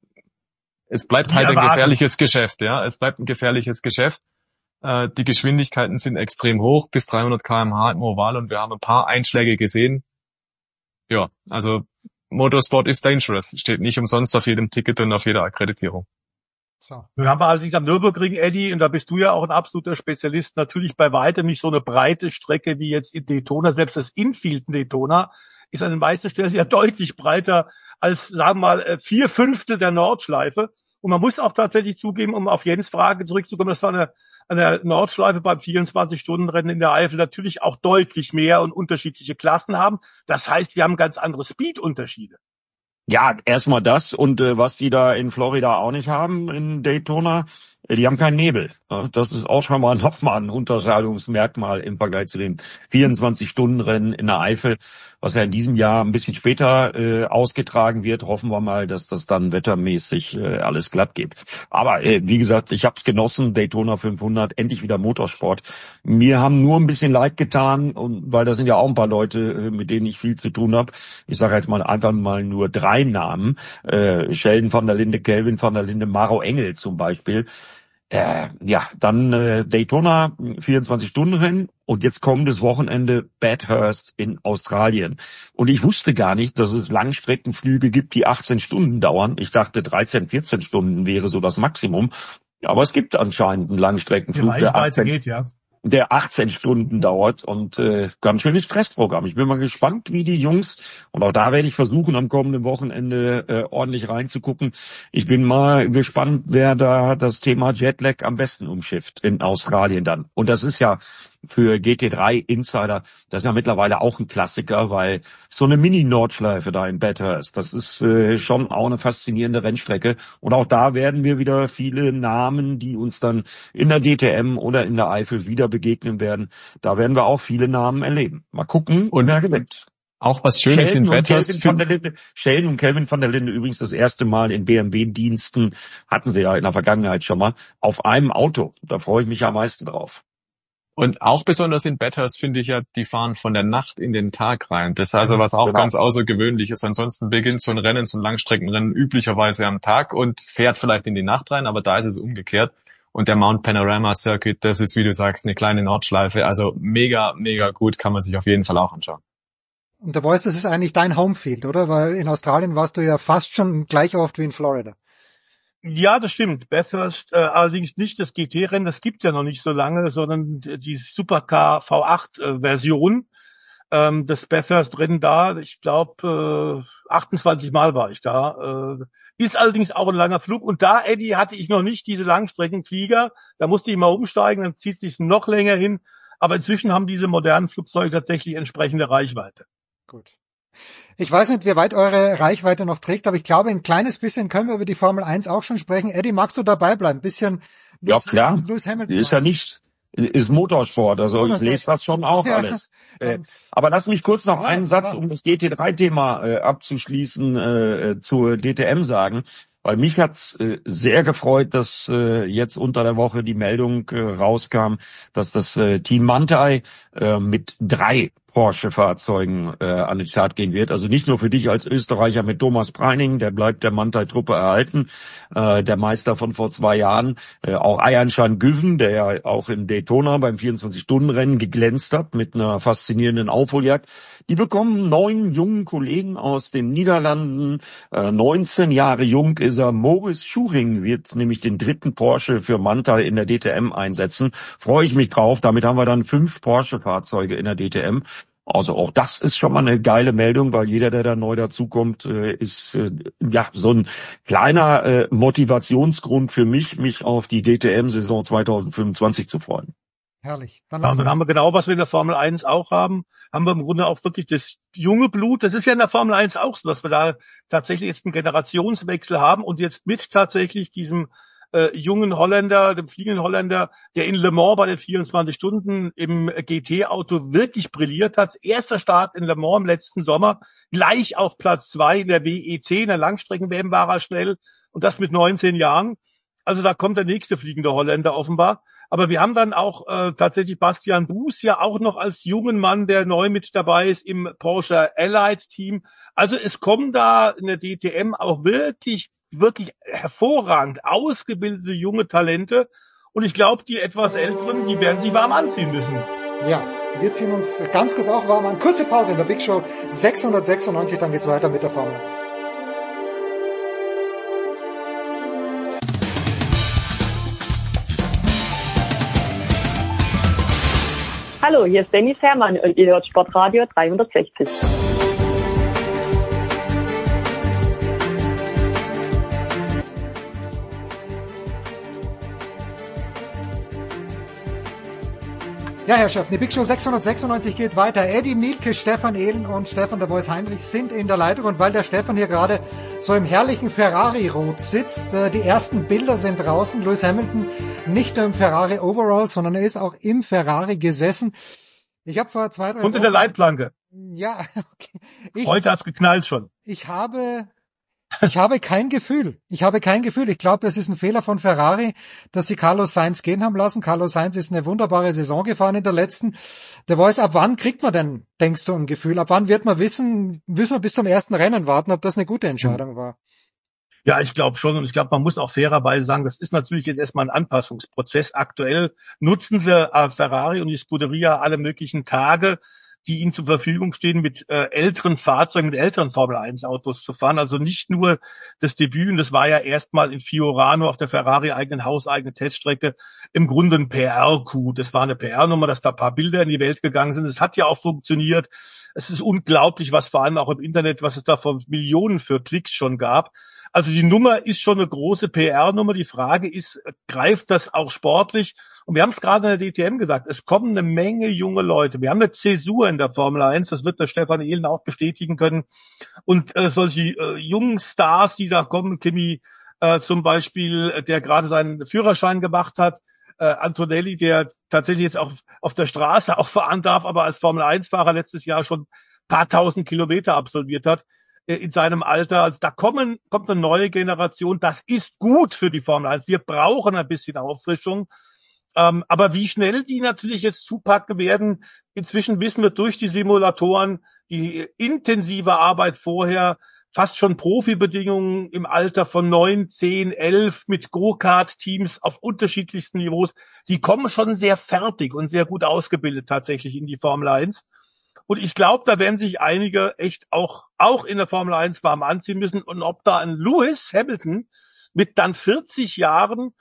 es bleibt halt ein gefährliches Geschäft, ja. Es bleibt ein gefährliches Geschäft. Die Geschwindigkeiten sind extrem hoch, bis 300 km/h im Oval und wir haben ein paar Einschläge gesehen. Ja, also Motorsport is dangerous. Steht nicht umsonst auf jedem Ticket und auf jeder Akkreditierung. So. Nun haben wir allerdings am Nürburgring, Eddie, und da bist du ja auch ein absoluter Spezialist, natürlich bei weitem nicht so eine breite Strecke wie jetzt in Daytona. Selbst das Infield in Daytona ist an den meisten Stellen ja deutlich breiter als, sagen wir mal, 4/5 der Nordschleife. Und man muss auch tatsächlich zugeben, um auf Jens' Frage zurückzukommen, das war an der Nordschleife beim 24-Stunden-Rennen in der Eifel natürlich auch deutlich mehr und unterschiedliche Klassen haben. Das heißt, wir haben ganz andere Speed-Unterschiede. Ja, erstmal das und was die da in Florida auch nicht haben, in Daytona, die haben keinen Nebel. Das ist auch schon mal nochmal ein Unterscheidungsmerkmal im Vergleich zu den 24-Stunden-Rennen in der Eifel, was ja in diesem Jahr ein bisschen später ausgetragen wird. Hoffen wir mal, dass das dann wettermäßig alles glatt geht. Aber wie gesagt, ich habe es genossen, Daytona 500, endlich wieder Motorsport. Mir haben nur ein bisschen leid getan, und weil das sind ja auch ein paar Leute, mit denen ich viel zu tun habe. Ich sage jetzt mal einfach mal nur 3 Namen, Sheldon van der Linde, Kelvin van der Linde, Maro Engel zum Beispiel. Dann Daytona 24-Stunden-Rennen und jetzt kommendes Wochenende Bathurst in Australien. Und ich wusste gar nicht, dass es Langstreckenflüge gibt, die 18 Stunden dauern. Ich dachte 13, 14 Stunden wäre so das Maximum. Aber es gibt anscheinend einen Langstreckenflug, der 18 Stunden dauert und ganz schönes Stressprogramm. Ich bin mal gespannt, wie die Jungs, und auch da werde ich versuchen, am kommenden Wochenende ordentlich reinzugucken. Ich bin mal gespannt, wer da das Thema Jetlag am besten umschifft in Australien dann. Und das ist ja für GT3 Insider, das ist ja mittlerweile auch ein Klassiker, weil so eine Mini-Nordschleife da in Bathurst, das ist schon auch eine faszinierende Rennstrecke. Und auch da werden wir wieder viele Namen, die uns dann in der DTM oder in der Eifel wieder begegnen werden. Da werden wir auch viele Namen erleben. Mal gucken, wer gewinnt. Auch was Schönes in Bathurst. Sheldon und Kelvin van der Linde übrigens das erste Mal in BMW-Diensten, hatten sie ja in der Vergangenheit schon mal, auf einem Auto. Da freue ich mich am meisten drauf. Und auch besonders in Bathurst finde ich ja, die fahren von der Nacht in den Tag rein. Das ist also was auch ganz außergewöhnlich ist. Ansonsten beginnt so ein Rennen, so ein Langstreckenrennen üblicherweise am Tag und fährt vielleicht in die Nacht rein, aber da ist es umgekehrt. Und der Mount Panorama Circuit, das ist, wie du sagst, eine kleine Nordschleife. Also mega, mega gut, kann man sich auf jeden Fall auch anschauen. Und der Voice, das ist eigentlich dein Homefield, oder? Weil in Australien warst du ja fast schon gleich oft wie in Florida. Ja, das stimmt. Bathurst allerdings nicht das GT-Rennen, das gibt's ja noch nicht so lange, sondern die Supercar V8-Version. Das Bathurst-Rennen da, ich glaube 28 Mal war ich da. Ist allerdings auch ein langer Flug. Und da, Eddie, hatte ich noch nicht diese Langstreckenflieger. Da musste ich mal umsteigen, dann zieht sich noch länger hin. Aber inzwischen haben diese modernen Flugzeuge tatsächlich entsprechende Reichweite. Gut. Ich weiß nicht, wie weit eure Reichweite noch trägt, aber ich glaube, ein kleines bisschen können wir über die Formel 1 auch schon sprechen. Eddie, magst du dabei bleiben? Ja, klar. Lewis Hamilton Ist ja nichts. Ist Motorsport, also ich lese das schon auch alles. Aber lass mich kurz noch einen Satz, um das GT3-Thema abzuschließen, zur DTM sagen. Weil mich hat's sehr gefreut, dass jetzt unter der Woche die Meldung rauskam, dass das Team Manthey mit 3 Porsche-Fahrzeugen an den Start gehen wird. Also nicht nur für dich als Österreicher mit Thomas Preining, der bleibt der Manthey-Truppe erhalten, der Meister von vor 2 Jahren. Auch Ayancan Güven, der ja auch in Daytona beim 24-Stunden-Rennen geglänzt hat mit einer faszinierenden Aufholjagd. Die bekommen 9 jungen Kollegen aus den Niederlanden. 19 Jahre jung ist er. Maurice Schuring wird nämlich den 3. Porsche für Manthey in der DTM einsetzen. Freue ich mich drauf. Damit haben wir dann 5 Porsche-Fahrzeuge in der DTM. Also auch das ist schon mal eine geile Meldung, weil jeder, der da neu dazukommt, ist so ein kleiner Motivationsgrund für mich auf die DTM-Saison 2025 zu freuen. Herrlich. Dann haben wir genau, was wir in der Formel 1 auch haben. Haben wir im Grunde auch wirklich das junge Blut. Das ist ja in der Formel 1 auch so, dass wir da tatsächlich jetzt einen Generationswechsel haben und jetzt mit tatsächlich diesem jungen Holländer, dem fliegenden Holländer, der in Le Mans bei den 24 Stunden im GT-Auto wirklich brilliert hat. Erster Start in Le Mans im letzten Sommer, gleich auf Platz 2 in der WEC, in der Langstrecken-WM war er schnell und das mit 19 Jahren. Also da kommt der nächste fliegende Holländer offenbar. Aber wir haben dann auch tatsächlich Bastian Buß ja auch noch als jungen Mann, der neu mit dabei ist im Porsche Allied Team. Also es kommen da in der DTM auch wirklich hervorragend ausgebildete junge Talente. Und ich glaube, die etwas Älteren, die werden sich warm anziehen müssen. Ja, wir ziehen uns ganz kurz auch warm an. Kurze Pause in der Big Show 696, dann geht's weiter mit der Formel 1. Hallo, hier ist Dennis Herrmann und ihr hört Sportradio 360. Ja, Herrschaften, die Big Show 696 geht weiter. Eddie Mielke, Stefan Ehlen und Stefan der Voice Heinrich sind in der Leitung. Und weil der Stefan hier gerade so im herrlichen Ferrari-Rot sitzt, die ersten Bilder sind draußen. Lewis Hamilton nicht nur im Ferrari-Overall, sondern er ist auch im Ferrari gesessen. Ich habe vor 2, 3 Wochen... Und in der Leitplanke. Ja, okay. Heute hat's geknallt schon. Ich habe Ich habe kein Gefühl. Ich glaube, es ist ein Fehler von Ferrari, dass sie Carlos Sainz gehen haben lassen. Carlos Sainz ist eine wunderbare Saison gefahren in der letzten. Der Voice, ab wann kriegt man denn, denkst du, ein Gefühl? Ab wann wird man müssen wir bis zum ersten Rennen warten, ob das eine gute Entscheidung war? Ja, ich glaube schon. Und ich glaube, man muss auch fairerweise sagen, das ist natürlich jetzt erstmal ein Anpassungsprozess. Aktuell nutzen sie Ferrari und die Scuderia alle möglichen Tage, die ihnen zur Verfügung stehen, mit älteren Fahrzeugen, mit älteren Formel-1-Autos zu fahren. Also nicht nur das Debüt, und das war ja erstmal in Fiorano auf der Ferrari-eigenen hauseigenen Teststrecke, im Grunde ein PR-Coup. Das war eine PR-Nummer, dass da ein paar Bilder in die Welt gegangen sind. Es hat ja auch funktioniert. Es ist unglaublich, was vor allem auch im Internet, was es da von Millionen für Klicks schon gab. Also die Nummer ist schon eine große PR-Nummer. Die Frage ist, greift das auch sportlich? Und wir haben es gerade in der DTM gesagt, es kommen eine Menge junge Leute. Wir haben eine Zäsur in der Formel 1, das wird der Stefan Ehlen auch bestätigen können. Und solche jungen Stars, die da kommen, Kimi zum Beispiel, der gerade seinen Führerschein gemacht hat, Antonelli, der tatsächlich jetzt auch auf der Straße auch fahren darf, aber als Formel 1-Fahrer letztes Jahr schon ein paar tausend Kilometer absolviert hat in seinem Alter. Also da kommt eine neue Generation. Das ist gut für die Formel 1. Wir brauchen ein bisschen Auffrischung. Aber wie schnell die natürlich jetzt zupacken werden, inzwischen wissen wir durch die Simulatoren, die intensive Arbeit vorher, fast schon Profibedingungen im Alter von 9, 10, 11 mit Go-Kart-Teams auf unterschiedlichsten Niveaus, die kommen schon sehr fertig und sehr gut ausgebildet tatsächlich in die Formel 1. Und ich glaube, da werden sich einige echt auch in der Formel 1 warm anziehen müssen. Und ob da ein Lewis Hamilton mit dann 40 Jahren,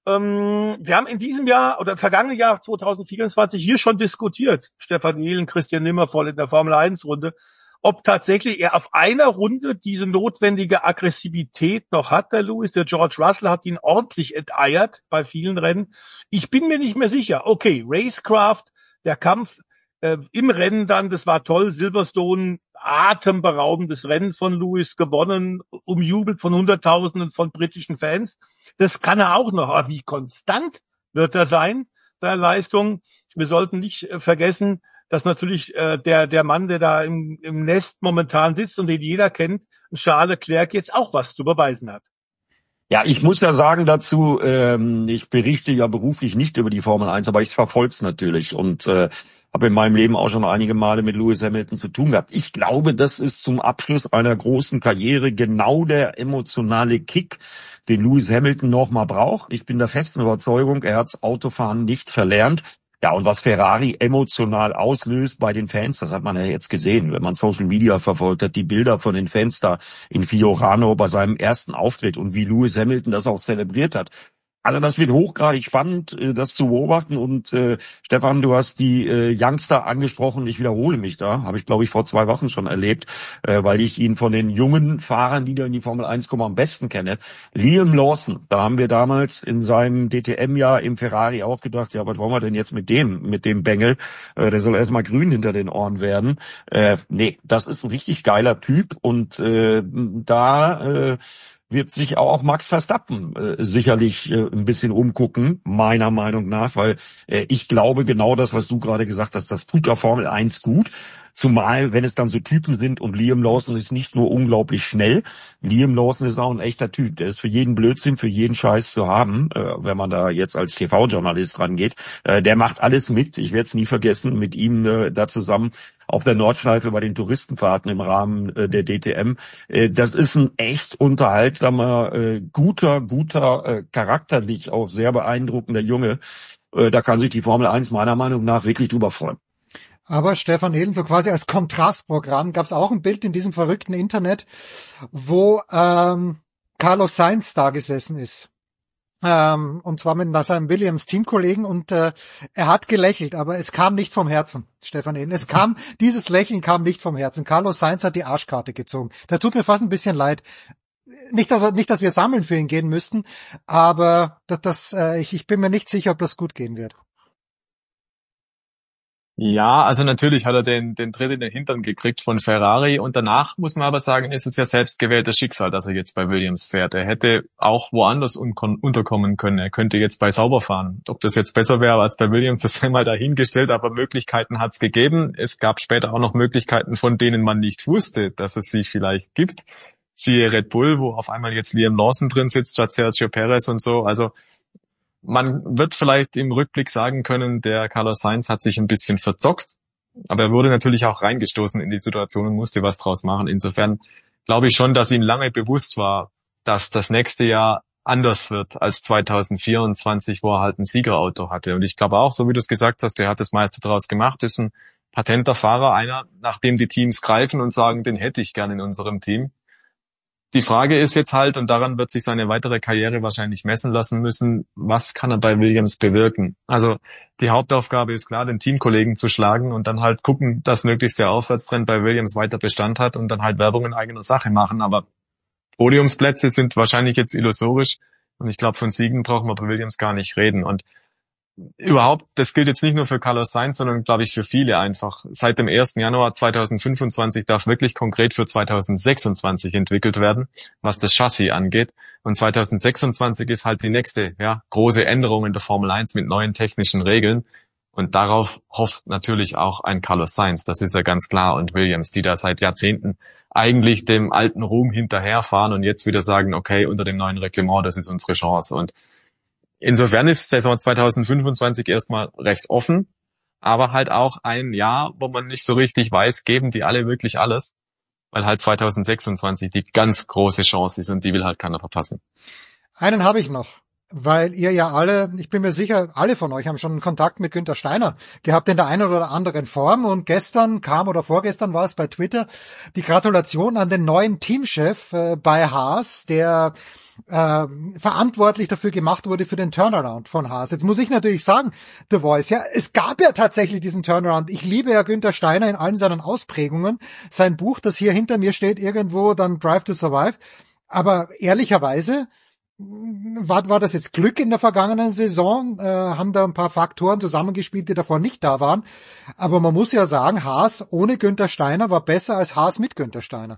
wir haben in diesem Jahr oder im vergangenen Jahr 2024 hier schon diskutiert, Stefan Ehlen, Christian Nimmervoll in der Formel 1 Runde, ob tatsächlich er auf einer Runde diese notwendige Aggressivität noch hat, der Lewis. Der George Russell hat ihn ordentlich enteiert bei vielen Rennen. Ich bin mir nicht mehr sicher. Okay, Racecraft, der Kampf im Rennen dann, das war toll. Silverstone, atemberaubendes Rennen von Lewis gewonnen, umjubelt von Hunderttausenden von britischen Fans. Das kann er auch noch. Aber wie konstant wird er sein, seine Leistung? Wir sollten nicht vergessen, dass natürlich der Mann, der da im Nest momentan sitzt und den jeder kennt, Charles Leclerc, jetzt auch was zu beweisen hat. Ja, ich muss ja sagen dazu, ich berichte ja beruflich nicht über die Formel 1, aber ich verfolge es natürlich und habe in meinem Leben auch schon einige Male mit Lewis Hamilton zu tun gehabt. Ich glaube, das ist zum Abschluss einer großen Karriere genau der emotionale Kick, den Lewis Hamilton nochmal braucht. Ich bin der festen Überzeugung, er hat's Autofahren nicht verlernt. Ja, und was Ferrari emotional auslöst bei den Fans, das hat man ja jetzt gesehen, wenn man Social Media verfolgt hat, die Bilder von den Fans da in Fiorano bei seinem ersten Auftritt und wie Lewis Hamilton das auch zelebriert hat. Also das wird hochgradig spannend, das zu beobachten. Und Stefan, du hast die Youngster angesprochen. Ich wiederhole mich da. Habe ich, glaube ich, vor 2 Wochen schon erlebt, weil ich ihn von den jungen Fahrern, die da in die Formel 1 kommen, am besten kenne. Liam Lawson, da haben wir damals in seinem DTM-Jahr im Ferrari auch gedacht, ja, was wollen wir denn jetzt mit dem Bengel? Der soll erstmal grün hinter den Ohren werden. Nee, das ist ein richtig geiler Typ. Und wird sich auch Max Verstappen sicherlich ein bisschen umgucken, meiner Meinung nach, weil ich glaube genau das, was du gerade gesagt hast, das tut der Formel 1 gut. Zumal, wenn es dann so Typen sind und Liam Lawson ist nicht nur unglaublich schnell, Liam Lawson ist auch ein echter Typ. Der ist für jeden Blödsinn, für jeden Scheiß zu haben, wenn man da jetzt als TV-Journalist rangeht. Der macht alles mit. Ich werde es nie vergessen, mit ihm da zusammen auf der Nordschleife bei den Touristenfahrten im Rahmen der DTM. Das ist ein echt unterhaltsamer, guter, charakterlich auch sehr beeindruckender Junge. Da kann sich die Formel 1 meiner Meinung nach wirklich drüber freuen. Aber Stefan Ehlen, so quasi als Kontrastprogramm, gab es auch ein Bild in diesem verrückten Internet, wo Carlos Sainz da gesessen ist. Und zwar mit seinem Williams-Teamkollegen und er hat gelächelt, aber es kam nicht vom Herzen, Stefan Ehlen. Dieses Lächeln kam nicht vom Herzen. Carlos Sainz hat die Arschkarte gezogen. Da tut mir fast ein bisschen leid. Nicht, dass wir sammeln für ihn gehen müssten, aber ich bin mir nicht sicher, ob das gut gehen wird. Ja, also natürlich hat er den Tritt in den Hintern gekriegt von Ferrari und danach muss man aber sagen, ist es ja selbstgewähltes Schicksal, dass er jetzt bei Williams fährt. Er hätte auch woanders unterkommen können. Er könnte jetzt bei Sauber fahren. Ob das jetzt besser wäre als bei Williams, das sei mal dahingestellt, aber Möglichkeiten hat es gegeben. Es gab später auch noch Möglichkeiten, von denen man nicht wusste, dass es sie vielleicht gibt. Siehe Red Bull, wo auf einmal jetzt Liam Lawson drin sitzt, statt Sergio Perez und so. Also man wird vielleicht im Rückblick sagen können, der Carlos Sainz hat sich ein bisschen verzockt, aber er wurde natürlich auch reingestoßen in die Situation und musste was draus machen. Insofern glaube ich schon, dass ihm lange bewusst war, dass das nächste Jahr anders wird als 2024, wo er halt ein Siegerauto hatte. Und ich glaube auch, so wie du es gesagt hast, der hat das meiste draus gemacht, ist ein patenter Fahrer, einer, nach dem die Teams greifen und sagen, den hätte ich gern in unserem Team. Die Frage ist jetzt halt, und daran wird sich seine weitere Karriere wahrscheinlich messen lassen müssen, was kann er bei Williams bewirken? Also die Hauptaufgabe ist klar, den Teamkollegen zu schlagen und dann halt gucken, dass möglichst der Aufwärtstrend bei Williams weiter Bestand hat und dann halt Werbung in eigener Sache machen. Aber Podiumsplätze sind wahrscheinlich jetzt illusorisch und ich glaube, von Siegen brauchen wir bei Williams gar nicht reden. Und überhaupt, das gilt jetzt nicht nur für Carlos Sainz, sondern glaube ich für viele einfach. Seit dem 1. Januar 2025 darf wirklich konkret für 2026 entwickelt werden, was das Chassis angeht. Und 2026 ist halt die nächste große Änderung in der Formel 1 mit neuen technischen Regeln. Und darauf hofft natürlich auch ein Carlos Sainz, das ist ja ganz klar. Und Williams, die da seit Jahrzehnten eigentlich dem alten Ruhm hinterherfahren und jetzt wieder sagen, okay, unter dem neuen Reglement, das ist unsere Chance. Und insofern ist Saison 2025 erstmal recht offen, aber halt auch ein Jahr, wo man nicht so richtig weiß, geben die alle wirklich alles, weil halt 2026 die ganz große Chance ist und die will halt keiner verpassen. Einen habe ich noch, weil ihr ja alle, ich bin mir sicher, alle von euch haben schon Kontakt mit Günther Steiner gehabt in der einen oder anderen Form und gestern kam oder vorgestern war es bei Twitter die Gratulation an den neuen Teamchef bei Haas, der verantwortlich dafür gemacht wurde für den Turnaround von Haas. Jetzt muss ich natürlich sagen, The Voice, ja, es gab ja tatsächlich diesen Turnaround. Ich liebe ja Günther Steiner in allen seinen Ausprägungen. Sein Buch, das hier hinter mir steht, irgendwo, dann Drive to Survive. Aber ehrlicherweise war das jetzt Glück in der vergangenen Saison? Haben da ein paar Faktoren zusammengespielt, die davor nicht da waren. Aber man muss ja sagen, Haas ohne Günther Steiner war besser als Haas mit Günther Steiner.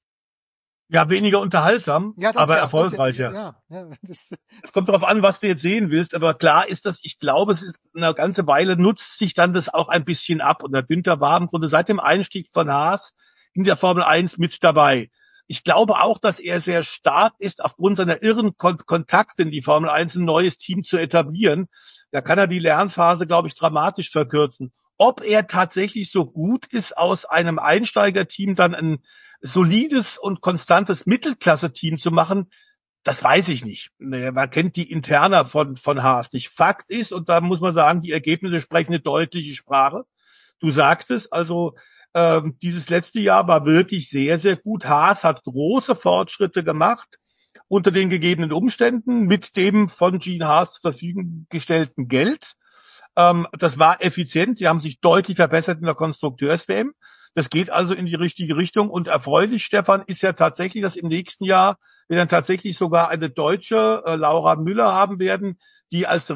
Ja, weniger unterhaltsam, ja, aber erfolgreicher. Es kommt darauf an, was du jetzt sehen willst, aber klar ist das, ich glaube, es ist eine ganze Weile, nutzt sich dann das auch ein bisschen ab. Und der Günther war im Grunde seit dem Einstieg von Haas in der Formel 1 mit dabei. Ich glaube auch, dass er sehr stark ist, aufgrund seiner irren Kontakte in die Formel 1 ein neues Team zu etablieren. Da kann er die Lernphase, glaube ich, dramatisch verkürzen. Ob er tatsächlich so gut ist, aus einem Einsteigerteam dann ein solides und konstantes Mittelklasse-Team zu machen, das weiß ich nicht. Man kennt die Interna von Haas nicht. Fakt ist, und da muss man sagen, die Ergebnisse sprechen eine deutliche Sprache. Du sagst es, also dieses letzte Jahr war wirklich sehr, sehr gut. Haas hat große Fortschritte gemacht unter den gegebenen Umständen mit dem von Gene Haas zur Verfügung gestellten Geld. Das war effizient. Sie haben sich deutlich verbessert in der Konstrukteurs-WM. Das geht also in die richtige Richtung. Und erfreulich, Stefan, ist ja tatsächlich, dass im nächsten Jahr wir dann tatsächlich sogar eine deutsche Laura Müller haben werden, die als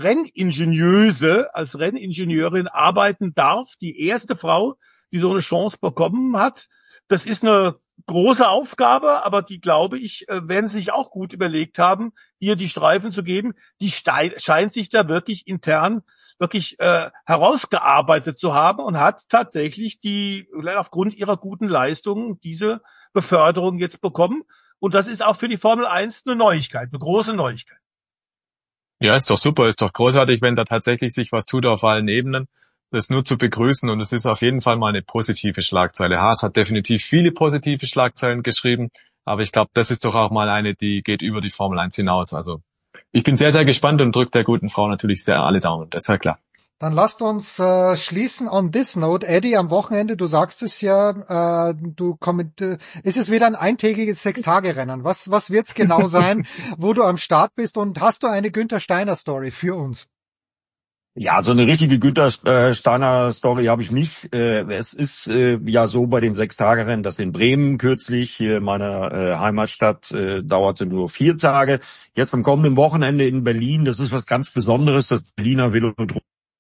Renningenieurin arbeiten darf. Die erste Frau, die so eine Chance bekommen hat. Das ist eine große Aufgabe, aber die, glaube ich, werden sich auch gut überlegt haben, ihr die Streifen zu geben. Die scheint sich da wirklich intern herausgearbeitet zu haben und hat tatsächlich aufgrund ihrer guten Leistungen diese Beförderung jetzt bekommen. Und das ist auch für die Formel 1 eine Neuigkeit, eine große Neuigkeit. Ja, ist doch super, ist doch großartig, wenn da tatsächlich sich was tut auf allen Ebenen. Das nur zu begrüßen und es ist auf jeden Fall mal eine positive Schlagzeile. Haas hat definitiv viele positive Schlagzeilen geschrieben, aber ich glaube, das ist doch auch mal eine, die geht über die Formel 1 hinaus. Also ich bin sehr, sehr gespannt und drücke der guten Frau natürlich sehr alle Daumen, das ist ja klar. Dann lasst uns schließen on this note. Eddie, am Wochenende, du sagst es ja, ist es wieder ein eintägiges 6-Tage-Rennen? Was wird's genau sein, wo du am Start bist und hast du eine Günther Steiner Story für uns? Ja, so eine richtige Günther Steiner Story habe ich nicht. Es ist ja so bei den 6-Tage-Rennen, dass in Bremen kürzlich, hier in meiner Heimatstadt, dauerte nur 4 Tage. Jetzt am kommenden Wochenende in Berlin, das ist was ganz Besonderes, das Berliner Velodrom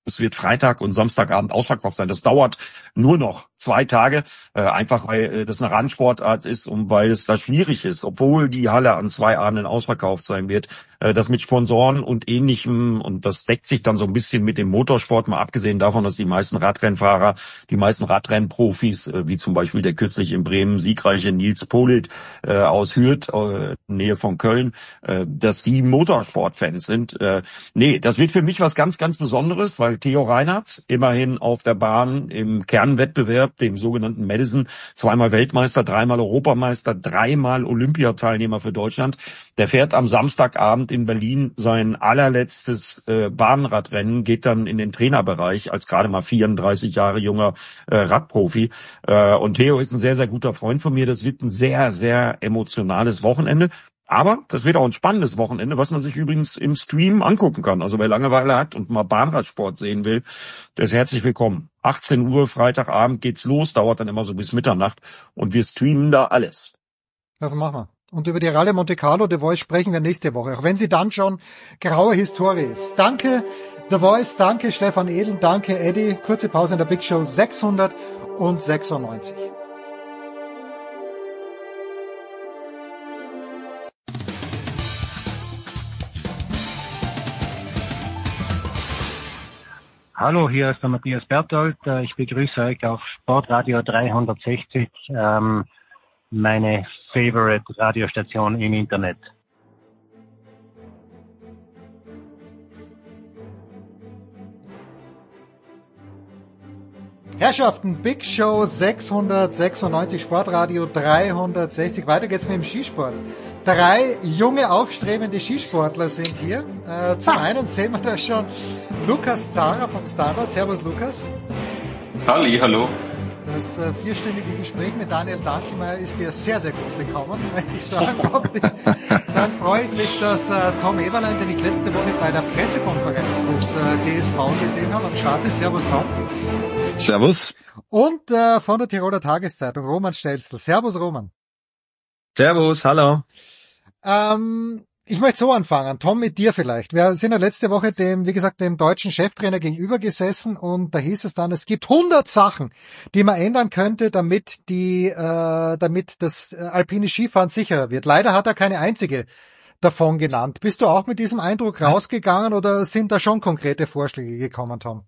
Es wird Freitag und Samstagabend ausverkauft sein. Das dauert nur noch 2 Tage, einfach weil das eine Randsportart ist und weil es da schwierig ist, obwohl die Halle an 2 Abenden ausverkauft sein wird. Das mit Sponsoren und Ähnlichem, und das deckt sich dann so ein bisschen mit dem Motorsport, mal abgesehen davon, dass die meisten Radrennfahrer, die meisten Radrennprofis, wie zum Beispiel der kürzlich in Bremen siegreiche Nils Politt aus Hürth, Nähe von Köln, dass die Motorsportfans sind. Nee, das wird für mich was ganz, ganz Besonderes, weil Theo Reinhardt immerhin auf der Bahn im Kernwettbewerb, dem sogenannten Madison, 2-mal Weltmeister, 3-mal Europameister, 3-mal Olympiateilnehmer für Deutschland. Der fährt am Samstagabend in Berlin sein allerletztes Bahnradrennen, geht dann in den Trainerbereich als gerade mal 34 Jahre junger Radprofi. Und Theo ist ein sehr, sehr guter Freund von mir. Das wird ein sehr, sehr emotionales Wochenende. Aber das wird auch ein spannendes Wochenende, was man sich übrigens im Stream angucken kann. Also wer Langeweile hat und mal Bahnradsport sehen will, der ist herzlich willkommen. 18 Uhr, Freitagabend geht's los, dauert dann immer so bis Mitternacht und wir streamen da alles. Das machen wir. Und über die Rallye Monte Carlo, The Voice, sprechen wir nächste Woche, auch wenn sie dann schon graue Historie ist. Danke The Voice, danke Stefan Edel, danke Eddie. Kurze Pause in der Big Show 696. Hallo, hier ist der Matthias Berthold. Ich begrüße euch auf Sportradio 360, meine Favorite Radiostation im Internet. Herrschaften, Big Show 696, Sportradio 360. Weiter geht's mit dem Skisport. 3 junge, aufstrebende Skisportler sind hier. Zum einen sehen wir da schon Lukas Zahrer vom Standard. Servus, Lukas. Hallo. Das 4-stündige Gespräch mit Daniel Dankelmeier ist dir sehr, sehr gut bekommen, möchte ich sagen. Dann freue ich mich, dass Tom Eberlein, den ich letzte Woche bei der Pressekonferenz des DSV gesehen habe, am Start ist. Servus, Tom. Servus. Und von der Tiroler Tageszeitung, Roman Stelzl. Servus, Roman. Servus, hallo. Ich möchte so anfangen. Tom, mit dir vielleicht. Wir sind ja letzte Woche dem deutschen Cheftrainer gegenüber gesessen und da hieß es dann, es gibt 100 Sachen, die man ändern könnte, damit das alpine Skifahren sicherer wird. Leider hat er keine einzige davon genannt. Bist du auch mit diesem Eindruck rausgegangen oder sind da schon konkrete Vorschläge gekommen, Tom?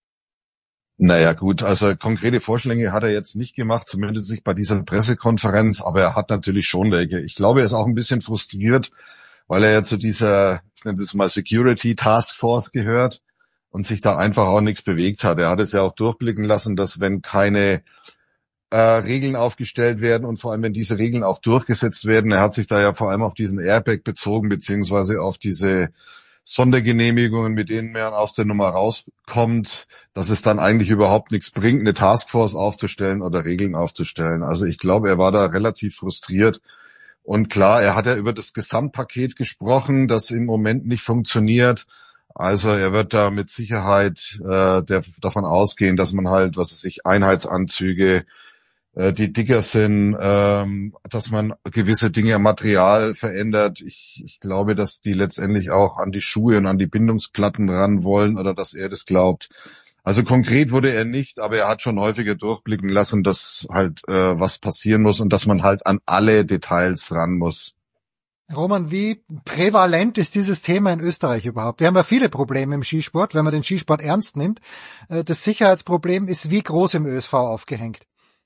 Naja gut, also konkrete Vorschläge hat er jetzt nicht gemacht, zumindest nicht bei dieser Pressekonferenz, aber er hat natürlich schon welche. Ich glaube, er ist auch ein bisschen frustriert, weil er ja zu dieser, ich nenne das mal Security Task Force gehört und sich da einfach auch nichts bewegt hat. Er hat es ja auch durchblicken lassen, dass wenn keine Regeln aufgestellt werden und vor allem, wenn diese Regeln auch durchgesetzt werden, er hat sich da ja vor allem auf diesen Airbag bezogen, beziehungsweise auf diese Sondergenehmigungen, mit denen man aus der Nummer rauskommt, dass es dann eigentlich überhaupt nichts bringt, eine Taskforce aufzustellen oder Regeln aufzustellen. Also ich glaube, er war da relativ frustriert. Und klar, er hat ja über das Gesamtpaket gesprochen, das im Moment nicht funktioniert. Also er wird da mit Sicherheit davon ausgehen, dass man halt, Einheitsanzüge, die dicker sind, dass man gewisse Dinge am Material verändert. Ich glaube, dass die letztendlich auch an die Schuhe und an die Bindungsplatten ran wollen oder dass er das glaubt. Also konkret wurde er nicht, aber er hat schon häufiger durchblicken lassen, dass halt was passieren muss und dass man halt an alle Details ran muss. Roman, wie prävalent ist dieses Thema in Österreich überhaupt? Wir haben ja viele Probleme im Skisport, wenn man den Skisport ernst nimmt. Das Sicherheitsproblem ist wie groß im ÖSV aufgehängt?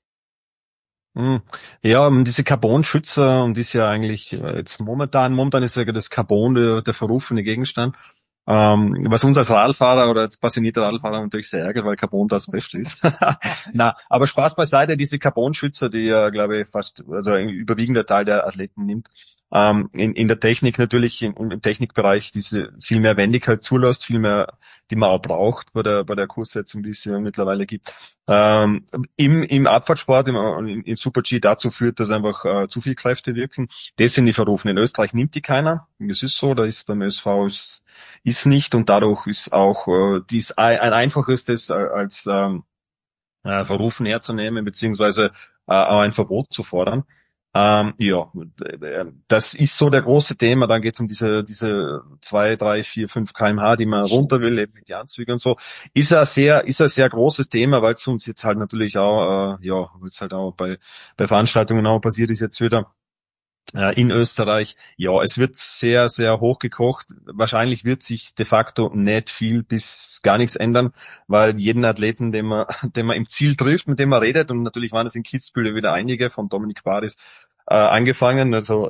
Ja, diese Carbon-Schützer, und ist ja eigentlich jetzt momentan ist ja das Carbon der verrufene Gegenstand, was uns als Radfahrer oder als passionierter Radfahrer natürlich sehr ärgert, weil Carbon das Beste ist. Aber Spaß beiseite, diese Carbon-Schützer, die ja, glaube ich, ein überwiegender Teil der Athleten nimmt, in der Technik natürlich, im Technikbereich diese viel mehr Wendigkeit zulässt, viel mehr, die man auch braucht bei der Kurssetzung, die es ja mittlerweile gibt. Im Abfahrtsport, im Super-G dazu führt, dass einfach zu viel Kräfte wirken. Das sind die verrufen. In Österreich nimmt die keiner. Das ist so, da ist beim ÖSV ist nicht, und dadurch ist auch ein einfaches das als verrufen herzunehmen, beziehungsweise auch ein Verbot zu fordern. Ja, das ist so der große Thema. Dann geht es um diese 2, 3, 4, 5 kmh, die man runter will, eben mit die Anzüge und so. Ist ein sehr großes Thema, weil es uns jetzt halt natürlich auch, jetzt halt auch bei Veranstaltungen auch passiert ist jetzt wieder. In Österreich, ja, es wird sehr, sehr hochgekocht. Wahrscheinlich wird sich de facto nicht viel bis gar nichts ändern, weil jeden Athleten, den man im Ziel trifft, mit dem man redet, und natürlich waren es in Kitzbühel wieder einige, von Dominik Baris angefangen, also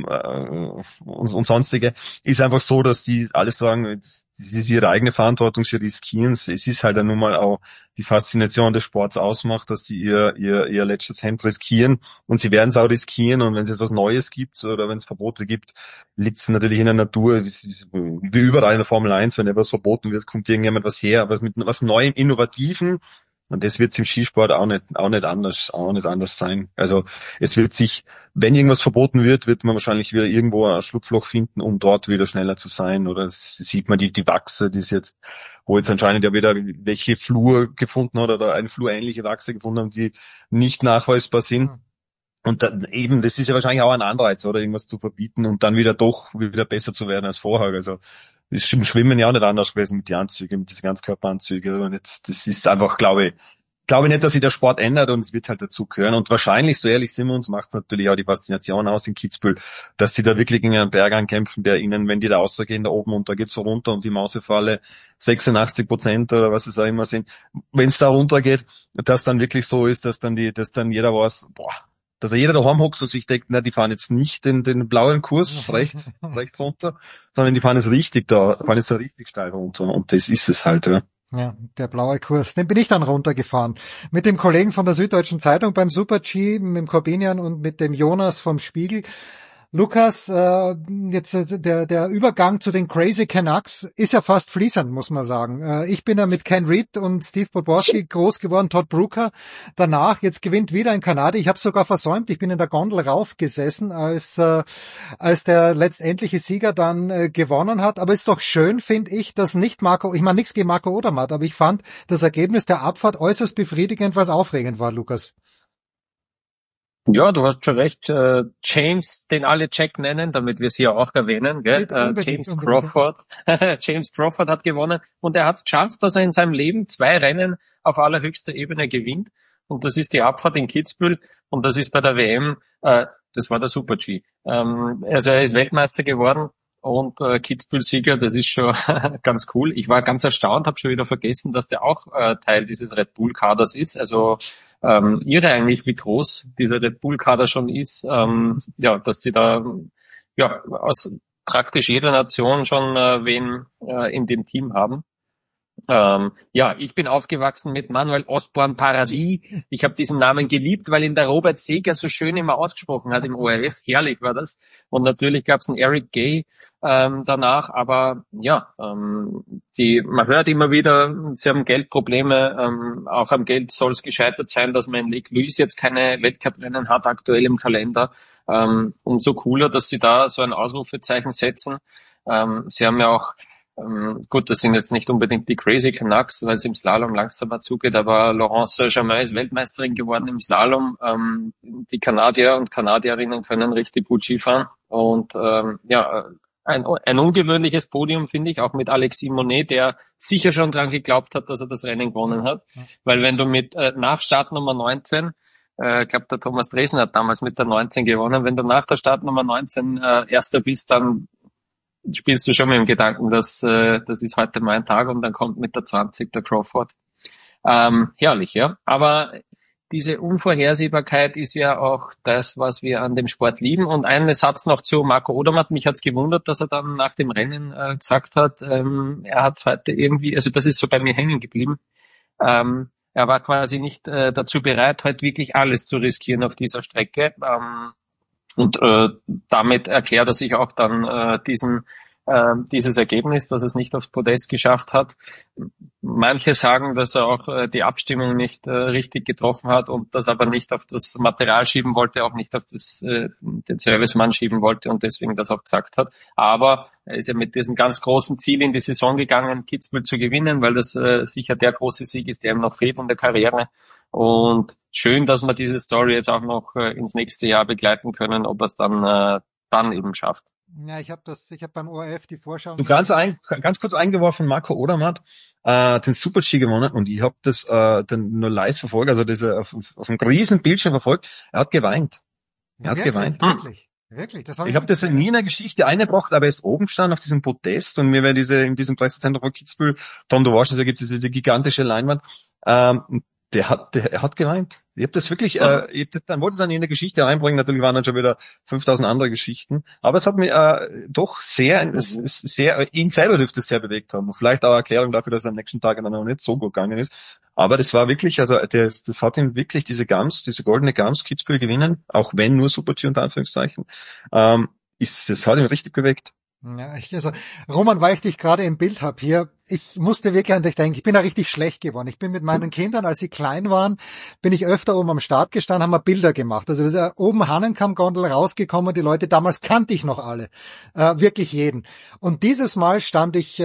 und sonstige, ist einfach so, dass die alles sagen, das ist ihre eigene Verantwortung, sie riskieren. Es ist halt nun mal auch die Faszination des Sports ausmacht, dass die ihr letztes Hemd riskieren, und sie werden es auch riskieren, und wenn es etwas Neues gibt oder wenn es Verbote gibt, liegt es natürlich in der Natur, wie überall in der Formel 1, wenn etwas verboten wird, kommt irgendjemand was her, was Neuem, Innovativen. Und das wird im Skisport auch nicht anders sein. Also es wird sich, wenn irgendwas verboten wird, wird man wahrscheinlich wieder irgendwo ein Schlupfloch finden, um dort wieder schneller zu sein. Oder sieht man die Wachse, die es jetzt, wo jetzt anscheinend ja wieder welche Flur gefunden hat oder eine flurähnliche Wachse gefunden haben, die nicht nachweisbar sind. Und dann eben, das ist ja wahrscheinlich auch ein Anreiz, oder irgendwas zu verbieten und dann wieder besser zu werden als vorher. Also ist im Schwimmen ja auch nicht anders gewesen mit den Anzügen, mit diesen Ganzkörperanzügen. Und jetzt, das ist einfach, glaube ich nicht, dass sich der Sport ändert, und es wird halt dazu gehören. Und wahrscheinlich, so ehrlich sind wir uns, macht es natürlich auch die Faszination aus in Kitzbühel, dass die da wirklich gegen einen Berg ankämpfen, der ihnen, wenn die da rausgehen, da oben, und da geht's so runter und die Mausefalle 86% oder was es auch immer sind, wenn es da runtergeht, dass dann wirklich so ist, dass dann jeder weiß, dass jeder daheim hockt und sich denkt, na, die fahren jetzt nicht den blauen Kurs rechts runter, sondern die fahren jetzt richtig richtig steil runter, und das ist es halt, ja. Ja, der blaue Kurs, den bin ich dann runtergefahren. Mit dem Kollegen von der Süddeutschen Zeitung beim Super-G, mit dem Corbinian und mit dem Jonas vom Spiegel. Lukas, jetzt der Übergang zu den Crazy Canucks ist ja fast fließend, muss man sagen. Ich bin ja mit Ken Reed und Steve Podborski groß geworden, Todd Brooker danach. Jetzt gewinnt wieder ein Kanadier. Ich habe sogar versäumt, ich bin in der Gondel raufgesessen, als der letztendliche Sieger dann gewonnen hat. Aber ist doch schön, finde ich, dass nicht Marco, ich meine nichts gegen Marco Odermatt, aber ich fand das Ergebnis der Abfahrt äußerst befriedigend, was aufregend war, Lukas. Ja, du hast schon recht. James, den alle Jack nennen, damit wir es hier auch erwähnen, gell? James Crawford. James Crawford hat gewonnen, und er hat es geschafft, dass er in seinem Leben 2 Rennen auf allerhöchster Ebene gewinnt. Und das ist die Abfahrt in Kitzbühel, und das ist bei der WM, das war der Super-G. Also er ist Weltmeister geworden und Kitzbühel-Sieger, das ist schon ganz cool. Ich war ganz erstaunt, habe schon wieder vergessen, dass der auch Teil dieses Red Bull-Kaders ist. Also irre eigentlich, wie groß dieser Red Bull-Kader schon ist, dass sie da aus praktisch jeder Nation schon wen in dem Team haben. Ich bin aufgewachsen mit Manuel Osborne Paradis. Ich habe diesen Namen geliebt, weil ihn der Robert Seger so schön immer ausgesprochen hat im ORF. Herrlich war das. Und natürlich gab es einen Eric Gay danach. Aber man hört immer wieder, sie haben Geldprobleme. Auch am Geld soll es gescheitert sein, dass man in Lake Louise jetzt keine Weltcuprennen hat aktuell im Kalender. Umso cooler, dass sie da so ein Ausrufezeichen setzen. Sie haben ja auch gut, das sind jetzt nicht unbedingt die Crazy Canucks, weil es im Slalom langsamer zugeht, aber Laurence Saint-Germain ist Weltmeisterin geworden im Slalom. Die Kanadier und Kanadierinnen können richtig gut Skifahren. Und ein ungewöhnliches Podium, finde ich, auch mit Alexis Monet, der sicher schon dran geglaubt hat, dass er das Rennen gewonnen hat. Weil wenn du mit nach Startnummer 19, ich glaube, der Thomas Dresen hat damals mit der 19 gewonnen, wenn du nach der Startnummer 19 Erster bist, dann spielst du schon mit dem Gedanken, das ist heute mein Tag, und dann kommt mit der 20 der Crawford. Herrlich, ja. Aber diese Unvorhersehbarkeit ist ja auch das, was wir an dem Sport lieben. Und einen Satz noch zu Marco Odermatt. Mich hat's gewundert, dass er dann nach dem Rennen gesagt hat, er hat's heute irgendwie, also das ist so bei mir hängen geblieben. Er war quasi nicht dazu bereit, heute wirklich alles zu riskieren auf dieser Strecke. Und damit erklärt er sich auch dann diesen dieses Ergebnis, dass es nicht aufs Podest geschafft hat. Manche sagen, dass er auch die Abstimmung nicht richtig getroffen hat und das aber nicht auf das Material schieben wollte, auch nicht auf den Servicemann schieben wollte und deswegen das auch gesagt hat. Aber er ist ja mit diesem ganz großen Ziel in die Saison gegangen, Kitzbühel zu gewinnen, weil das sicher der große Sieg ist, der ihm noch fehlt in der Karriere. Und schön, dass wir diese Story jetzt auch noch ins nächste Jahr begleiten können, ob er es dann eben schafft. Ja, ich habe beim ORF die Vorschau. Du ganz kurz eingeworfen, Marco Odermatt, den Super-G gewonnen und ich habe das dann nur live verfolgt, also das auf einem riesen Bildschirm verfolgt. Er hat geweint. Wirklich. Ich habe das nie in der Geschichte eingebracht, aber er ist oben stand auf diesem Podest und mir wäre in diesem Pressezentrum von Kitzbühel, Tom, du weißt, da gibt es diese gigantische Leinwand, er hat geweint. Ich habe das wirklich, dann wollte es dann in der Geschichte reinbringen, natürlich waren dann schon wieder 5000 andere Geschichten, aber es hat mich doch ihn selber dürfte es sehr bewegt haben. Vielleicht auch Erklärung dafür, dass er am nächsten Tag dann noch nicht so gut gegangen ist. Aber das war wirklich, also das hat ihm wirklich diese goldene Gams Kitzbühel gewinnen, auch wenn nur Super-G unter Anführungszeichen, das hat ihn richtig bewegt. Ja, Roman, weil ich dich gerade im Bild habe hier, ich musste wirklich an dich denken, ich bin da richtig schlecht geworden. Ich bin mit meinen Kindern, als sie klein waren, bin ich öfter oben am Start gestanden, haben wir Bilder gemacht. Also wir sind oben Hahnenkamm-Gondel rausgekommen, die Leute, damals kannte ich noch alle, wirklich jeden. Und dieses Mal stand ich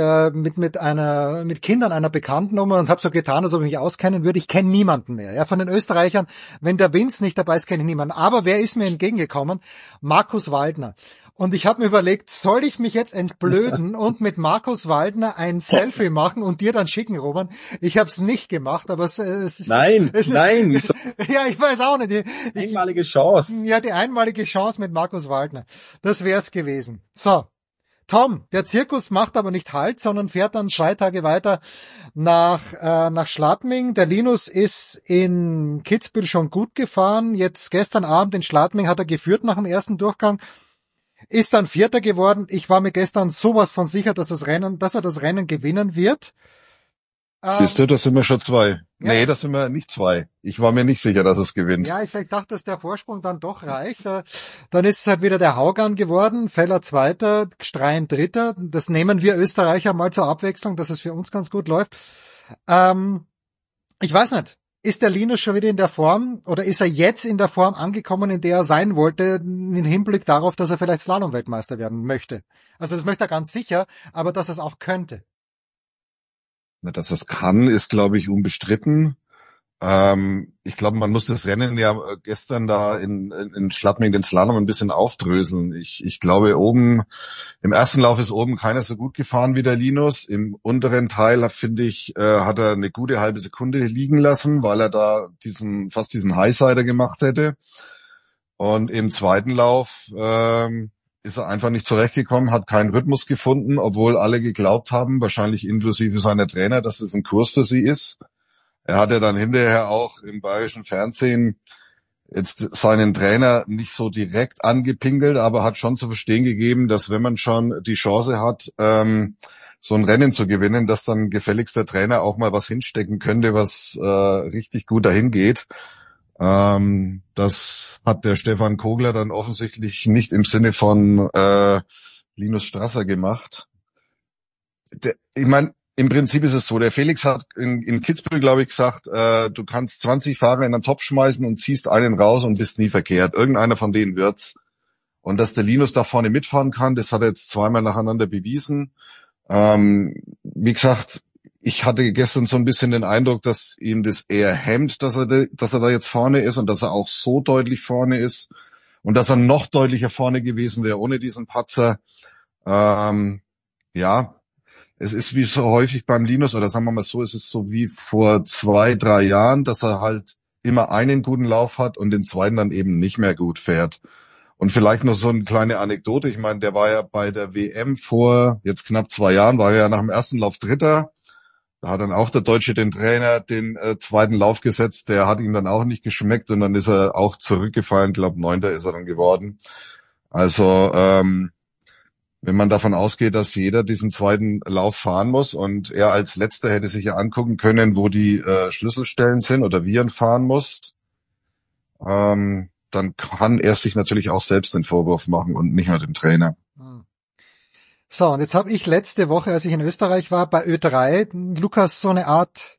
mit Kindern einer Bekannten und habe so getan, als ob ich mich auskennen würde. Ich kenne niemanden mehr. Ja, von den Österreichern, wenn der Vince nicht dabei ist, kenne ich niemanden. Aber wer ist mir entgegengekommen? Markus Waldner. Und ich habe mir überlegt, soll ich mich jetzt entblöden und mit Markus Waldner ein Selfie machen und dir dann schicken, Roman? Ich habe es nicht gemacht, aber es ist... Nein. Ja, ich weiß auch nicht. Einmalige Chance. Ja, die einmalige Chance mit Markus Waldner. Das wär's gewesen. So, Tom, der Zirkus macht aber nicht Halt, sondern fährt dann 2 Tage weiter nach Schladming. Der Linus ist in Kitzbühel schon gut gefahren. Jetzt gestern Abend in Schladming hat er geführt nach dem ersten Durchgang. Ist dann Vierter geworden. Ich war mir gestern sowas von sicher, dass er das Rennen gewinnen wird. Siehst du, das sind wir schon 2. Ja. Nee, das sind wir nicht 2. Ich war mir nicht sicher, dass es gewinnt. Ja, ich dachte, dass der Vorsprung dann doch reicht. Dann ist es halt wieder der Haugan geworden, Feller Zweiter, Strein Dritter. Das nehmen wir Österreicher mal zur Abwechslung, dass es für uns ganz gut läuft. Ich weiß nicht. Ist der Linus schon wieder in der Form oder ist er jetzt in der Form angekommen, in der er sein wollte, im Hinblick darauf, dass er vielleicht Slalom-Weltmeister werden möchte? Also das möchte er ganz sicher, aber dass er es auch könnte. Dass er es kann, ist, glaube ich, unbestritten. Ich glaube, man muss das Rennen ja gestern da in Schladming den Slalom ein bisschen aufdröseln. Ich glaube, oben, im ersten Lauf ist oben keiner so gut gefahren wie der Linus. Im unteren Teil, finde ich, hat er eine gute halbe Sekunde liegen lassen, weil er da fast diesen Highsider gemacht hätte. Und im zweiten Lauf, ist er einfach nicht zurechtgekommen, hat keinen Rhythmus gefunden, obwohl alle geglaubt haben, wahrscheinlich inklusive seiner Trainer, dass es ein Kurs für sie ist. Er hat ja dann hinterher auch im bayerischen Fernsehen jetzt seinen Trainer nicht so direkt angepinkelt, aber hat schon zu verstehen gegeben, dass wenn man schon die Chance hat, so ein Rennen zu gewinnen, dass dann gefälligst der Trainer auch mal was hinstecken könnte, was richtig gut dahin geht. Das hat der Stefan Kogler dann offensichtlich nicht im Sinne von Linus Strasser gemacht. Ich meine, im Prinzip ist es so, der Felix hat in Kitzbühel, glaube ich, gesagt, du kannst 20 Fahrer in einen Topf schmeißen und ziehst einen raus und bist nie verkehrt. Irgendeiner von denen wird's. Und dass der Linus da vorne mitfahren kann, das hat er jetzt 2-mal nacheinander bewiesen. Wie gesagt, ich hatte gestern so ein bisschen den Eindruck, dass ihm das eher hemmt, dass er da jetzt vorne ist und dass er auch so deutlich vorne ist und dass er noch deutlicher vorne gewesen wäre ohne diesen Patzer. Ja, es ist wie so häufig beim Linus, oder sagen wir mal so, es ist so wie vor 2-3 Jahren, dass er halt immer einen guten Lauf hat und den zweiten dann eben nicht mehr gut fährt. Und vielleicht noch so eine kleine Anekdote. Ich meine, der war ja bei der WM vor jetzt knapp 2 Jahren, war ja nach dem ersten Lauf Dritter. Da hat dann auch der Deutsche den Trainer den zweiten Lauf gesetzt. Der hat ihm dann auch nicht geschmeckt und dann ist er auch zurückgefallen. Ich glaube, 9. ist er dann geworden. Also wenn man davon ausgeht, dass jeder diesen zweiten Lauf fahren muss und er als Letzter hätte sich ja angucken können, wo die Schlüsselstellen sind oder wie er fahren muss, dann kann er sich natürlich auch selbst den Vorwurf machen und nicht nur dem Trainer. So, und jetzt habe ich letzte Woche, als ich in Österreich war, bei Ö3, Lukas, so eine Art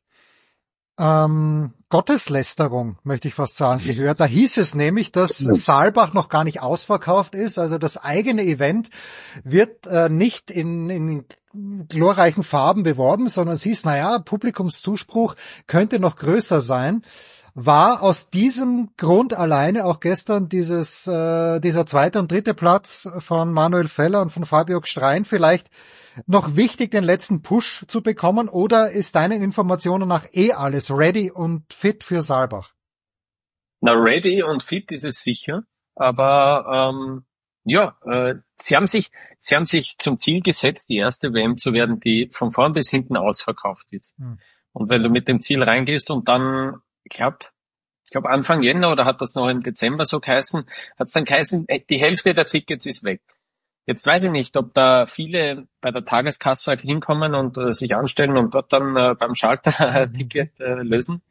Gotteslästerung, möchte ich fast sagen, gehört. Da hieß es nämlich, dass Saalbach noch gar nicht ausverkauft ist. Also das eigene Event wird nicht in glorreichen Farben beworben, sondern es hieß, Publikumszuspruch könnte noch größer sein. War aus diesem Grund alleine auch gestern dieser zweite und dritte Platz von Manuel Feller und von Fabio Gstrein vielleicht noch wichtig, den letzten Push zu bekommen, oder ist deinen Informationen nach alles ready und fit für Saalbach? Na, ready und fit ist es sicher, aber sie haben sich zum Ziel gesetzt, die erste WM zu werden, die von vorn bis hinten ausverkauft ist. Und wenn du mit dem Ziel reingehst und dann, ich glaube Anfang Jänner oder hat das noch im Dezember so geheißen, hat es dann geheißen, die Hälfte der Tickets ist weg. Jetzt weiß ich nicht, ob da viele bei der Tageskasse hinkommen und sich anstellen und dort dann beim Schalter ein Ticket lösen.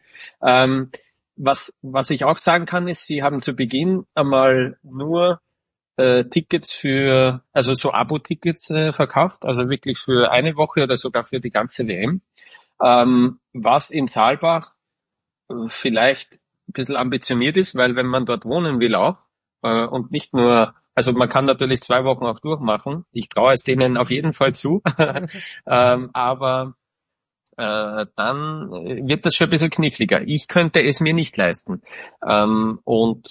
Was ich auch sagen kann, ist, sie haben zu Beginn einmal nur Tickets also so Abo-Tickets verkauft, also wirklich für eine Woche oder sogar für die ganze WM. Was in Saalbach vielleicht ein bisschen ambitioniert ist, weil wenn man dort wohnen will auch und nicht nur, also man kann natürlich 2 Wochen auch durchmachen. Ich traue es denen auf jeden Fall zu. Aber dann wird das schon ein bisschen kniffliger. Ich könnte es mir nicht leisten. Dann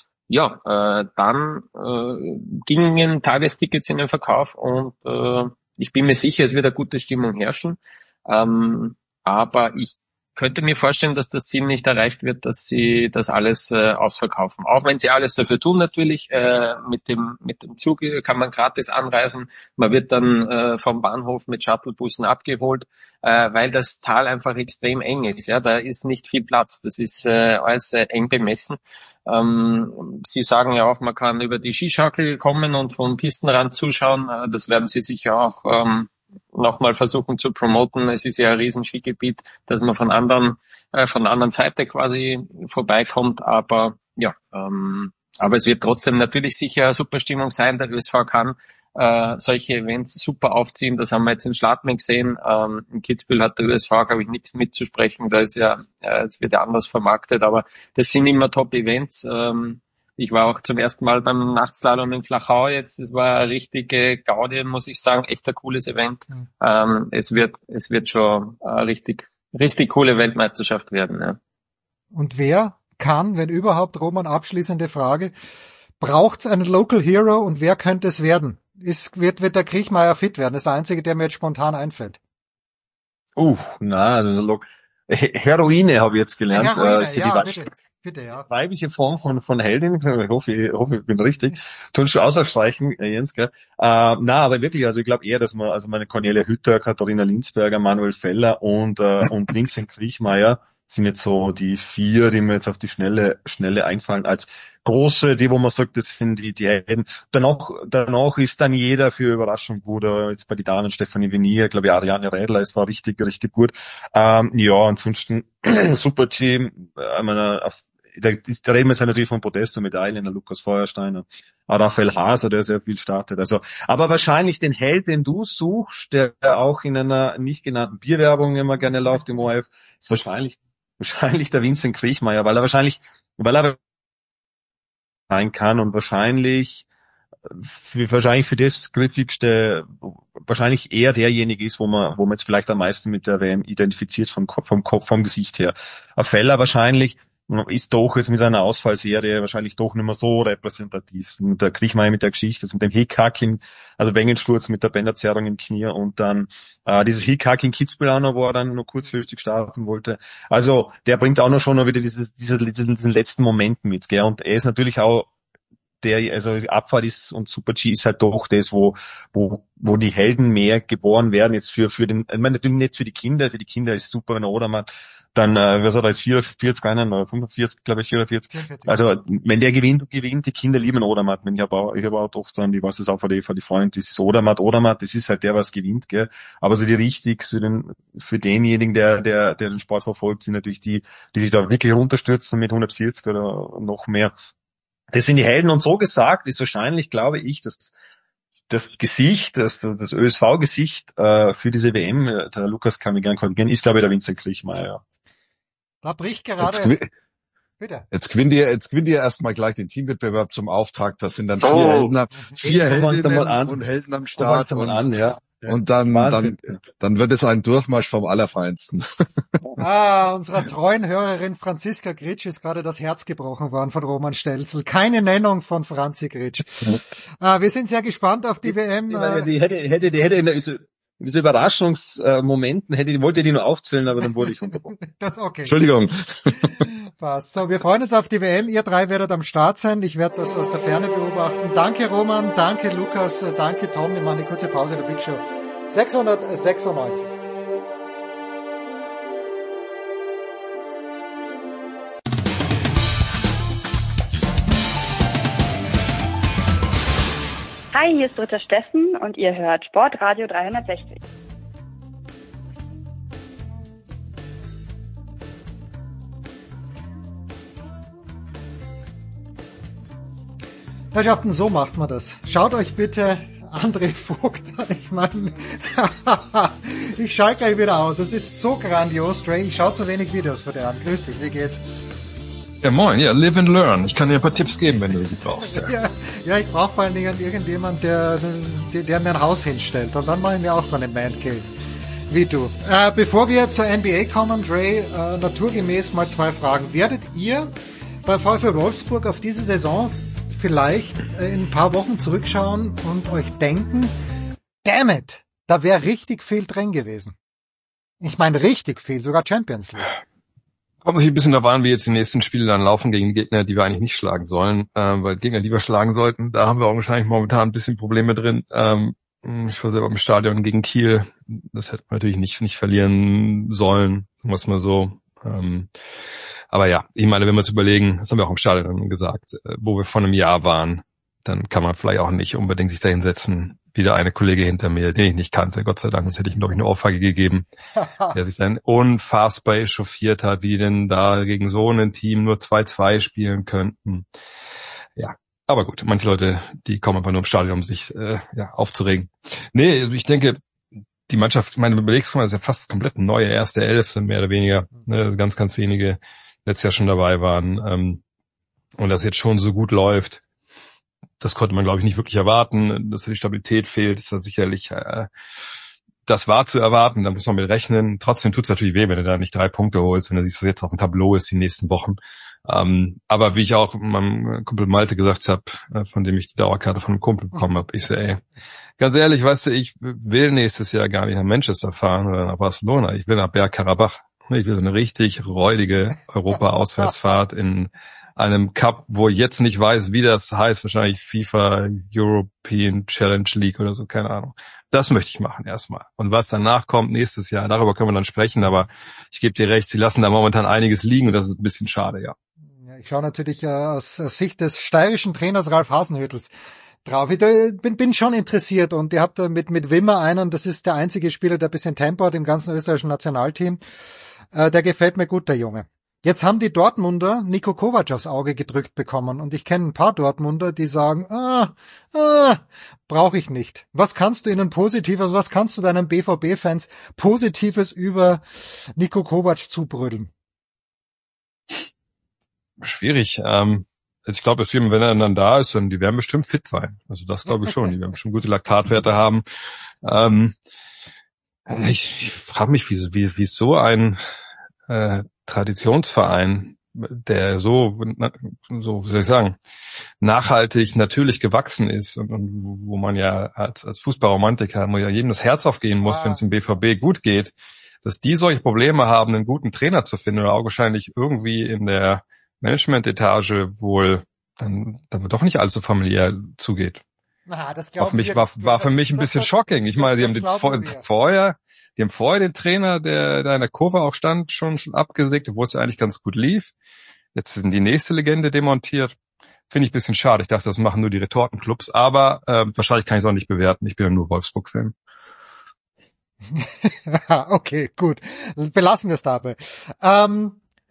gingen Tagestickets in den Verkauf und ich bin mir sicher, es wird eine gute Stimmung herrschen. Aber ich könnte mir vorstellen, dass das Ziel nicht erreicht wird, dass sie das alles ausverkaufen. Auch wenn sie alles dafür tun, natürlich. Mit dem Zug kann man gratis anreisen. Man wird dann vom Bahnhof mit Shuttlebussen abgeholt, weil das Tal einfach extrem eng ist. Ja, da ist nicht viel Platz. Das ist alles eng bemessen. Sie sagen ja auch, man kann über die Skischaukel kommen und vom Pistenrand zuschauen. Das werden sie sicher auch nochmal versuchen zu promoten. Es ist ja ein riesen Skigebiet, dass man von der anderen Seite quasi vorbeikommt, aber es wird trotzdem natürlich sicher eine super Stimmung sein. Der ÖSV kann solche Events super aufziehen. Das haben wir jetzt in Schladming gesehen. In Kitzbühel hat der ÖSV, glaube ich, nichts mitzusprechen. Da ist es wird ja anders vermarktet, aber das sind immer Top-Events. Ich war auch zum ersten Mal beim Nachtslalom in Flachau jetzt. Das war eine richtige Gaudi, muss ich sagen. Echt ein cooles Event. Es wird schon eine richtig coole Weltmeisterschaft werden. Ja. Und wer kann, wenn überhaupt, Roman, abschließende Frage, braucht es einen Local Hero und wer könnte es werden? Wird der Kriechmeier fit werden? Das ist der einzige, der mir jetzt spontan einfällt. Heroine habe ich jetzt gelernt. Bitte, ja. Weibliche Form von Heldin. Ich hoffe, ich bin richtig. Tun schon ausstreichen, Jens, gell? Aber wirklich, also ich glaube eher, dass man, also meine Cornelia Hütter, Katharina Linsberger, Manuel Feller und Vincent Kriechmeier sind jetzt so die 4, die mir jetzt auf die Schnelle einfallen, als große, die, wo man sagt, das sind die Helden. Danach ist dann jeder für Überraschung gut. Jetzt bei den Damen Stefanie Venier, glaube ich, Ariane Rädler, es war richtig gut. Ansonsten Super-G, da reden wir jetzt natürlich von Podest und Medaillen, Lukas Feuersteiner, Raphael Haser, der sehr viel startet. Also, aber wahrscheinlich den Held, den du suchst, der auch in einer nicht genannten Bierwerbung immer gerne läuft im ORF, ist wahrscheinlich der Vincent Kriechmeier, weil er sein kann und wahrscheinlich für das griffigste, wahrscheinlich eher derjenige ist, wo man jetzt vielleicht am meisten mit der WM identifiziert vom Gesicht her. Ein Feller wahrscheinlich ist doch jetzt mit seiner Ausfallserie wahrscheinlich doch nicht mehr so repräsentativ. Mit der Kriechmeier mit der Geschichte, mit dem Hickhack also Wengensturz mit der Bänderzerrung im Knie und dann dieses Hickhack in Kitzbühel auch noch, wo er dann noch kurzfristig starten wollte. Also der bringt auch noch schon wieder diesen letzten Moment mit, gell? Und er ist natürlich auch also Abfahrt ist und Super-G ist halt doch das, wo die Helden mehr geboren werden, jetzt für den, ich meine natürlich nicht für die Kinder ist super, wenn er Odermatt dann, was hat er jetzt, 44 einen, oder 45, glaube ich, 44. Also, wenn der gewinnt, die Kinder lieben Odermatt. Ich habe auch doch dann, ich weiß es auch von die Freunde, das ist Odermatt, das ist halt der, was gewinnt, gell. Aber so die richtig, für denjenigen, der den Sport verfolgt, sind natürlich die sich da wirklich runterstürzen mit 140 oder noch mehr. Das sind die Helden und so gesagt ist wahrscheinlich, glaube ich, dass das Gesicht, das ÖSV-Gesicht für diese WM, der Lukas kann mich gern korrigieren, ist glaube ich der Vincent Kriechmeier. Ja. Da bricht gerade... Bitte. Jetzt gewinnt ihr erstmal gleich den Teamwettbewerb zum Auftakt. Das sind dann vier Heldinnen und Helden am Start. Und dann wird es ein Durchmarsch vom Allerfeinsten. Unserer treuen Hörerin Franziska Gritsch ist gerade das Herz gebrochen worden von Roman Stelzl. Keine Nennung von Franzi Gritsch. Wir sind sehr gespannt auf die WM. Die hätte in diese Überraschungsmomenten wollte die nur aufzählen, aber dann wurde ich unterbrochen. Das okay. Entschuldigung. Passt. So, wir freuen uns auf die WM. Ihr drei werdet am Start sein. Ich werde das aus der Ferne beobachten. Danke Roman, danke Lukas, danke Tom. Wir machen eine kurze Pause in der Big Show 696. Hi, hier ist Dritter Steffen und ihr hört Sportradio 360. Herrschaften, so macht man das. Schaut euch bitte André Vogt an. Ich meine, ich schalte gleich wieder aus. Es ist so grandios, Dre. Ich schaue zu wenig Videos von dir an. Grüß dich, wie geht's? Ja, moin. Ja, live and learn. Ich kann dir ein paar Tipps geben, wenn du sie brauchst. Ja, ich brauche vor allen Dingen irgendjemand, der mir ein Haus hinstellt. Und dann mache ich mir auch so eine Man Cave. Wie du. Bevor wir zur NBA kommen, Dre, naturgemäß mal 2 Fragen. Werdet ihr bei VfL Wolfsburg auf diese Saison vielleicht in ein paar Wochen zurückschauen und euch denken, damn it, da wäre richtig viel drin gewesen? Ich meine richtig viel, sogar Champions League. Kommt natürlich ein bisschen darauf an, wie jetzt die nächsten Spiele dann laufen gegen Gegner, die wir eigentlich nicht schlagen sollen, weil Gegner, die wir schlagen sollten, da haben wir auch wahrscheinlich momentan ein bisschen Probleme drin. Ich war selber im Stadion gegen Kiel, das hätte man natürlich nicht verlieren sollen, muss man so. Aber ja, ich meine, wenn wir uns überlegen, das haben wir auch im Stadion gesagt, wo wir vor einem Jahr waren, dann kann man vielleicht auch nicht unbedingt sich da hinsetzen. Wieder eine Kollege hinter mir, den ich nicht kannte, Gott sei Dank, sonst hätte ich ihm, glaube ich, eine Ohrfeige gegeben, der sich dann unfassbar echauffiert hat, wie denn da gegen so ein Team nur 2-2 spielen könnten. Ja, aber gut, manche Leute, die kommen einfach nur im Stadion, um sich aufzuregen. Nee, ich denke, die Mannschaft, meine Belegungsform ist ja fast komplett neue erste Elf, sind mehr oder weniger, ganz, ganz wenige letztes Jahr schon dabei waren. Und das jetzt schon so gut läuft, das konnte man, glaube ich, nicht wirklich erwarten. Dass die Stabilität fehlt, das war sicherlich, das war zu erwarten, da muss man mit rechnen. Trotzdem tut's natürlich weh, wenn du da nicht 3 Punkte holst, wenn du siehst, was jetzt auf dem Tableau ist die nächsten Wochen. Aber wie ich auch meinem Kumpel Malte gesagt habe, von dem ich die Dauerkarte von einem Kumpel bekommen habe, ich so, ganz ehrlich, weißt du, ich will nächstes Jahr gar nicht nach Manchester fahren oder nach Barcelona, ich will nach Bergkarabach. Ich will so eine richtig räudige Europa-Auswärtsfahrt in einem Cup, wo ich jetzt nicht weiß, wie das heißt, wahrscheinlich FIFA European Challenge League oder so, keine Ahnung. Das möchte ich machen erstmal. Und was danach kommt nächstes Jahr, darüber können wir dann sprechen, aber ich gebe dir recht, sie lassen da momentan einiges liegen und das ist ein bisschen schade, ja. Ich schaue natürlich aus Sicht des steirischen Trainers Ralf Hasenhüttls drauf. Ich bin schon interessiert und ihr habt da mit Wimmer einen, das ist der einzige Spieler, der ein bisschen Tempo hat im ganzen österreichischen Nationalteam. Der gefällt mir gut, der Junge. Jetzt haben die Dortmunder Niko Kovac aufs Auge gedrückt bekommen und ich kenne ein paar Dortmunder, die sagen, brauche ich nicht. Was kannst du ihnen Positives, was kannst du deinen BVB-Fans Positives über Niko Kovac zubrüdeln? Schwierig. Also ich glaube, wenn er dann da ist, dann die werden bestimmt fit sein. Also das glaube ich schon. Die werden bestimmt gute Laktatwerte haben. Ich frage mich, wie so ein Traditionsverein, der so, wie soll ich sagen, nachhaltig, natürlich gewachsen ist und wo man ja als Fußballromantiker wo ja jedem das Herz aufgehen muss, wenn es im BVB gut geht, dass die solche Probleme haben, einen guten Trainer zu finden oder augenscheinlich irgendwie in der Management-Etage wohl dann doch nicht allzu familiär zugeht. Das war für mich ein bisschen shocking. Ich meine, die haben vorher den Trainer, der da in der Kurve auch stand, schon abgesägt, obwohl es ja eigentlich ganz gut lief. Jetzt sind die nächste Legende demontiert. Finde ich ein bisschen schade. Ich dachte, das machen nur die Retortenclubs, aber wahrscheinlich kann ich es auch nicht bewerten. Ich bin ja nur Wolfsburg-Fan. Okay, gut. Belassen wir es dabei.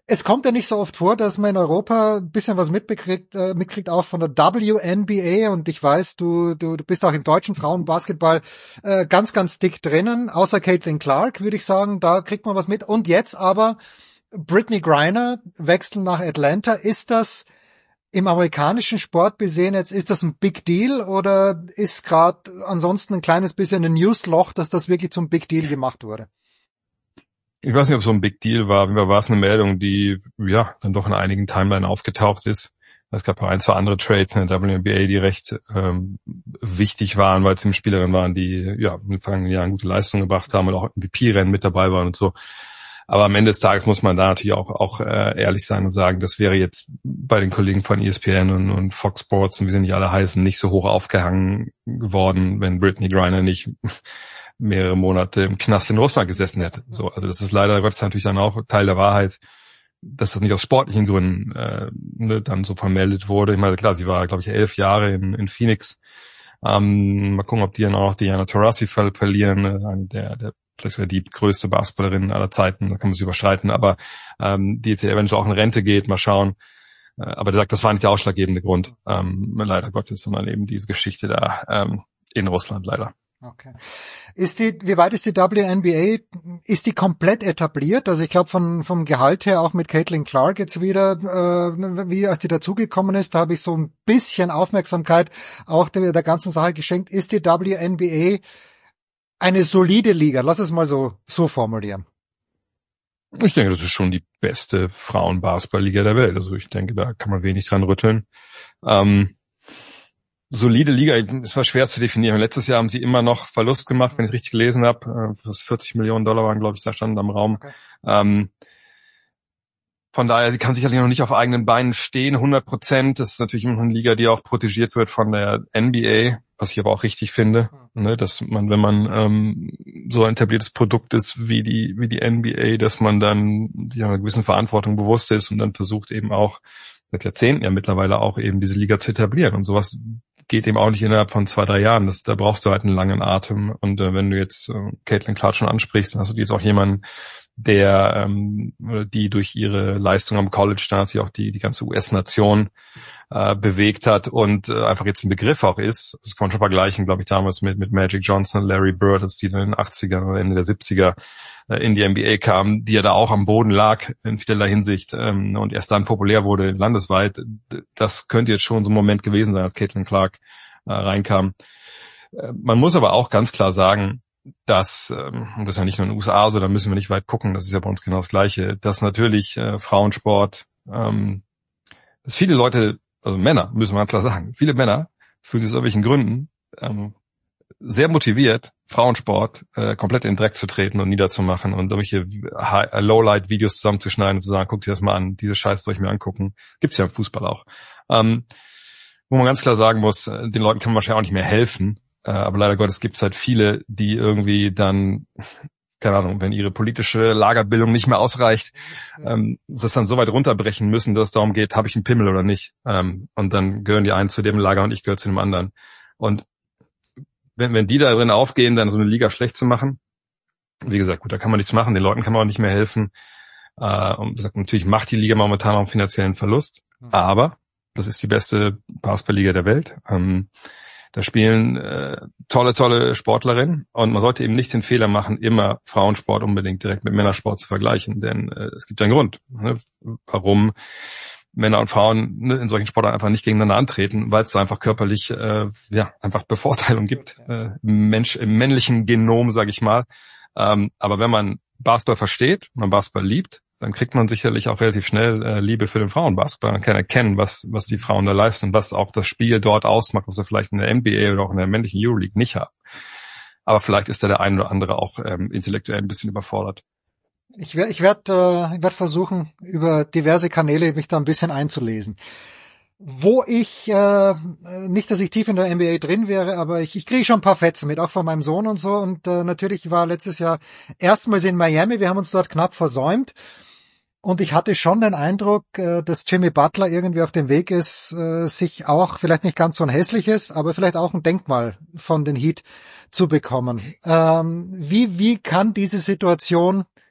Es kommt ja nicht so oft vor, dass man in Europa ein bisschen was mitkriegt auch von der WNBA, und ich weiß, du bist auch im deutschen Frauenbasketball ganz, ganz dick drinnen, außer Caitlin Clark, würde ich sagen, da kriegt man was mit. Und jetzt aber Brittney Griner wechseln nach Atlanta. Ist das im amerikanischen Sport gesehen jetzt, ist das ein Big Deal oder ist gerade ansonsten ein kleines bisschen ein Newsloch, dass das wirklich zum Big Deal gemacht wurde? Ich weiß nicht, ob es so ein Big Deal war. War es eine Meldung, die ja dann doch in einigen Timeline aufgetaucht ist. Es gab auch ein, zwei andere Trades in der WNBA, die recht wichtig waren, weil es eben Spielerinnen waren, die ja in den vergangenen Jahren gute Leistungen gebracht haben und auch im MVP-Rennen mit dabei waren und so. Aber am Ende des Tages muss man da natürlich auch ehrlich sein und sagen, das wäre jetzt bei den Kollegen von ESPN und Fox Sports und wie sie nicht alle heißen, nicht so hoch aufgehangen geworden, wenn Brittney Griner nicht mehrere Monate im Knast in Russland gesessen hätte. So, also das ist leider Gottes natürlich dann auch Teil der Wahrheit, dass das nicht aus sportlichen Gründen dann so vermeldet wurde. Ich meine, klar, sie war, glaube ich, 11 Jahre in Phoenix. Mal gucken, ob die dann auch Diana Taurasi verlieren, der vielleicht sogar die größte Basketballerin aller Zeiten, da kann man sich überschreiten, aber die jetzt eventuell auch in Rente geht, mal schauen. Aber der sagt, das war nicht der ausschlaggebende Grund, leider Gottes, sondern eben diese Geschichte da in Russland leider. Okay. Wie weit ist die WNBA? Ist die komplett etabliert? Also ich glaube vom Gehalt her auch mit Caitlin Clark jetzt wieder, wie als die dazugekommen ist, da habe ich so ein bisschen Aufmerksamkeit auch der ganzen Sache geschenkt. Ist die WNBA eine solide Liga? Lass es mal so formulieren. Ich denke, das ist schon die beste Frauen-Basketball-Liga der Welt. Also ich denke, da kann man wenig dran rütteln. Solide Liga, es war schwer zu definieren. Letztes Jahr haben sie immer noch Verlust gemacht, wenn ich es richtig gelesen habe. 40 Millionen Dollar waren, glaube ich, da standen am Raum. Okay. Von daher, sie kann sicherlich noch nicht auf eigenen Beinen stehen, 100%. Das ist natürlich immer eine Liga, die auch protegiert wird von der NBA, was ich aber auch richtig finde, ne, dass man, wenn man so ein etabliertes Produkt ist wie die NBA, dass man dann sich einer gewissen Verantwortung bewusst ist und dann versucht eben auch seit Jahrzehnten ja mittlerweile auch eben diese Liga zu etablieren. Und sowas geht eben auch nicht innerhalb von 2-3 Jahren. Da brauchst du halt einen langen Atem. Und wenn du jetzt Caitlin Clark schon ansprichst, dann hast du jetzt auch jemanden, der die durch ihre Leistung am College da natürlich auch die ganze US-Nation bewegt hat und einfach jetzt ein Begriff auch ist. Das kann man schon vergleichen, glaube ich, damals mit Magic Johnson, Larry Bird, als die dann in den 80ern oder Ende der 70er in die NBA kamen, die ja da auch am Boden lag in vielerlei Hinsicht und erst dann populär wurde landesweit. Das könnte jetzt schon so ein Moment gewesen sein, als Caitlin Clark reinkam. Man muss aber auch ganz klar sagen, dass, und das ist ja nicht nur in den USA so, da müssen wir nicht weit gucken, das ist ja bei uns genau das Gleiche, dass natürlich Frauensport, dass viele Leute, also Männer, müssen wir ganz klar sagen, viele Männer fühlen sich aus irgendwelchen Gründen sehr motiviert, Frauensport komplett in den Dreck zu treten und niederzumachen und irgendwelche Lowlight-Videos zusammenzuschneiden und zu sagen, guck dir das mal an, diese Scheiße soll ich mir angucken. Gibt's ja im Fußball auch. Wo man ganz klar sagen muss, den Leuten kann man wahrscheinlich auch nicht mehr helfen, aber leider Gottes gibt's halt viele, die irgendwie dann, keine Ahnung, wenn ihre politische Lagerbildung nicht mehr ausreicht, das dann so weit runterbrechen müssen, dass es darum geht, habe ich einen Pimmel oder nicht. Und dann gehören die einen zu dem Lager und ich gehöre zu dem anderen. Und wenn die da drin aufgehen, dann so eine Liga schlecht zu machen, wie gesagt, gut, da kann man nichts machen, den Leuten kann man auch nicht mehr helfen. Und wie gesagt, natürlich macht die Liga momentan auch einen finanziellen Verlust, aber das ist die beste Basketballliga der Welt. Da spielen tolle Sportlerinnen und man sollte eben nicht den Fehler machen, immer Frauensport unbedingt direkt mit Männersport zu vergleichen, denn es gibt ja einen Grund, ne, warum Männer und Frauen in solchen Sportarten einfach nicht gegeneinander antreten, weil es da einfach körperlich einfach Bevorteilung gibt, im männlichen Genom, sage ich mal. Aber wenn man Basketball versteht, man Basketball liebt, dann kriegt man sicherlich auch relativ schnell Liebe für den Frauenbasketball. Man kann erkennen, was die Frauen da leisten und was auch das Spiel dort ausmacht, was sie vielleicht in der NBA oder auch in der männlichen Euroleague nicht haben. Aber vielleicht ist da der eine oder andere auch intellektuell ein bisschen überfordert. Ich werd versuchen, über diverse Kanäle mich da ein bisschen einzulesen. Wo ich, nicht, dass ich tief in der NBA drin wäre, aber ich kriege schon ein paar Fetzen mit, auch von meinem Sohn und so. Und natürlich war letztes Jahr erstmals in Miami, wir haben uns dort knapp versäumt. Und ich hatte schon den Eindruck, dass Jimmy Butler irgendwie auf dem Weg ist, sich auch vielleicht nicht ganz so ein hässliches, aber vielleicht auch ein Denkmal von den Heat zu bekommen. Wie kann diese Situation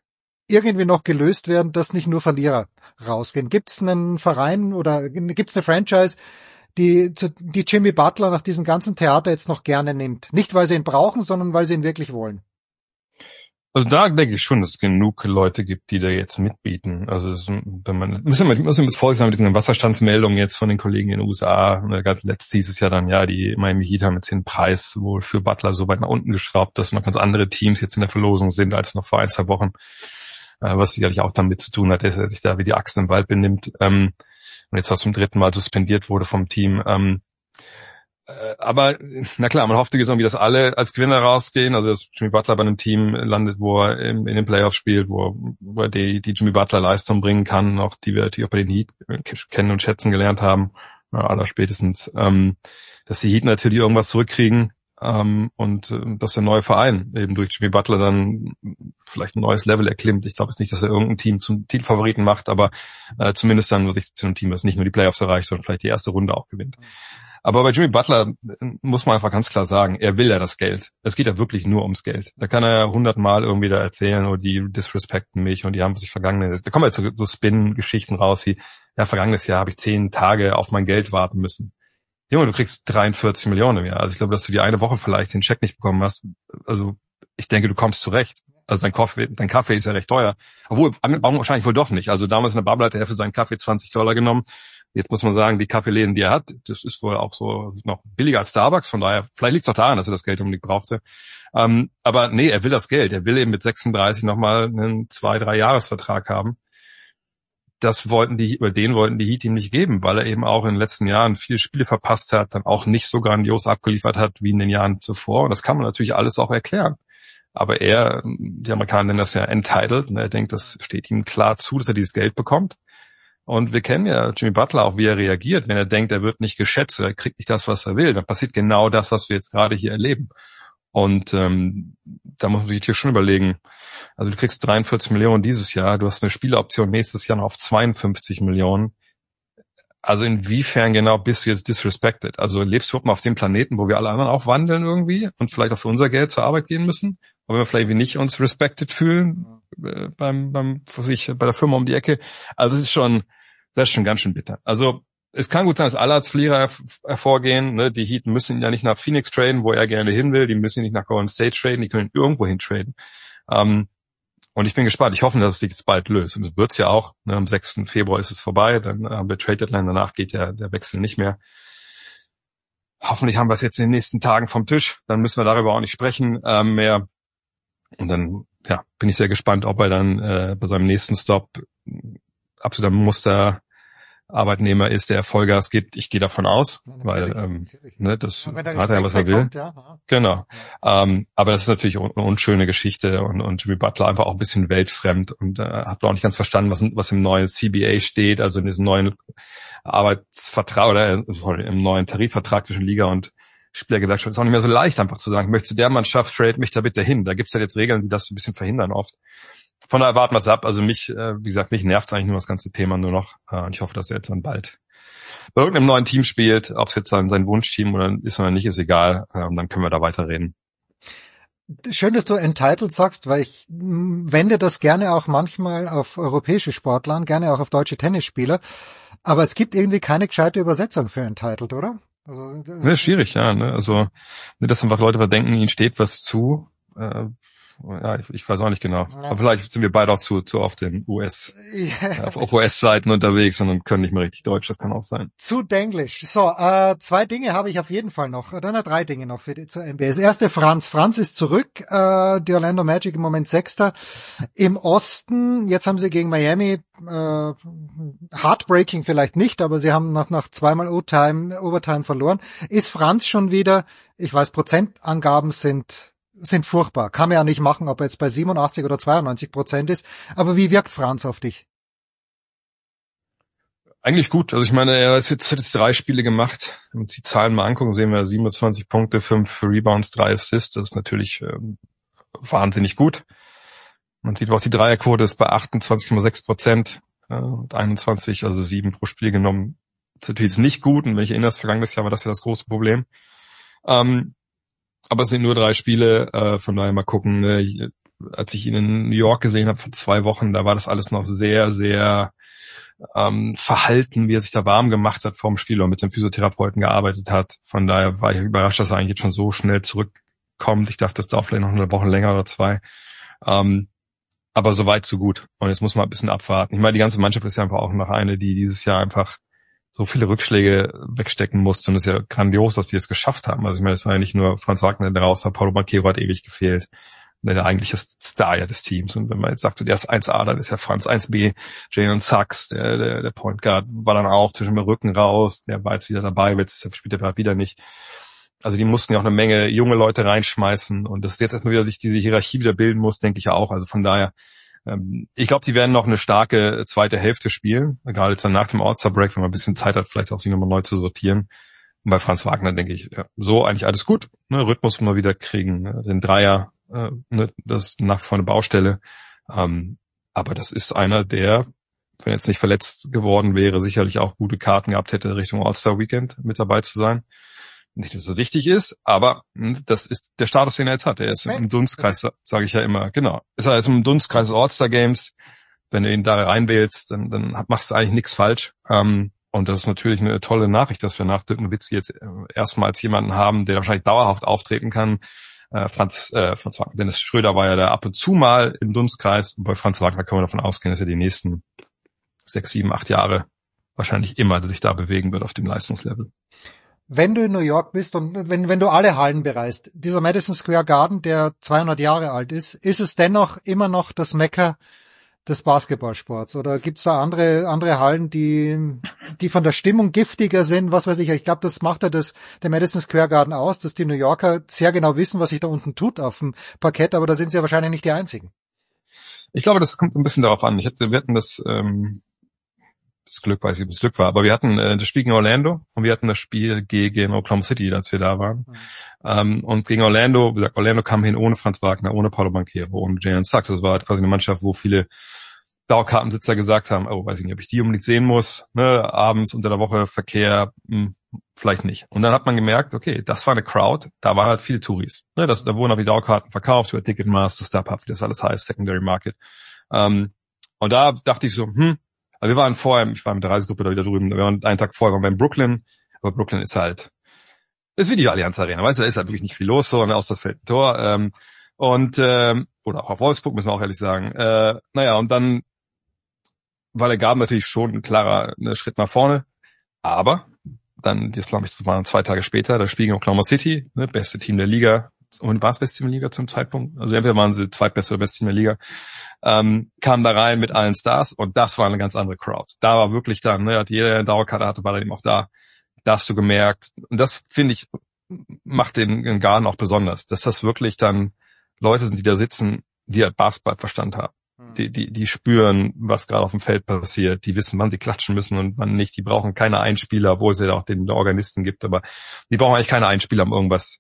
irgendwie noch gelöst werden, dass nicht nur Verlierer rausgehen? Gibt es einen Verein oder gibt es eine Franchise, die Jimmy Butler nach diesem ganzen Theater jetzt noch gerne nimmt? Nicht, weil sie ihn brauchen, sondern weil sie ihn wirklich wollen. Also da denke ich schon, dass es genug Leute gibt, die da jetzt mitbieten. Also wenn man muss man vorsichtig sein mit diesen Wasserstandsmeldungen jetzt von den Kollegen in den USA. Letztes hieß es ja dann, ja, die Miami Heat haben jetzt den Preis wohl für Butler so weit nach unten geschraubt, dass noch ganz andere Teams jetzt in der Verlosung sind als noch vor 1-2 Wochen. Was sicherlich auch damit zu tun hat, dass er sich da wie die Axt im Wald benimmt. Und jetzt auch zum 3. Mal suspendiert wurde vom Team. Aber na klar, man hofft irgendwie, dass alle als Gewinner rausgehen, also dass Jimmy Butler bei einem Team landet, wo er in den Playoffs spielt, wo er die Jimmy Butler Leistung bringen kann, auch die wir natürlich auch bei den Heat kennen und schätzen gelernt haben, allerspätestens, dass die Heat natürlich irgendwas zurückkriegen, und dass der neue Verein eben durch Jimmy Butler dann vielleicht ein neues Level erklimmt. Ich glaube jetzt nicht, dass er irgendein Team zum Titelfavoriten macht, aber zumindest dann wirklich zu einem Team, das nicht nur die Playoffs erreicht, sondern vielleicht die erste Runde auch gewinnt. Aber bei Jimmy Butler muss man einfach ganz klar sagen, er will ja das Geld. Es geht ja wirklich nur ums Geld. Da kann er 100-mal irgendwie da erzählen, oder die disrespekten mich und die haben sich da kommen jetzt so Spin-Geschichten raus wie, ja, vergangenes Jahr habe ich 10 Tage auf mein Geld warten müssen. Junge, du kriegst 43 Millionen im Jahr. Also ich glaube, dass du die eine Woche vielleicht den Scheck nicht bekommen hast. Also ich denke, du kommst zurecht. Also dein Kaffee ist ja recht teuer. Obwohl, wahrscheinlich wohl doch nicht. Also damals in der Bubble hat er für seinen Kaffee $20 genommen. Jetzt muss man sagen, die Kaffeeläden, die er hat, das ist wohl auch so noch billiger als Starbucks. Von daher, vielleicht liegt es auch daran, dass er das Geld unbedingt brauchte. Aber nee, er will das Geld. Er will eben mit 36 nochmal einen 2-3 Jahresvertrag haben. Den wollten die Heat ihm nicht geben, weil er eben auch in den letzten Jahren viele Spiele verpasst hat, dann auch nicht so grandios abgeliefert hat wie in den Jahren zuvor. Und das kann man natürlich alles auch erklären. Aber die Amerikaner nennen das ja entitled, und er denkt, das steht ihm klar zu, dass er dieses Geld bekommt. Und wir kennen ja Jimmy Butler auch, wie er reagiert. Wenn er denkt, er wird nicht geschätzt, er kriegt nicht das, was er will, dann passiert genau das, was wir jetzt gerade hier erleben. Und da muss man sich hier schon überlegen, also du kriegst 43 Millionen dieses Jahr, du hast eine Spieleroption nächstes Jahr noch auf 52 Millionen. Also inwiefern genau bist du jetzt disrespected? Also lebst du mal auf dem Planeten, wo wir alle anderen auch wandeln irgendwie und vielleicht auch für unser Geld zur Arbeit gehen müssen, aber wir vielleicht nicht uns respected fühlen bei der Firma um die Ecke. Also das ist schon ganz schön bitter. Also es kann gut sein, dass alle als Verlierer hervorgehen. Ne? Die Heat müssen ihn ja nicht nach Phoenix traden, wo er gerne hin will. Die müssen ihn nicht nach Golden State traden. Die können ihn irgendwo hin traden. Und ich bin gespannt. Ich hoffe, dass es sich jetzt bald löst. Und es wird's ja auch. Ne? Am 6. Februar ist es vorbei. Dann haben wir Trade Deadline. Danach geht ja der Wechsel nicht mehr. Hoffentlich haben wir es jetzt in den nächsten Tagen vom Tisch. Dann müssen wir darüber auch nicht sprechen mehr. Und dann bin ich sehr gespannt, ob er dann bei seinem nächsten Stop absoluter Musterarbeitnehmer ist, der Vollgas gibt. Ich gehe davon aus, weil das hat er, was er will. Kommt, ja. Genau. Ja. Aber das ist natürlich eine unschöne Geschichte und Jimmy Butler einfach auch ein bisschen weltfremd und hat auch nicht ganz verstanden, was im neuen CBA steht, also in diesem neuen Arbeitsvertrag oder im neuen Tarifvertrag zwischen Liga und Spielergewerkschaft. Ist auch nicht mehr so leicht, einfach zu sagen, möchtest du der Mannschaft trade mich da bitte hin. Da gibt's ja jetzt Regeln, die das so ein bisschen verhindern oft. Von daher warten wir es ab. Also mich nervt eigentlich nur das ganze Thema nur noch. Und ich hoffe, dass er jetzt dann bald bei irgendeinem neuen Team spielt. Ob es jetzt sein Wunschteam oder nicht, ist egal. Dann können wir da weiterreden. Schön, dass du entitled sagst, weil ich wende das gerne auch manchmal auf europäische Sportler an, gerne auch auf deutsche Tennisspieler. Aber es gibt irgendwie keine gescheite Übersetzung für entitled, oder? Also, das ist schwierig, ja. Ne? Also, dass einfach Leute denken, ihnen steht was zu. Ich weiß auch nicht genau. Ja. Aber vielleicht sind wir beide auch zu oft in auf US-Seiten unterwegs und können nicht mehr richtig Deutsch. Das kann auch sein. Zu Denglisch. So, 2 Dinge habe ich auf jeden Fall noch. Oder 3 Dinge noch zur NBA. Das erste, Franz. Franz ist zurück. Die Orlando Magic im Moment 6. Im Osten. Jetzt haben sie gegen Miami heartbreaking vielleicht nicht, aber sie haben nach 2-mal Overtime verloren. Ist Franz schon wieder, ich weiß, Prozentangaben sind furchtbar. Kann man ja nicht machen, ob er jetzt bei 87 oder 92% ist. Aber wie wirkt Franz auf dich? Eigentlich gut. Also ich meine, er hat jetzt 3 Spiele gemacht. Wenn wir uns die Zahlen mal angucken, sehen wir 27 Punkte, 5 Rebounds, 3 Assists. Das ist natürlich wahnsinnig gut. Man sieht auch, die Dreierquote ist bei 28,6% und 21, also 7 pro Spiel genommen. Das ist natürlich nicht gut. Und wenn ich erinnere, das vergangenes Jahr war das ja das große Problem. Aber es sind nur 3 Spiele, von daher mal gucken. als ich ihn in New York gesehen habe vor 2 Wochen, da war das alles noch sehr, sehr verhalten, wie er sich da warm gemacht hat vorm Spiel und mit dem Physiotherapeuten gearbeitet hat. Von daher war ich überrascht, dass er eigentlich jetzt schon so schnell zurückkommt. Ich dachte, das dauert vielleicht noch 1 Woche länger oder 2. Aber so weit, so gut. Und jetzt muss man ein bisschen abwarten. Ich meine, die ganze Mannschaft ist ja einfach auch noch eine, die dieses Jahr einfach so viele Rückschläge wegstecken musste. Und es ist ja grandios, dass die es geschafft haben. Also ich meine, es war ja nicht nur Franz Wagner, der raus war, Paulo Banchero hat ewig gefehlt. Der eigentliche Star ja des Teams. Und wenn man jetzt sagt, so der ist 1A, dann ist ja Franz 1B, Jalen Sachs, der Point Guard, war dann auch zwischen dem Rücken raus, der war jetzt wieder dabei, jetzt spielt er gerade wieder nicht. Also die mussten ja auch eine Menge junge Leute reinschmeißen und dass jetzt erstmal wieder sich diese Hierarchie wieder bilden muss, denke ich ja auch. Also von daher, ich glaube, die werden noch eine starke zweite Hälfte spielen, gerade jetzt dann nach dem All-Star-Break, wenn man ein bisschen Zeit hat, vielleicht auch sich nochmal neu zu sortieren. Und bei Franz Wagner denke ich, ja, so eigentlich alles gut, ne, Rhythmus mal wieder kriegen, den Dreier, das nach vorne Baustelle. Aber das ist einer, der, wenn er jetzt nicht verletzt geworden wäre, sicherlich auch gute Karten gehabt hätte, Richtung All-Star-Weekend mit dabei zu sein. Nicht, dass das wichtig ist, aber das ist der Status, den er jetzt hat. Er ist im Dunstkreis, sage ich ja immer. Genau. Ist er jetzt im Dunstkreis All-Star-Games. Wenn du ihn da reinwählst, dann machst du eigentlich nichts falsch. Und das ist natürlich eine tolle Nachricht, dass wir nach Dirk Nowitzki jetzt erstmals jemanden haben, der wahrscheinlich dauerhaft auftreten kann. Franz Wagner, Dennis Schröder war ja da ab und zu mal im Dunstkreis. Und bei Franz Wagner können wir davon ausgehen, dass er die nächsten 6, 7, 8 Jahre wahrscheinlich immer sich da bewegen wird auf dem Leistungslevel. Wenn du in New York bist und wenn du alle Hallen bereist, dieser Madison Square Garden, der 200 Jahre alt ist es dennoch immer noch das Mekka des Basketballsports? Oder gibt's da andere Hallen, die von der Stimmung giftiger sind? Was weiß ich. Ich glaube, das macht ja der Madison Square Garden aus, dass die New Yorker sehr genau wissen, was sich da unten tut auf dem Parkett, aber da sind sie ja wahrscheinlich nicht die Einzigen. Ich glaube, das kommt ein bisschen darauf an. Wir hatten das Glück, weiß ich, ob das Glück war, aber wir hatten das Spiel gegen Orlando und wir hatten das Spiel gegen Oklahoma City, als wir da waren. Und gegen Orlando, wie gesagt, Orlando kam hin ohne Franz Wagner, ohne Paulo Banchero, ohne Jalen Sachs. Das war quasi eine Mannschaft, wo viele Dauerkartensitzer gesagt haben, oh, weiß ich nicht, ob ich die unbedingt sehen muss, ne, abends unter der Woche Verkehr, vielleicht nicht. Und dann hat man gemerkt, okay, das war eine Crowd, da waren halt viele Touris. Ne, da wurden auch die Dauerkarten verkauft über Ticketmaster, StubHub, wie das alles heißt, Secondary Market. Und da dachte ich so, also wir waren vorher, ich war mit der Reisegruppe da wieder drüben, wir waren einen Tag vorher waren wir in Brooklyn, aber Brooklyn ist wie die Allianz Arena, weißt du, da ist halt wirklich nicht viel los, so, aus das fällt ein Tor, oder auch auf Wolfsburg, müssen wir auch ehrlich sagen. Und dann war der Garten natürlich schon ein klarer Schritt nach vorne, aber dann, das waren 2 Tage später, das Spiel gegen Oklahoma City, ne, beste Team der Liga, und war es beste Team der Liga zum Zeitpunkt, also entweder waren sie zweitbeste oder beste Team der Liga, kam da rein mit allen Stars und das war eine ganz andere Crowd. Da war wirklich dann, ne, jeder, der eine Dauerkarte hatte, war dann eben auch da. Da hast du gemerkt, und das, finde ich, macht den Garden auch besonders, dass das wirklich dann Leute sind, die da sitzen, die halt Basketballverstand haben. Die spüren, was gerade auf dem Feld passiert, die wissen, wann sie klatschen müssen und wann nicht. Die brauchen keine Einspieler, obwohl es ja auch den Organisten gibt, aber die brauchen eigentlich keine Einspieler, um irgendwas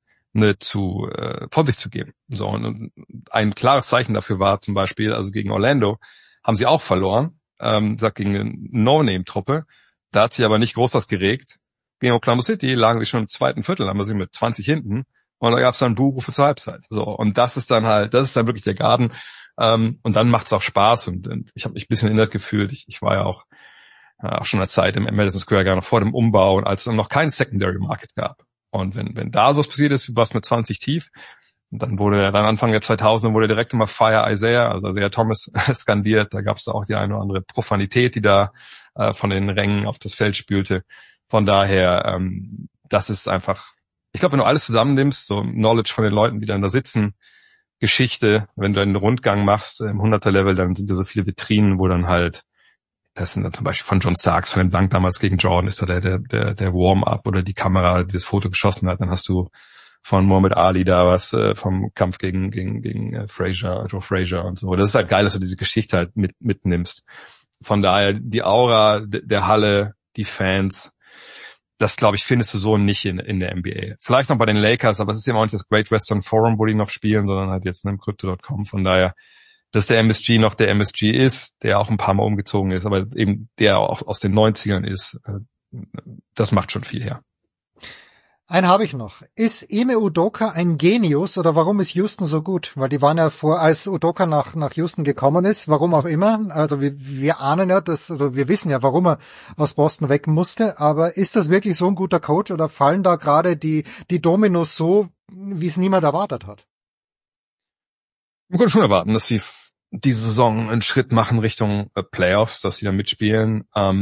von sich zu geben. So, und ein klares Zeichen dafür war zum Beispiel, also gegen Orlando haben sie auch verloren, gegen eine No-Name-Truppe. Da hat sich aber nicht groß was geregt. Gegen Oklahoma City lagen sie schon im zweiten Viertel, haben wir sie mit 20 hinten und da gab es dann Buhrufe zur Halbzeit. So, und das ist dann wirklich der Garden. Und dann macht's auch Spaß und ich habe mich ein bisschen erinnert gefühlt. Ich war ja auch schon eine Zeit im Madison Square Garden vor dem Umbau und als es dann noch kein Secondary Market gab. Und wenn da so was passiert ist, wie was mit 20 tief, dann wurde dann Anfang der 2000er wurde direkt immer Fire Isaiah, also Isaiah Thomas skandiert. Da gab es auch die eine oder andere Profanität, die da von den Rängen auf das Feld spülte. Von daher, das ist einfach, ich glaube, wenn du alles zusammennimmst, so Knowledge von den Leuten, die dann da sitzen, Geschichte, wenn du einen Rundgang machst im 100er-Level, dann sind da so viele Vitrinen, wo dann halt, das sind dann zum Beispiel von John Starks, von dem Dank damals gegen Jordan, ist da der Warm-up oder die Kamera, die das Foto geschossen hat. Dann hast du von Muhammad Ali da was vom Kampf gegen Joe Frazier und so. Das ist halt geil, dass du diese Geschichte halt mitnimmst. Von daher die Aura der Halle, die Fans, das, glaube ich, findest du so nicht in der NBA. Vielleicht noch bei den Lakers, aber es ist ja auch nicht das Great Western Forum, wo die noch spielen, sondern halt jetzt im Crypto.com. Von daher, dass der MSG noch der MSG ist, der auch ein paar Mal umgezogen ist, aber eben der auch aus den 90ern ist, das macht schon viel her. Einen habe ich noch. Ist Ime Udoka ein Genius oder warum ist Houston so gut? Weil die waren ja als Udoka nach Houston gekommen ist, warum auch immer. Also wir ahnen ja, oder wir wissen ja, warum er aus Boston weg musste. Aber ist das wirklich so ein guter Coach oder fallen da gerade die Dominos so, wie es niemand erwartet hat? Man kann schon erwarten, dass sie diese Saison einen Schritt machen Richtung Playoffs, dass sie da mitspielen.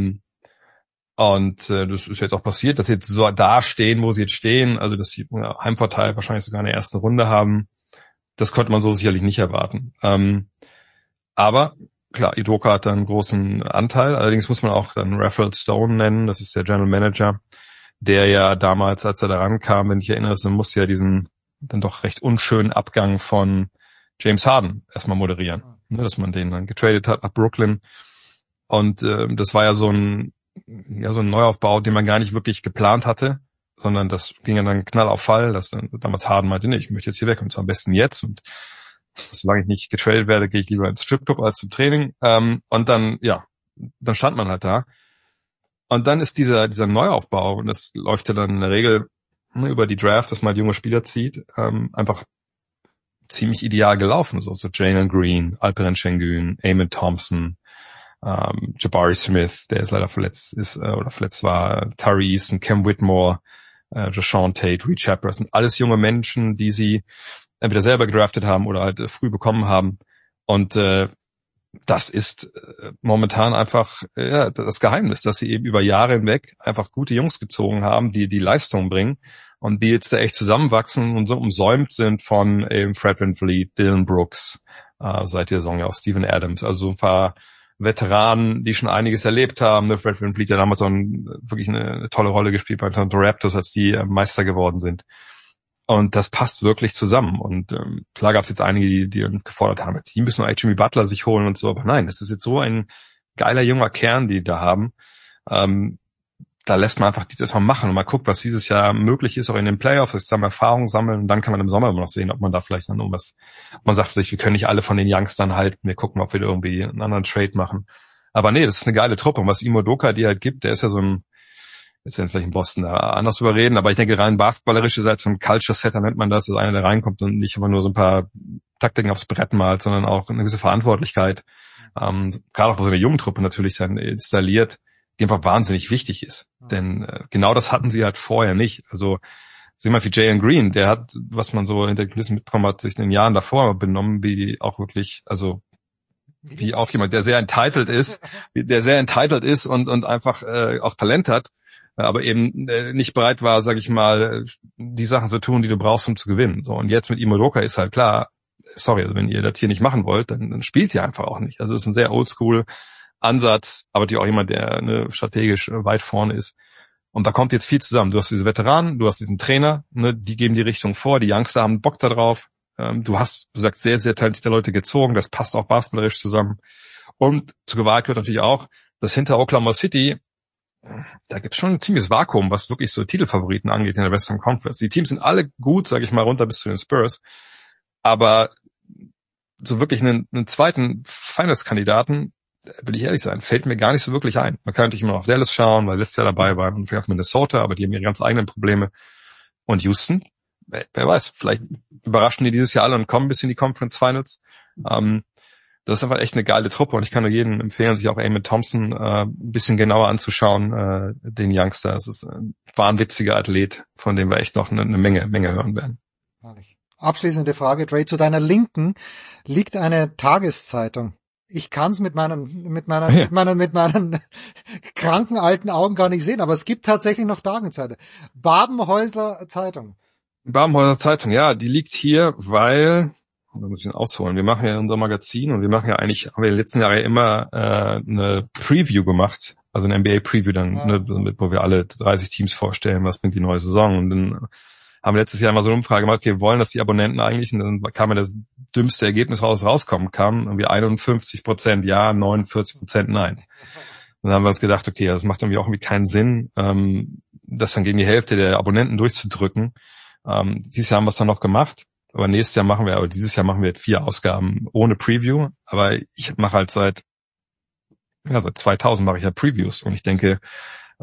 Und das ist jetzt auch passiert, dass sie jetzt so da stehen, wo sie jetzt stehen, also dass sie Heimvorteil wahrscheinlich sogar in der ersten Runde haben. Das konnte man so sicherlich nicht erwarten. Aber klar, Udoka hat da einen großen Anteil. Allerdings muss man auch dann Raphael Stone nennen, das ist der General Manager, der ja damals, als er da rankam, wenn ich erinnere, dann musste ja diesen dann doch recht unschönen Abgang von James Harden erstmal moderieren, dass man den dann getradet hat nach Brooklyn. Und das war ja so ein Neuaufbau, den man gar nicht wirklich geplant hatte, sondern das ging ja dann knall auf Fall, dass dann damals Harden meinte, nee, ich möchte jetzt hier weg und zwar am besten jetzt und solange ich nicht getradet werde, gehe ich lieber ins Stripclub als zum Training. Und dann stand man halt da. Und dann ist dieser Neuaufbau, und das läuft ja dann in der Regel über die Draft, dass man junge Spieler zieht, einfach ziemlich ideal gelaufen. So Jalen Green, Alperen Şengün, Amen Thompson, Jabari Smith, der jetzt leider verletzt war, Tari Easton, Cam Whitmore, Jashawn Tate, Reed Shepard, sind alles junge Menschen, die sie entweder selber gedraftet haben oder halt früh bekommen haben. Und das ist momentan einfach das Geheimnis, dass sie eben über Jahre hinweg einfach gute Jungs gezogen haben, die Leistung bringen und die jetzt da echt zusammenwachsen und so umsäumt sind von eben Fred VanVleet, Dylan Brooks, seit der Saison ja auch Steven Adams, also ein paar Veteranen, die schon einiges erlebt haben. Fred VanVleet ja damals wirklich eine tolle Rolle gespielt bei Toronto Raptors, als die Meister geworden sind. Und das passt wirklich zusammen. Und klar gab es jetzt einige, die gefordert haben, die müssen noch Jimmy Butler sich holen und so. Aber nein, das ist jetzt so ein geiler junger Kern, die da haben. Da lässt man einfach das mal machen und mal guckt, was dieses Jahr möglich ist, auch in den Playoffs, dass sie Erfahrung sammeln und dann kann man im Sommer immer noch sehen, ob man da vielleicht dann ob man sagt, wir können nicht alle von den Youngstern halten, wir gucken, ob wir irgendwie einen anderen Trade machen. Aber nee, das ist eine geile Truppe und was Ime Udoka die halt gibt, der ist ja so ein, jetzt werden wir vielleicht in Boston da anders drüber reden, aber ich denke rein basketballerisch ist halt so ein Culture-Setter, nennt man das, dass einer, der reinkommt und nicht immer nur so ein paar Taktiken aufs Brett malt, sondern auch eine gewisse Verantwortlichkeit, gerade auch bei so einer jungen Truppe natürlich dann installiert, die einfach wahnsinnig wichtig ist. Denn genau das hatten sie halt vorher nicht. Also sehen wir wie Jalen Green, der hat, was man so hinter den Kulissen mitbekommen hat, sich in den Jahren davor benommen, wie auch wirklich, also wie auch jemand, der sehr entitled ist und einfach auch Talent hat, aber eben nicht bereit war, sag ich mal, die Sachen zu tun, die du brauchst, um zu gewinnen. So, und jetzt mit Ime Udoka ist halt klar, also wenn ihr das hier nicht machen wollt, dann spielt ihr einfach auch nicht. Also es ist ein sehr oldschool Ansatz, aber die auch jemand, der strategisch weit vorne ist. Und da kommt jetzt viel zusammen. Du hast diese Veteranen, du hast diesen Trainer, die geben die Richtung vor, die Youngster haben Bock da drauf. Du sagst, sehr, sehr talentierte Leute gezogen, das passt auch basketballerisch zusammen. Und zur Gewalt gehört natürlich auch, dass hinter Oklahoma City, da gibt's schon ein ziemliches Vakuum, was wirklich so Titelfavoriten angeht in der Western Conference. Die Teams sind alle gut, sage ich mal, runter bis zu den Spurs. Aber so wirklich einen zweiten Finals-Kandidaten, will ich ehrlich sein, fällt mir gar nicht so wirklich ein. Man kann natürlich immer noch auf Dallas schauen, weil letztes Jahr dabei waren und vielleicht auf Minnesota, aber die haben ihre ganz eigenen Probleme. Und Houston, wer weiß, vielleicht überraschen die dieses Jahr alle und kommen bis in die Conference Finals. Das ist einfach echt eine geile Truppe und ich kann nur jedem empfehlen, sich auch Amen Thompson ein bisschen genauer anzuschauen, den Youngster. Das ist ein wahnwitziger Athlet, von dem wir echt noch eine Menge hören werden. Abschließende Frage, Dre, zu deiner Linken liegt eine Tageszeitung. Ich kann's mit meinen kranken alten Augen gar nicht sehen, aber es gibt tatsächlich noch Tageszeitung. Babenhäusler Zeitung. Babenhäusler Zeitung, ja, die liegt hier, weil, da muss ich ein bisschen ausholen, wir machen ja unser Magazin und wir machen ja eigentlich, haben wir in den letzten Jahren immer eine Preview gemacht, also eine NBA-Preview dann, wo wir alle 30 Teams vorstellen, was bringt die neue Saison und dann haben wir letztes Jahr mal so eine Umfrage gemacht, okay, wollen das die Abonnenten eigentlich? Und dann kam mir das dümmste Ergebnis rauskommen kann, irgendwie 51% ja, 49% nein. Dann haben wir uns gedacht, okay, das macht irgendwie auch irgendwie keinen Sinn, das dann gegen die Hälfte der Abonnenten durchzudrücken. Dieses Jahr haben wir es dann noch gemacht, aber dieses Jahr machen wir 4 Ausgaben ohne Preview, aber ich mache halt seit 2000 mache ich ja Previews und ich denke,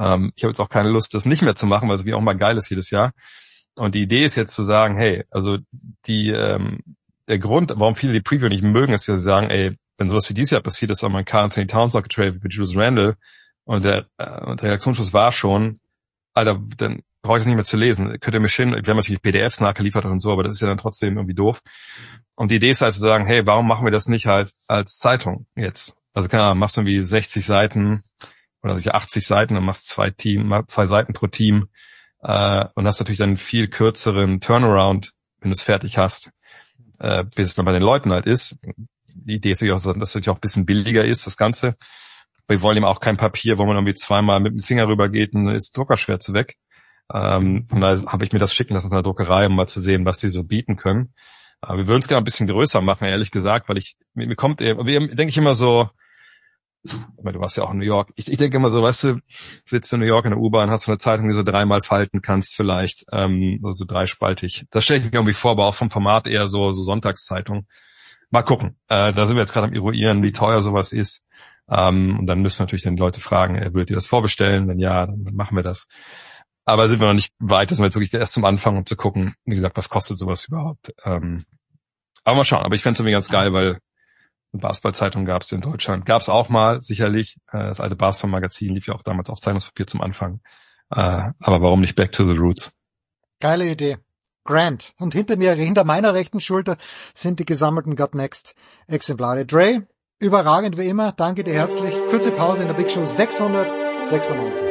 Ich habe jetzt auch keine Lust, das nicht mehr zu machen, weil es wie auch mal geil ist jedes Jahr. Und die Idee ist jetzt zu sagen, hey, also der Grund, warum viele die Preview nicht mögen, ist ja, sie sagen, ey, wenn sowas wie dieses Jahr passiert ist, haben wir Karl Anthony Towns auch getradet mit Julius Randle und der Redaktionsschluss war schon, Alter, dann brauche ich das nicht mehr zu lesen. Könnt ihr mir wir haben natürlich PDFs nachgeliefert und so, aber das ist ja dann trotzdem irgendwie doof. Und die Idee ist halt zu sagen, hey, warum machen wir das nicht halt als Zeitung jetzt? Also keine Ahnung, machst du irgendwie 60 Seiten oder 80 Seiten und machst 2 Seiten pro Team und hast natürlich dann einen viel kürzeren Turnaround, wenn du es fertig hast, bis es dann bei den Leuten halt ist. Die Idee ist natürlich auch, dass es natürlich auch ein bisschen billiger ist, das Ganze. Wir wollen eben auch kein Papier, wo man irgendwie zweimal mit dem Finger rüber geht und dann ist Druckerschwärze weg. Von daher habe ich mir das schicken lassen von der Druckerei, um mal zu sehen, was die so bieten können. Aber wir würden es gerne ein bisschen größer machen, ehrlich gesagt, weil mir denke ich immer so, du warst ja auch in New York, ich denke immer so, weißt du, sitzt in New York in der U-Bahn, hast du eine Zeitung, die so 3-mal falten kannst vielleicht, so 3-spaltig. Das stelle ich mir irgendwie vor, aber auch vom Format eher so Sonntagszeitung. Mal gucken. Da sind wir jetzt gerade am eruieren, wie teuer sowas ist. Und dann müssen wir natürlich den Leute fragen, würdet ihr das vorbestellen? Wenn ja, dann machen wir das. Aber sind wir noch nicht weit, das sind wir jetzt wirklich erst zum Anfang, um zu gucken, wie gesagt, was kostet sowas überhaupt. Aber mal schauen. Aber ich fände es irgendwie ganz geil, weil eine Basketballzeitung gab es in Deutschland. Gab es auch mal, sicherlich. Das alte Basketball-Magazin lief ja auch damals auf Zeitungspapier zum Anfang. Aber warum nicht Back to the Roots? Geile Idee. Grant. Und hinter meiner rechten Schulter sind die gesammelten Got Next Exemplare. Dre, überragend wie immer. Danke dir herzlich. Kurze Pause in der Big Show 696.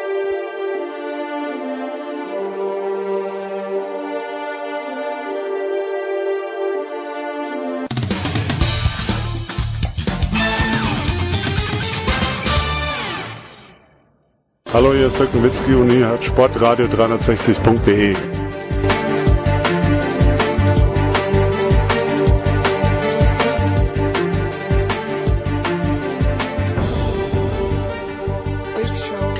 Hallo, hier ist Dirk Nowitzki und hier hat Sportradio 360.de. Big Show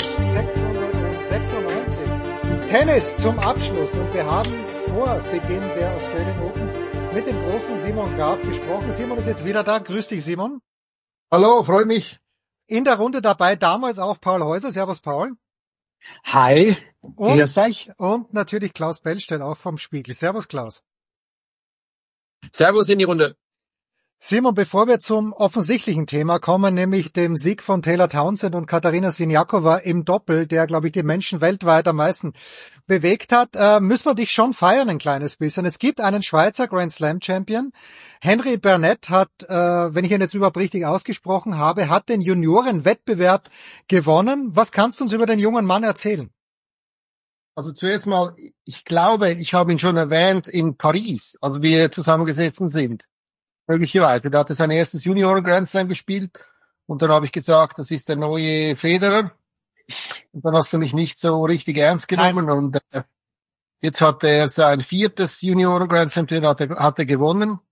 696. Tennis zum Abschluss. Und wir haben vor Beginn der Australian Open mit dem großen Simon Graf gesprochen. Simon ist jetzt wieder da. Grüß dich, Simon. Hallo, freue mich. In der Runde dabei damals auch Paul Häuser. Servus, Paul. Hi. Grüß euch. Und natürlich Klaus Bellstein, auch vom Spiegel. Servus, Klaus. Servus in die Runde. Simon, bevor wir zum offensichtlichen Thema kommen, nämlich dem Sieg von Taylor Townsend und Katarina Siniakova im Doppel, der, glaube ich, die Menschen weltweit am meisten bewegt hat, müssen wir dich schon feiern ein kleines bisschen. Es gibt einen Schweizer Grand Slam Champion. Henry Burnett hat, wenn ich ihn jetzt überhaupt richtig ausgesprochen habe, hat den Juniorenwettbewerb gewonnen. Was kannst du uns über den jungen Mann erzählen? Also zuerst mal, ich glaube, ich habe ihn schon erwähnt in Paris, als wir zusammengesessen sind. Möglicherweise. Da hat er sein erstes Junioren-Grand Slam gespielt und dann habe ich gesagt, das ist der neue Federer. Und dann hast du mich nicht so richtig ernst genommen. Nein. Und jetzt hat er sein 4. Junioren-Grand Slam hat er gewonnen.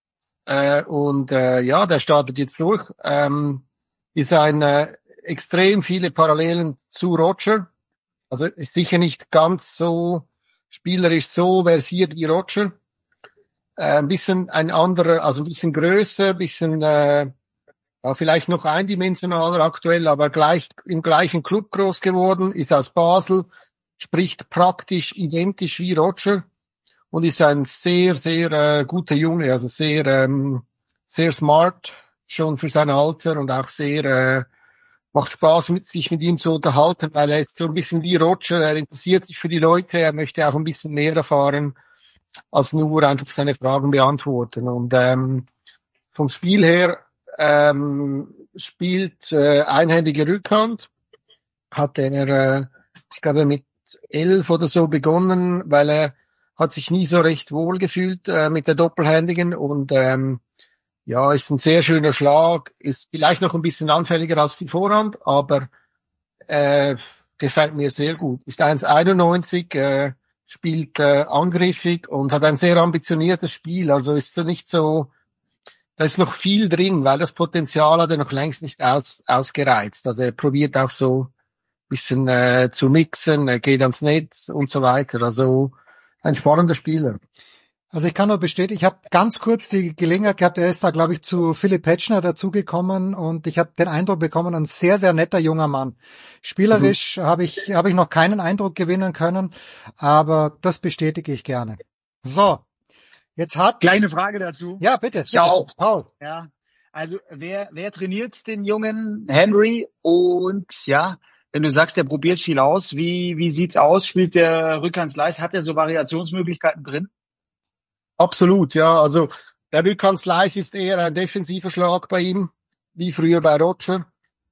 Ja, der startet jetzt durch. Ist extrem viele Parallelen zu Roger. Also ist sicher nicht ganz so spielerisch so versiert wie Roger. Ein bisschen ein anderer, also ein bisschen größer, ein bisschen vielleicht noch eindimensionaler aktuell, aber im gleichen Club groß geworden, ist aus Basel, spricht praktisch identisch wie Roger und ist ein sehr, sehr guter Junge, also sehr, sehr smart schon für sein Alter und auch sehr macht Spaß, sich mit ihm zu unterhalten, weil er ist so ein bisschen wie Roger, er interessiert sich für die Leute, er möchte auch ein bisschen mehr erfahren als nur einfach seine Fragen beantworten. Und vom Spiel her spielt einhändige Rückhand. Hat er, ich glaube, mit 11 oder so begonnen, weil er hat sich nie so recht wohl gefühlt mit der Doppelhändigen und ja, ist ein sehr schöner Schlag, ist vielleicht noch ein bisschen anfälliger als die Vorhand, aber gefällt mir sehr gut. Ist 1,91, spielt angriffig und hat ein sehr ambitioniertes Spiel. Also ist so nicht so, da ist noch viel drin, weil das Potenzial hat er noch längst nicht ausgereizt. Also er probiert auch so ein bisschen zu mixen, er geht ans Netz und so weiter. Also ein spannender Spieler. Also ich kann nur bestätigen, ich habe ganz kurz die Gelegenheit gehabt, er ist da, glaube ich, zu Philipp Petschner dazugekommen und ich habe den Eindruck bekommen, ein sehr, sehr netter junger Mann. Spielerisch habe ich noch keinen Eindruck gewinnen können, aber das bestätige ich gerne. So, jetzt Kleine Frage dazu. Ja, bitte. Ja, auch. Paul. Ja, also wer trainiert den jungen Henry? Und ja, wenn du sagst, der probiert viel aus, wie sieht's aus? Spielt der Rückhand-Slice? Hat er so Variationsmöglichkeiten drin? Absolut, ja. Also der Rückhand-Slice ist eher ein defensiver Schlag bei ihm, wie früher bei Roger.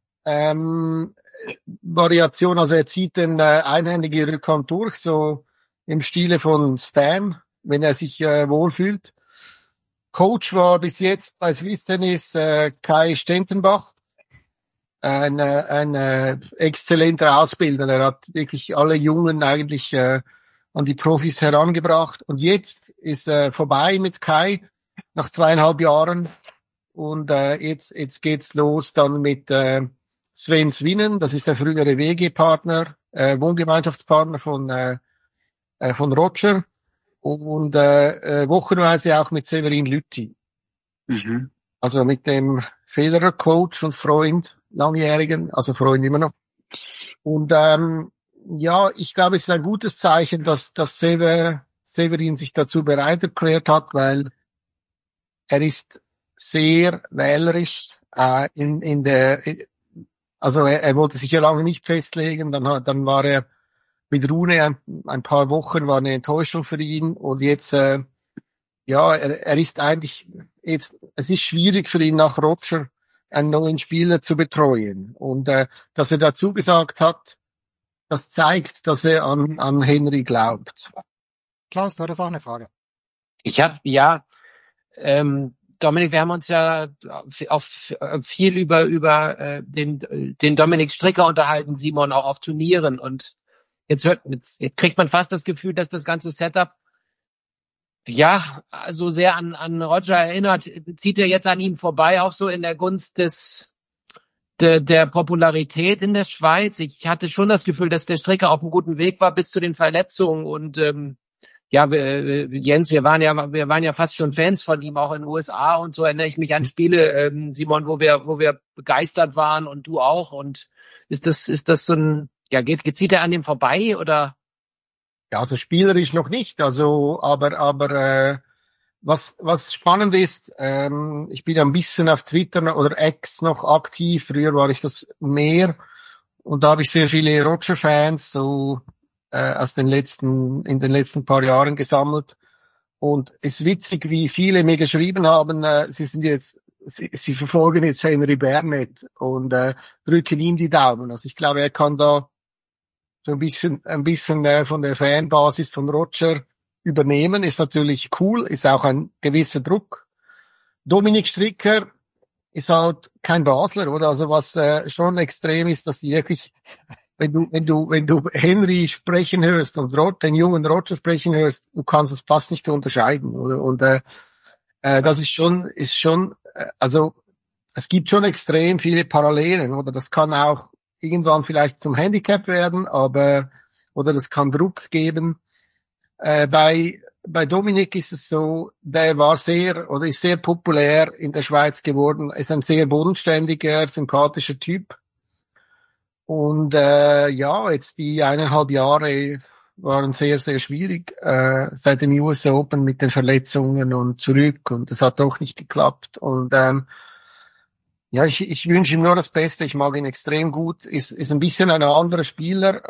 Variation, also er zieht den einhändige Rückhand durch, so im Stile von Stan, wenn er sich wohlfühlt. Coach war bis jetzt bei Swiss Tennis Kai Stentenbach, ein exzellenter Ausbilder. Er hat wirklich alle Jungen eigentlich an die Profis herangebracht. Und jetzt ist vorbei mit Kai nach 2,5 Jahren. Und jetzt geht's los dann mit Sven Swinnen. Das ist der frühere WG-Partner, Wohngemeinschaftspartner von Roger. Und wochenweise auch mit Severin Lüthi. Mhm. Also mit dem Federer-Coach und Freund, langjährigen, also Freund immer noch. Und ja, ich glaube, es ist ein gutes Zeichen, dass Severin sich dazu bereit erklärt hat, weil er ist sehr wählerisch also er wollte sich ja lange nicht festlegen, dann war er mit Rune ein paar Wochen, war eine Enttäuschung für ihn und jetzt ja, er ist eigentlich jetzt, es ist schwierig für ihn nach Roger einen neuen Spieler zu betreuen und dass er dazu gesagt hat, das zeigt, dass er an Henry glaubt. Klaus, du hattest auch eine Frage. Ich habe, Dominik, wir haben uns ja auch viel über den Dominik Stricker unterhalten, Simon, auch auf Turnieren. Und jetzt kriegt man fast das Gefühl, dass das ganze Setup ja so sehr an Roger erinnert. Zieht er jetzt an ihm vorbei, auch so in der Gunst der Popularität in der Schweiz? Ich hatte schon das Gefühl, dass der Stricker auf einem guten Weg war bis zu den Verletzungen und Jens, wir waren ja fast schon Fans von ihm, auch in den USA und so erinnere ich mich an Spiele, Simon, wo wir begeistert waren und du auch. Und ist das so ein, zieht er an dem vorbei oder? Ja, also spielerisch noch nicht, also, aber was spannend ist, ich bin ein bisschen auf Twitter oder X noch aktiv, früher war ich das mehr und da habe ich sehr viele Roger-Fans, so in den letzten paar Jahren gesammelt. Und es ist witzig, wie viele mir geschrieben haben, sie verfolgen jetzt Henry Burnett und drücken ihm die Daumen. Also ich glaube, er kann da so ein bisschen von der Fanbasis von Roger übernehmen. Ist natürlich cool, ist auch ein gewisser Druck. Dominik Stricker ist halt kein Basler, oder? Also was schon extrem ist, dass die wirklich wenn du Henry sprechen hörst und den jungen Roger sprechen hörst, du kannst es fast nicht unterscheiden, oder? Und das ist schon, also es gibt schon extrem viele Parallelen, oder? Das kann auch irgendwann vielleicht zum Handicap werden, oder das kann Druck geben. Bei Dominik ist es so, der ist sehr populär in der Schweiz geworden, ist ein sehr bodenständiger, sympathischer Typ. Und jetzt die 1,5 Jahre waren sehr, sehr schwierig seit dem US Open mit den Verletzungen und zurück und es hat doch nicht geklappt. Und ich wünsche ihm nur das Beste, ich mag ihn extrem gut, ist ein bisschen ein anderer Spieler,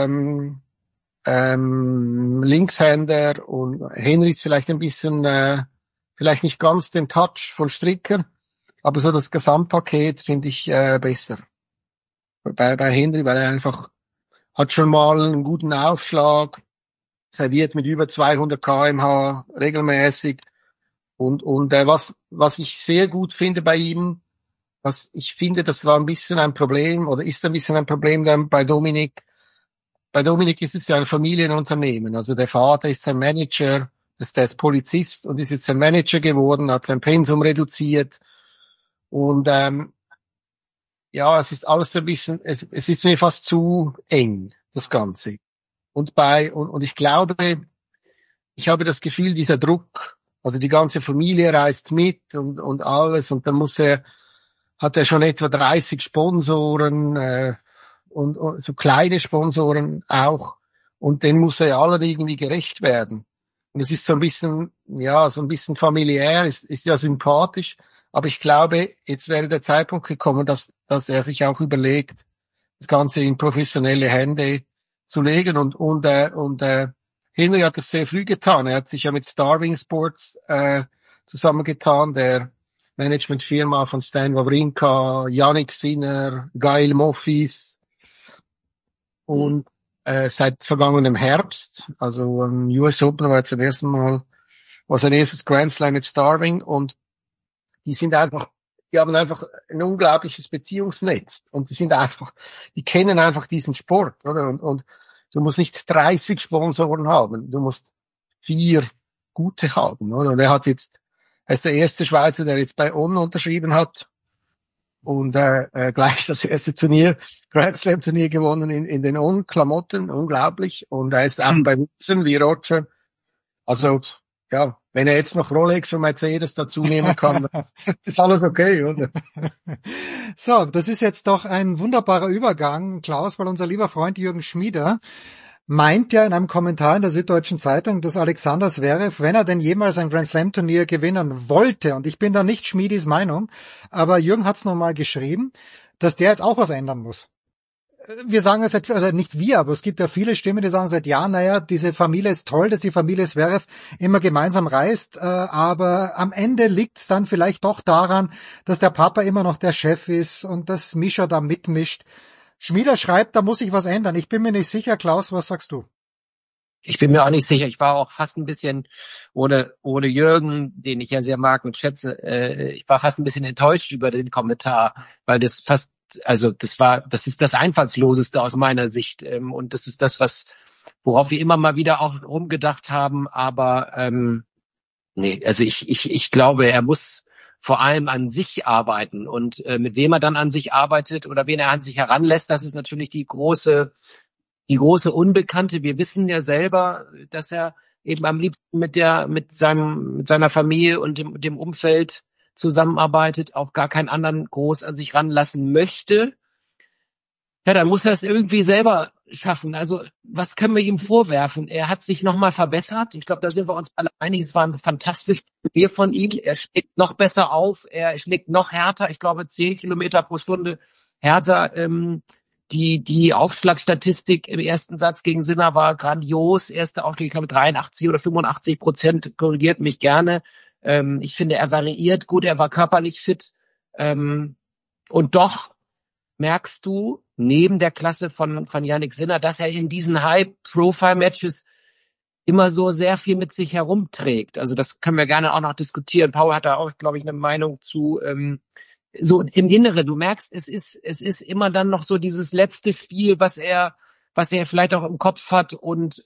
Linkshänder und Henry ist vielleicht ein bisschen, vielleicht nicht ganz den Touch von Stricker, aber so das Gesamtpaket finde ich besser. Bei Henry, weil er einfach hat schon mal einen guten Aufschlag, serviert mit über 200 km/h regelmäßig und was ich sehr gut finde bei ihm, was ich finde, das war ein bisschen ein Problem oder ist ein bisschen ein Problem dann bei Dominik. Bei Dominik ist es ja ein Familienunternehmen, also der Vater ist sein Manager, der ist Polizist und ist jetzt sein Manager geworden, hat sein Pensum reduziert und es ist alles so ein bisschen, es ist mir fast zu eng, das Ganze. Und ich glaube, ich habe das Gefühl, dieser Druck, also die ganze Familie reist mit und alles und dann hat er schon etwa 30 Sponsoren und so kleine Sponsoren auch und denen muss er ja alle irgendwie gerecht werden. Und es ist so ein bisschen familiär, ist ja sympathisch, aber ich glaube, jetzt wäre der Zeitpunkt gekommen, dass er sich auch überlegt, das Ganze in professionelle Hände zu legen und Henry hat das sehr früh getan. Er hat sich ja mit Starving Sports zusammengetan, der Managementfirma von Stan Wawrinka, Yannick Sinner, Gail Monfils und seit vergangenem Herbst, also US Open war zum ersten Mal, war sein erstes Grand Slam mit Starving und die haben einfach ein unglaubliches Beziehungsnetz und die kennen einfach diesen Sport, oder? Und du musst nicht 30 Sponsoren haben, du musst 4 gute haben, oder? Und er ist der erste Schweizer, der jetzt bei On unterschrieben hat und gleich das erste Grand Slam Turnier gewonnen in den On-Klamotten, unglaublich. Und er ist auch bei Wilson wie Roger. Also, ja, wenn er jetzt noch Rolex und Mercedes dazu nehmen kann, dann ist alles okay, oder? So, das ist jetzt doch ein wunderbarer Übergang, Klaus, weil unser lieber Freund Jürgen Schmieder meint ja in einem Kommentar in der Süddeutschen Zeitung, dass Alexander Zverev, wenn er denn jemals ein Grand Slam Turnier gewinnen wollte, und ich bin da nicht Schmiedis Meinung, aber Jürgen hat's noch mal geschrieben, dass der jetzt auch was ändern muss. Wir sagen es nicht wir, aber es gibt ja viele Stimmen, die sagen seit Jahren, naja, diese Familie ist toll, dass die Familie Zverev immer gemeinsam reist, aber am Ende liegt's dann vielleicht doch daran, dass der Papa immer noch der Chef ist und dass Mischa da mitmischt. Schmieder schreibt, da muss sich was ändern. Ich bin mir nicht sicher. Klaus, was sagst du? Ich bin mir auch nicht sicher. Ich war auch fast ein bisschen ohne Jürgen, den ich ja sehr mag und schätze, ich war fast ein bisschen enttäuscht über den Kommentar, weil das ist das Einfallsloseste aus meiner Sicht. Und das ist das, worauf wir immer mal wieder auch rumgedacht haben. Aber ich glaube, er muss vor allem an sich arbeiten. Und mit wem er dann an sich arbeitet oder wen er an sich heranlässt, das ist natürlich die große Unbekannte. Wir wissen ja selber, dass er eben am liebsten mit seiner Familie und dem Umfeld zusammenarbeitet, auch gar keinen anderen groß an sich ranlassen möchte. Ja, dann muss er es irgendwie selber schaffen. Also, was können wir ihm vorwerfen? Er hat sich nochmal verbessert. Ich glaube, da sind wir uns alle einig. Es war ein fantastisches Spiel von ihm. Er schlägt noch besser auf. Er schlägt noch härter. Ich glaube, 10 Kilometer pro Stunde härter. Die Aufschlagstatistik im ersten Satz gegen Sinner war grandios. Erste Aufschlag, ich glaube 83 oder 85%, korrigiert mich gerne. Ich finde, er variiert gut, er war körperlich fit. Und doch merkst du neben der Klasse von Yannick Sinner, dass er in diesen High-Profile-Matches immer so sehr viel mit sich herumträgt. Also das können wir gerne auch noch diskutieren. Paul hat da auch, glaube ich, eine Meinung zu. So im Inneren, du merkst, es ist immer dann noch so dieses letzte Spiel, was er vielleicht auch im Kopf hat und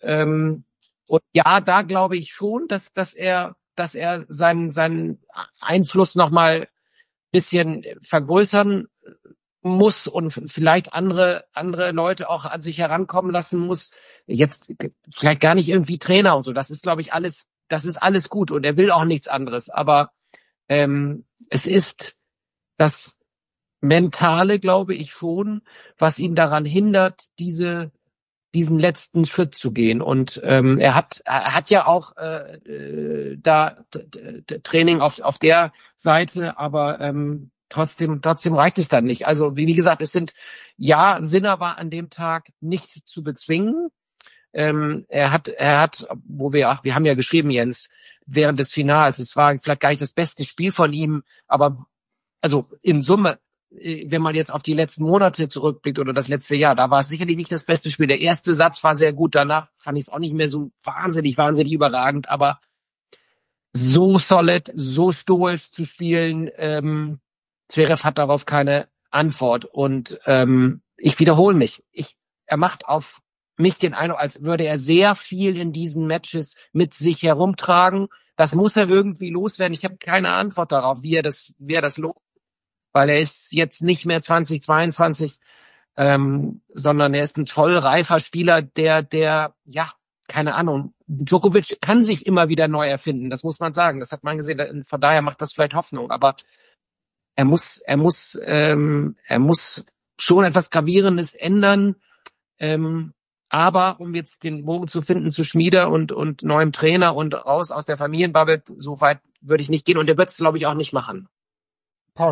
ja, da glaube ich schon, dass er seinen Einfluss noch mal bisschen vergrößern muss und vielleicht andere Leute auch an sich herankommen lassen muss. Jetzt vielleicht gar nicht irgendwie Trainer und so. Das ist, glaube ich, alles gut und er will auch nichts anderes. Aber es ist das Mentale, glaube ich schon, was ihn daran hindert, diesen letzten Schritt zu gehen. Und er hat ja auch da Training auf der Seite, aber trotzdem reicht es dann nicht. Also wie gesagt, Sinner war an dem Tag nicht zu bezwingen. Er hat, wir haben ja geschrieben, Jens, während des Finals, es war vielleicht gar nicht das beste Spiel von ihm, aber also in Summe, wenn man jetzt auf die letzten Monate zurückblickt oder das letzte Jahr, da war es sicherlich nicht das beste Spiel. Der erste Satz war sehr gut, danach fand ich es auch nicht mehr so wahnsinnig überragend, aber so solid, so stoisch zu spielen, Zverev hat darauf keine Antwort und ich wiederhole mich. Er macht auf mich den Eindruck, als würde er sehr viel in diesen Matches mit sich herumtragen. Das muss er irgendwie loswerden. Ich habe keine Antwort darauf, wie er das los, weil er ist jetzt nicht mehr 2022, sondern er ist ein voll reifer Spieler, der keine Ahnung, Djokovic kann sich immer wieder neu erfinden, das muss man sagen. Das hat man gesehen, von daher macht das vielleicht Hoffnung, aber er muss schon etwas Gravierendes ändern. Aber um jetzt den Bogen zu finden zu Schmieder und neuem Trainer und raus aus der Familienbubble, so weit würde ich nicht gehen und der wird es, glaube ich, auch nicht machen. Paul.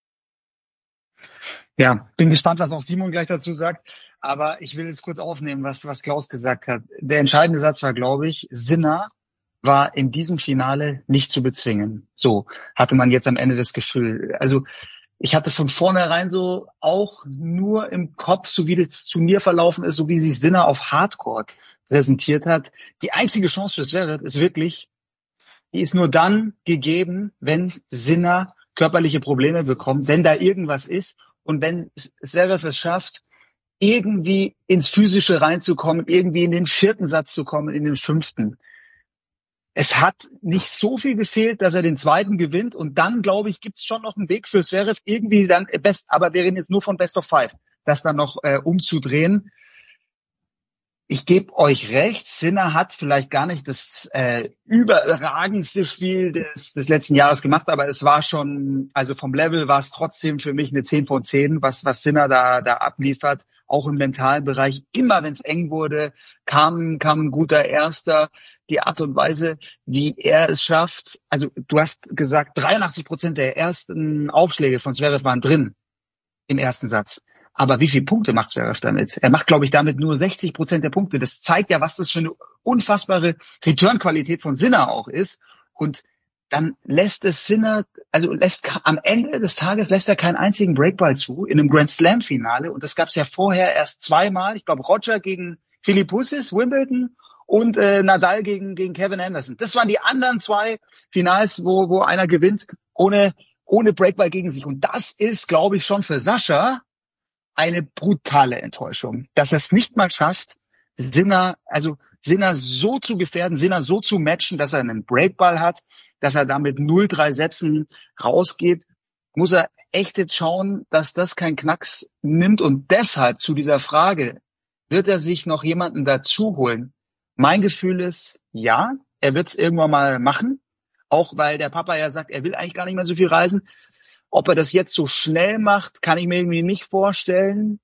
Ja, bin gespannt, was auch Simon gleich dazu sagt. Aber ich will jetzt kurz aufnehmen, was Klaus gesagt hat. Der entscheidende Satz war, glaube ich, Sinner war in diesem Finale nicht zu bezwingen. So hatte man jetzt am Ende das Gefühl. Also ich hatte von vornherein so auch nur im Kopf, so wie das Turnier verlaufen ist, so wie sich Sinner auf Hardcore präsentiert hat. Die einzige Chance für Zverev ist wirklich, die ist nur dann gegeben, wenn Sinner körperliche Probleme bekommt, wenn da irgendwas ist und wenn Zverev es schafft, irgendwie ins Physische reinzukommen, irgendwie in den 4. Satz zu kommen, in den 5. Es hat nicht so viel gefehlt, dass er den 2. gewinnt und dann, glaube ich, gibt es schon noch einen Weg für Zverev, irgendwie dann aber wir reden jetzt nur von Best of 5, das dann noch umzudrehen. Ich gebe euch recht, Sinner hat vielleicht gar nicht das überragendste Spiel des letzten Jahres gemacht, aber es war schon, also vom Level war es trotzdem für mich eine 10 von 10, was Sinner da abliefert, auch im mentalen Bereich. Immer wenn es eng wurde, kam ein guter Erster. Die Art und Weise, wie er es schafft, also du hast gesagt, 83% der ersten Aufschläge von Zverev waren drin im ersten Satz. Aber wie viele Punkte macht Zverev damit? Er macht, glaube ich, damit nur 60% der Punkte. Das zeigt ja, was das für eine unfassbare Return-Qualität von Sinner auch ist. Und dann lässt es Sinner, also am Ende des Tages lässt er keinen einzigen Breakball zu in einem Grand Slam-Finale. Und das gab es ja vorher erst zweimal. Ich glaube, Roger gegen Philippussis, Wimbledon und Nadal gegen Kevin Anderson. Das waren die anderen 2 Finals, wo einer gewinnt ohne Breakball gegen sich. Und das ist, glaube ich, schon für Sascha eine brutale Enttäuschung, dass er es nicht mal schafft, Sinner so zu gefährden, Sinner so zu matchen, dass er einen Breakball hat, dass er damit 0-3 Sätzen rausgeht, muss er echt jetzt schauen, dass das kein Knacks nimmt und deshalb zu dieser Frage, wird er sich noch jemanden dazu holen? Mein Gefühl ist, ja, er wird es irgendwann mal machen, auch weil der Papa ja sagt, er will eigentlich gar nicht mehr so viel reisen. Ob er das jetzt so schnell macht, kann ich mir irgendwie nicht vorstellen.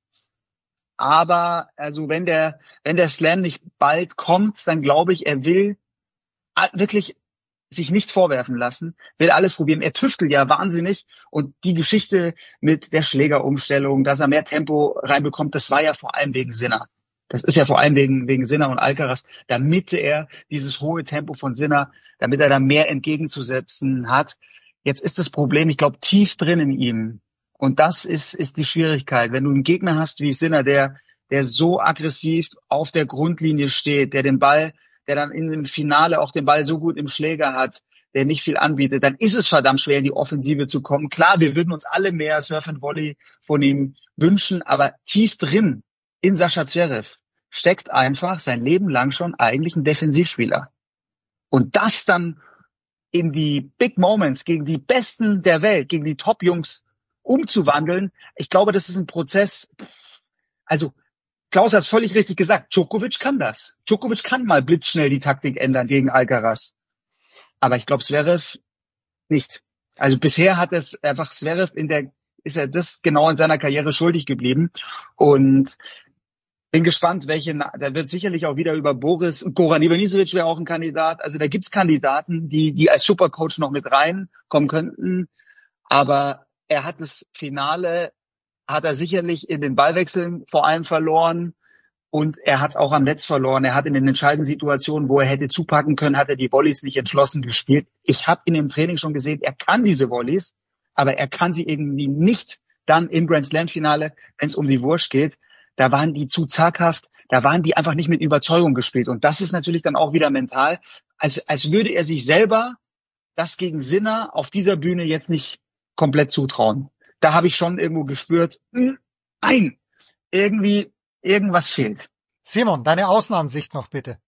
Aber also wenn der Slam nicht bald kommt, dann glaube ich, er will wirklich sich nichts vorwerfen lassen, will alles probieren. Er tüftelt ja wahnsinnig und die Geschichte mit der Schlägerumstellung, dass er mehr Tempo reinbekommt, das war ja vor allem wegen Sinner. Das ist ja vor allem wegen Sinner und Alcaraz, damit er dieses hohe Tempo von Sinner, damit er da mehr entgegenzusetzen hat. Jetzt ist das Problem, ich glaube, tief drin in ihm. Und das ist die Schwierigkeit. Wenn du einen Gegner hast wie Sinner, der so aggressiv auf der Grundlinie steht, der dann in dem Finale auch den Ball so gut im Schläger hat, der nicht viel anbietet, dann ist es verdammt schwer, in die Offensive zu kommen. Klar, wir würden uns alle mehr Surf and Volley von ihm wünschen, aber tief drin in Sascha Zverev steckt einfach sein Leben lang schon eigentlich ein Defensivspieler. Und das dann in die Big Moments gegen die Besten der Welt, gegen die Top-Jungs umzuwandeln, ich glaube, das ist ein Prozess. Also Klaus hat es völlig richtig gesagt, Djokovic kann das. Djokovic kann mal blitzschnell die Taktik ändern gegen Alcaraz. Aber ich glaube, Zverev nicht. Also bisher hat es einfach Zverev ist er das genau in seiner Karriere schuldig geblieben. Und bin gespannt, da wird sicherlich auch wieder über Goran Ivanisevic wäre auch ein Kandidat. Also da gibt's Kandidaten, die als Supercoach noch mit reinkommen könnten. Aber er hat das Finale, hat er sicherlich in den Ballwechseln vor allem verloren. Und er hat es auch am Netz verloren. Er hat in den entscheidenden Situationen, wo er hätte zupacken können, hat er die Volleys nicht entschlossen gespielt. Ich habe ihn im Training schon gesehen, er kann diese Volleys, aber er kann sie irgendwie nicht dann im Grand Slam Finale, wenn es um die Wurst geht. Da waren die zu zaghaft, da waren die einfach nicht mit Überzeugung gespielt. Und das ist natürlich dann auch wieder mental, als würde er sich selber das gegen Sinner auf dieser Bühne jetzt nicht komplett zutrauen. Da habe ich schon irgendwo gespürt, nein, irgendwas fehlt. Simon, deine Außenansicht noch bitte.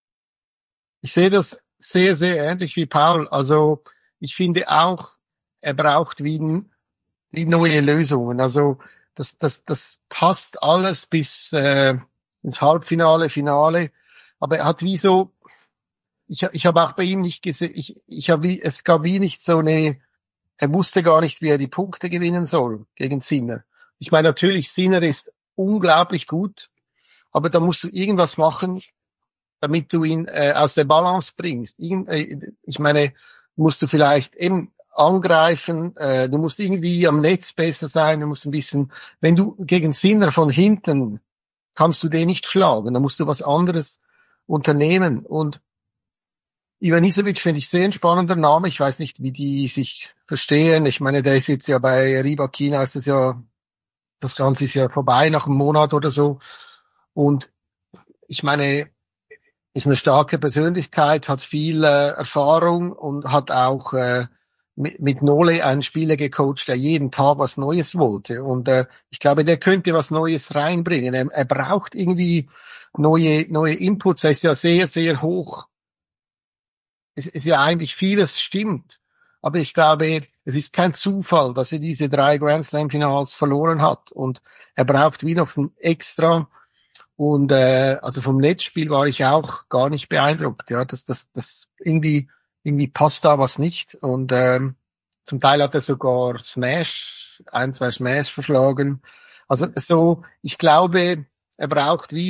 Ich sehe das sehr, sehr ähnlich wie Paul. Also ich finde auch, er braucht wie neue Lösungen. Also das passt alles bis ins Halbfinale, Finale. aber er hat wie so, ich habe auch bei ihm nicht gesehen, es gab wie nicht so eine, er wusste gar nicht, wie er die Punkte gewinnen soll gegen Sinner. Ich meine, natürlich, Sinner ist unglaublich gut, aber da musst du irgendwas machen, damit du ihn aus der Balance bringst. Ich meine, musst du vielleicht eben angreifen, du musst irgendwie am Netz besser sein, du musst ein bisschen, wenn du gegen Sinner von hinten kannst du den nicht schlagen, dann musst du was anderes unternehmen. Und Ivanisevic finde ich sehr ein spannender Name. Ich weiß nicht, wie die sich verstehen. Ich meine, der ist jetzt ja bei Rybakina, das Ganze ist ja vorbei nach einem Monat oder so. Und ich meine, ist eine starke Persönlichkeit, hat viel Erfahrung und hat auch mit Nole einen Spieler gecoacht, der jeden Tag was Neues wollte. Und ich glaube, der könnte was Neues reinbringen. Er braucht irgendwie neue Inputs. Er ist ja sehr, sehr hoch. Es ist ja eigentlich vieles stimmt. Aber ich glaube, es ist kein Zufall, dass er diese 3 Grand Slam Finals verloren hat. Und er braucht wie noch ein Extra. Und also vom Netzspiel war ich auch gar nicht beeindruckt. Ja, das irgendwie passt da was nicht. Und zum Teil hat er sogar 1-2 Smash verschlagen. Also so, ich glaube, er braucht wie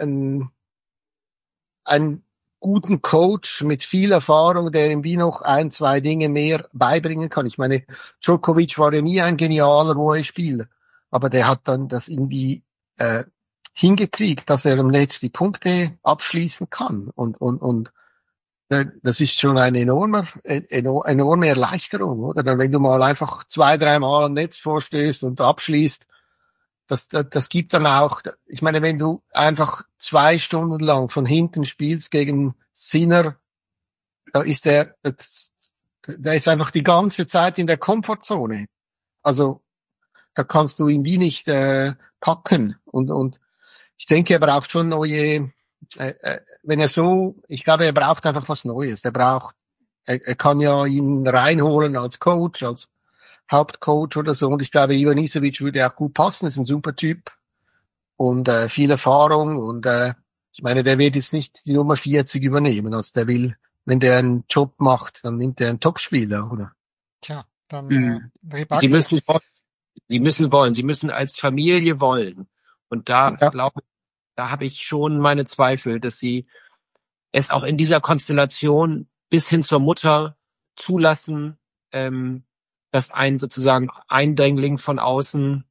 einen guten Coach mit viel Erfahrung, der ihm wie noch 1-2 Dinge mehr beibringen kann. Ich meine, Djokovic war ja nie ein genialer Volleyspieler, aber der hat dann das irgendwie hingekriegt, dass er im Netz die Punkte abschließen kann. Und das ist schon eine enorme Erleichterung, oder? Dann, wenn du mal einfach 2-3 Mal am Netz vorstößt und abschließt, das gibt dann auch, ich meine, wenn du einfach 2 Stunden lang von hinten spielst gegen Sinner, da ist der ist einfach die ganze Zeit in der Komfortzone. Also, da kannst du ihn wie nicht packen. Und ich denke, er braucht schon neue, ich glaube, er braucht einfach was Neues. Er kann ja ihn reinholen als Coach, als Hauptcoach oder so. Und ich glaube, Ivanisevic würde auch gut passen, ist ein super Typ und viel Erfahrung. Und ich meine, der wird jetzt nicht die Nummer 40 übernehmen. Also der will, wenn der einen Job macht, dann nimmt er einen Topspieler, oder? Tja, dann Sie müssen wollen, sie müssen als Familie wollen. Und da glaube ich, da habe ich schon meine Zweifel, dass sie es auch in dieser Konstellation bis hin zur Mutter zulassen, dass ein sozusagen Eindringling von außen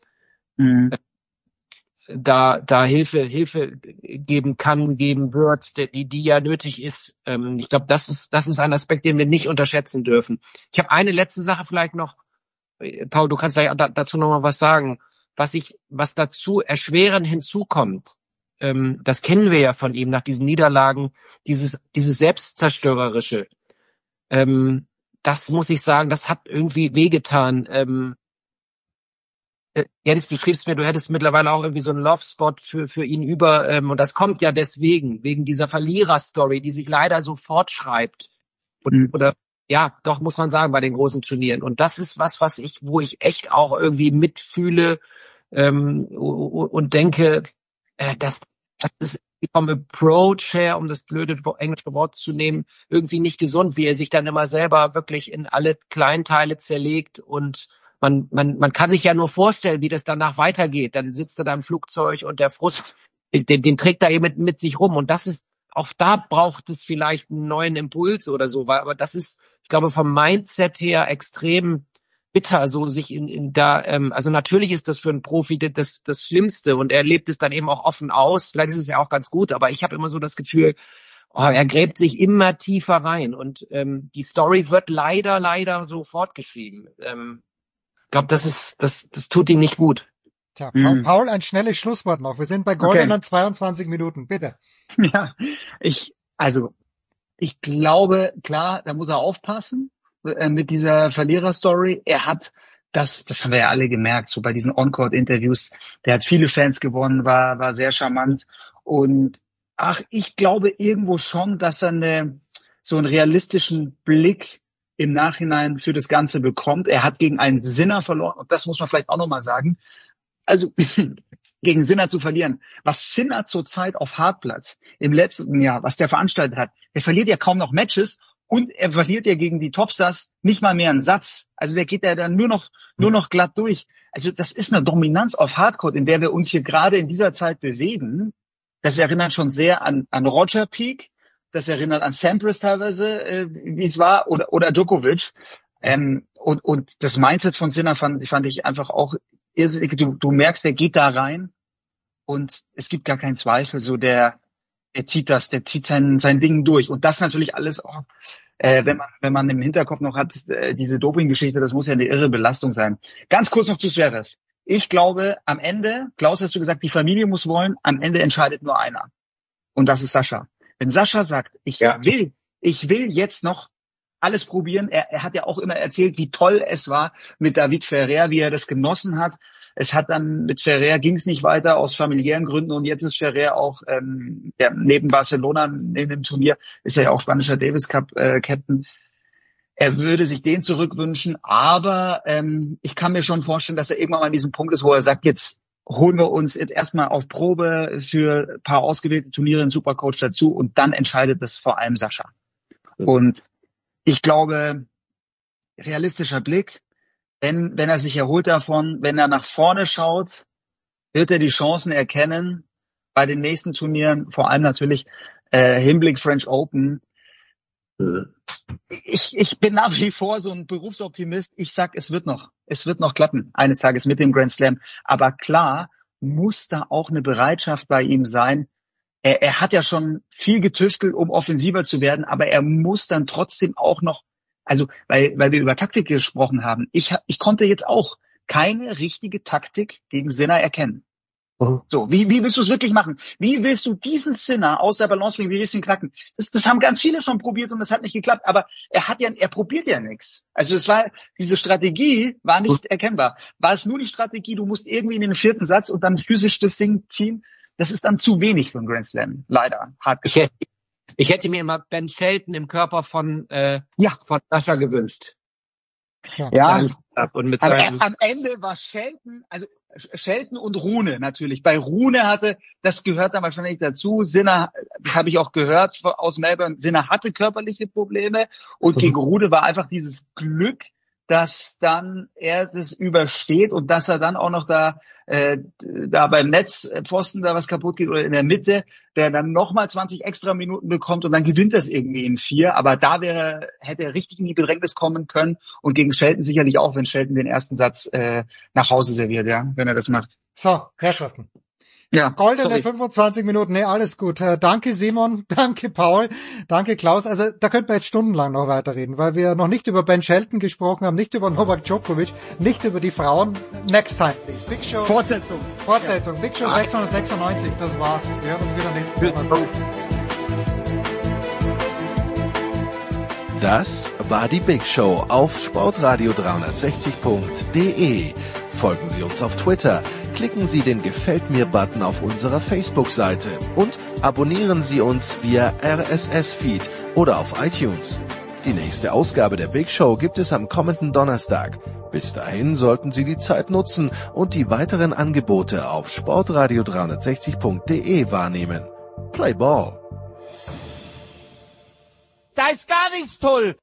da Hilfe geben kann, geben wird, die ja nötig ist. Ich glaube, das ist ein Aspekt, den wir nicht unterschätzen dürfen. Ich habe eine letzte Sache vielleicht noch. Paul, du kannst dazu noch mal was sagen. Was dazu erschwerend hinzukommt, das kennen wir ja von ihm nach diesen Niederlagen, dieses Selbstzerstörerische. Das muss ich sagen, das hat irgendwie wehgetan. Jens, du schriebst mir, du hättest mittlerweile auch irgendwie so einen Love-Spot für ihn über, und das kommt ja wegen dieser Verlierer-Story, die sich leider so fortschreibt. Oder ja, doch muss man sagen, bei den großen Turnieren. Und das ist was, wo ich echt auch irgendwie mitfühle und denke, das ist vom Approach her, um das blöde englische Wort zu nehmen, irgendwie nicht gesund, wie er sich dann immer selber wirklich in alle Kleinteile zerlegt. Und man kann sich ja nur vorstellen, wie das danach weitergeht. Dann sitzt er da im Flugzeug und der Frust, den trägt er eben mit sich rum. Und das ist, auch da braucht es vielleicht einen neuen Impuls oder so, aber das ist, ich glaube, vom Mindset her extrem bitter, so sich also natürlich ist das für einen Profi das Schlimmste und er lebt es dann eben auch offen aus. Vielleicht ist es ja auch ganz gut, aber ich habe immer so das Gefühl, er gräbt sich immer tiefer rein und die Story wird leider so fortgeschrieben. Ich glaube, das tut ihm nicht gut. Tja, Paul, ein schnelles Schlusswort noch. Wir sind bei goldenen 22 Minuten, bitte. Ja, ich glaube, klar, da muss er aufpassen mit dieser Verlierer-Story. Er hat, das haben wir ja alle gemerkt, so bei diesen On-Court-Interviews, der hat viele Fans gewonnen, war sehr charmant. Und ich glaube irgendwo schon, dass er so einen realistischen Blick im Nachhinein für das Ganze bekommt. Er hat gegen einen Sinner verloren und das muss man vielleicht auch nochmal sagen. Also gegen Sinner zu verlieren. Was Sinner zurzeit auf Hartplatz im letzten Jahr, was der veranstaltet hat, der verliert ja kaum noch Matches und er verliert ja gegen die Topstars nicht mal mehr einen Satz. Also der geht ja dann nur noch glatt durch. Also das ist eine Dominanz auf Hardcourt, in der wir uns hier gerade in dieser Zeit bewegen. Das erinnert schon sehr an Roger Peak. Das erinnert an Sampras teilweise, wie es war, oder Djokovic. Und das Mindset von Sinner fand ich einfach auch irrsinnig. Du merkst, der geht da rein und es gibt gar keinen Zweifel. So der zieht sein Ding durch. Und das natürlich alles auch, wenn man im Hinterkopf noch hat, diese Doping-Geschichte, das muss ja eine irre Belastung sein. Ganz kurz noch zu Zverev. Ich glaube, am Ende, Klaus, hast du gesagt, die Familie muss wollen, am Ende entscheidet nur einer. Und das ist Sascha. Wenn Sascha sagt, ich will jetzt noch alles probieren. Er hat ja auch immer erzählt, wie toll es war mit David Ferrer, wie er das genossen hat. Es hat dann mit Ferrer ging es nicht weiter aus familiären Gründen und jetzt ist Ferrer auch neben Barcelona, neben dem Turnier, ist er ja auch spanischer Davis Cup Captain. Er würde sich den zurückwünschen, aber ich kann mir schon vorstellen, dass er irgendwann mal an diesem Punkt ist, wo er sagt, jetzt holen wir uns jetzt erstmal auf Probe für ein paar ausgewählte Turniere einen Supercoach dazu und dann entscheidet das vor allem Sascha. Und ich glaube, realistischer Blick, wenn er sich erholt davon, wenn er nach vorne schaut, wird er die Chancen erkennen bei den nächsten Turnieren, vor allem natürlich Hinblick French Open. Ich bin nach wie vor so ein Berufsoptimist. Ich sag, es wird noch klappen, eines Tages mit dem Grand Slam. Aber klar muss da auch eine Bereitschaft bei ihm sein. Er hat ja schon viel getüftelt, um offensiver zu werden, aber er muss dann trotzdem auch noch, also weil wir über Taktik gesprochen haben, ich konnte jetzt auch keine richtige Taktik gegen Sinner erkennen. So, wie willst du es wirklich machen? Wie willst du diesen Sinner aus der Balance bringen? Wie willst du ihn knacken? Das haben ganz viele schon probiert und das hat nicht geklappt, aber er probiert ja nichts. Also diese Strategie war nicht erkennbar. War es nur die Strategie, du musst irgendwie in den vierten Satz und dann physisch das Ding ziehen? Das ist dann zu wenig für einen Grand Slam, leider. Hart gesagt. Ich hätte mir immer Ben Shelton im Körper von Sascha gewünscht. Ja. Und mit am Ende war Shelton und Rune natürlich. Bei Rune das gehört dann wahrscheinlich dazu. Sinner, das habe ich auch gehört aus Melbourne, Sinner hatte körperliche Probleme und gegen Rune war einfach dieses Glück, dass dann er das übersteht und dass er dann auch noch da beim Netzpfosten da was kaputt geht oder in der Mitte, der dann nochmal 20 extra Minuten bekommt und dann gewinnt das irgendwie in 4. Aber da hätte er richtig in die Bedrängnis kommen können und gegen Shelton sicherlich auch, wenn Shelton den ersten Satz nach Hause serviert, ja, wenn er das macht. So, Herrschaften. Ja, goldene 25 Minuten, nee, alles gut. Danke Simon, danke Paul, danke Klaus. Also da könnten wir jetzt stundenlang noch weiterreden, weil wir noch nicht über Ben Shelton gesprochen haben, nicht über Novak Djokovic, nicht über die Frauen. Next time, please. Big Show. Fortsetzung. Ja. Big Show 696, das war's. Wir hören uns wieder nächsten Donnerstag. Das war die Big Show auf sportradio360.de. Folgen Sie uns auf Twitter, klicken Sie den Gefällt mir-Button auf unserer Facebook-Seite und abonnieren Sie uns via RSS-Feed oder auf iTunes. Die nächste Ausgabe der Big Show gibt es am kommenden Donnerstag. Bis dahin sollten Sie die Zeit nutzen und die weiteren Angebote auf sportradio360.de wahrnehmen. Play Ball! Da ist gar nichts toll!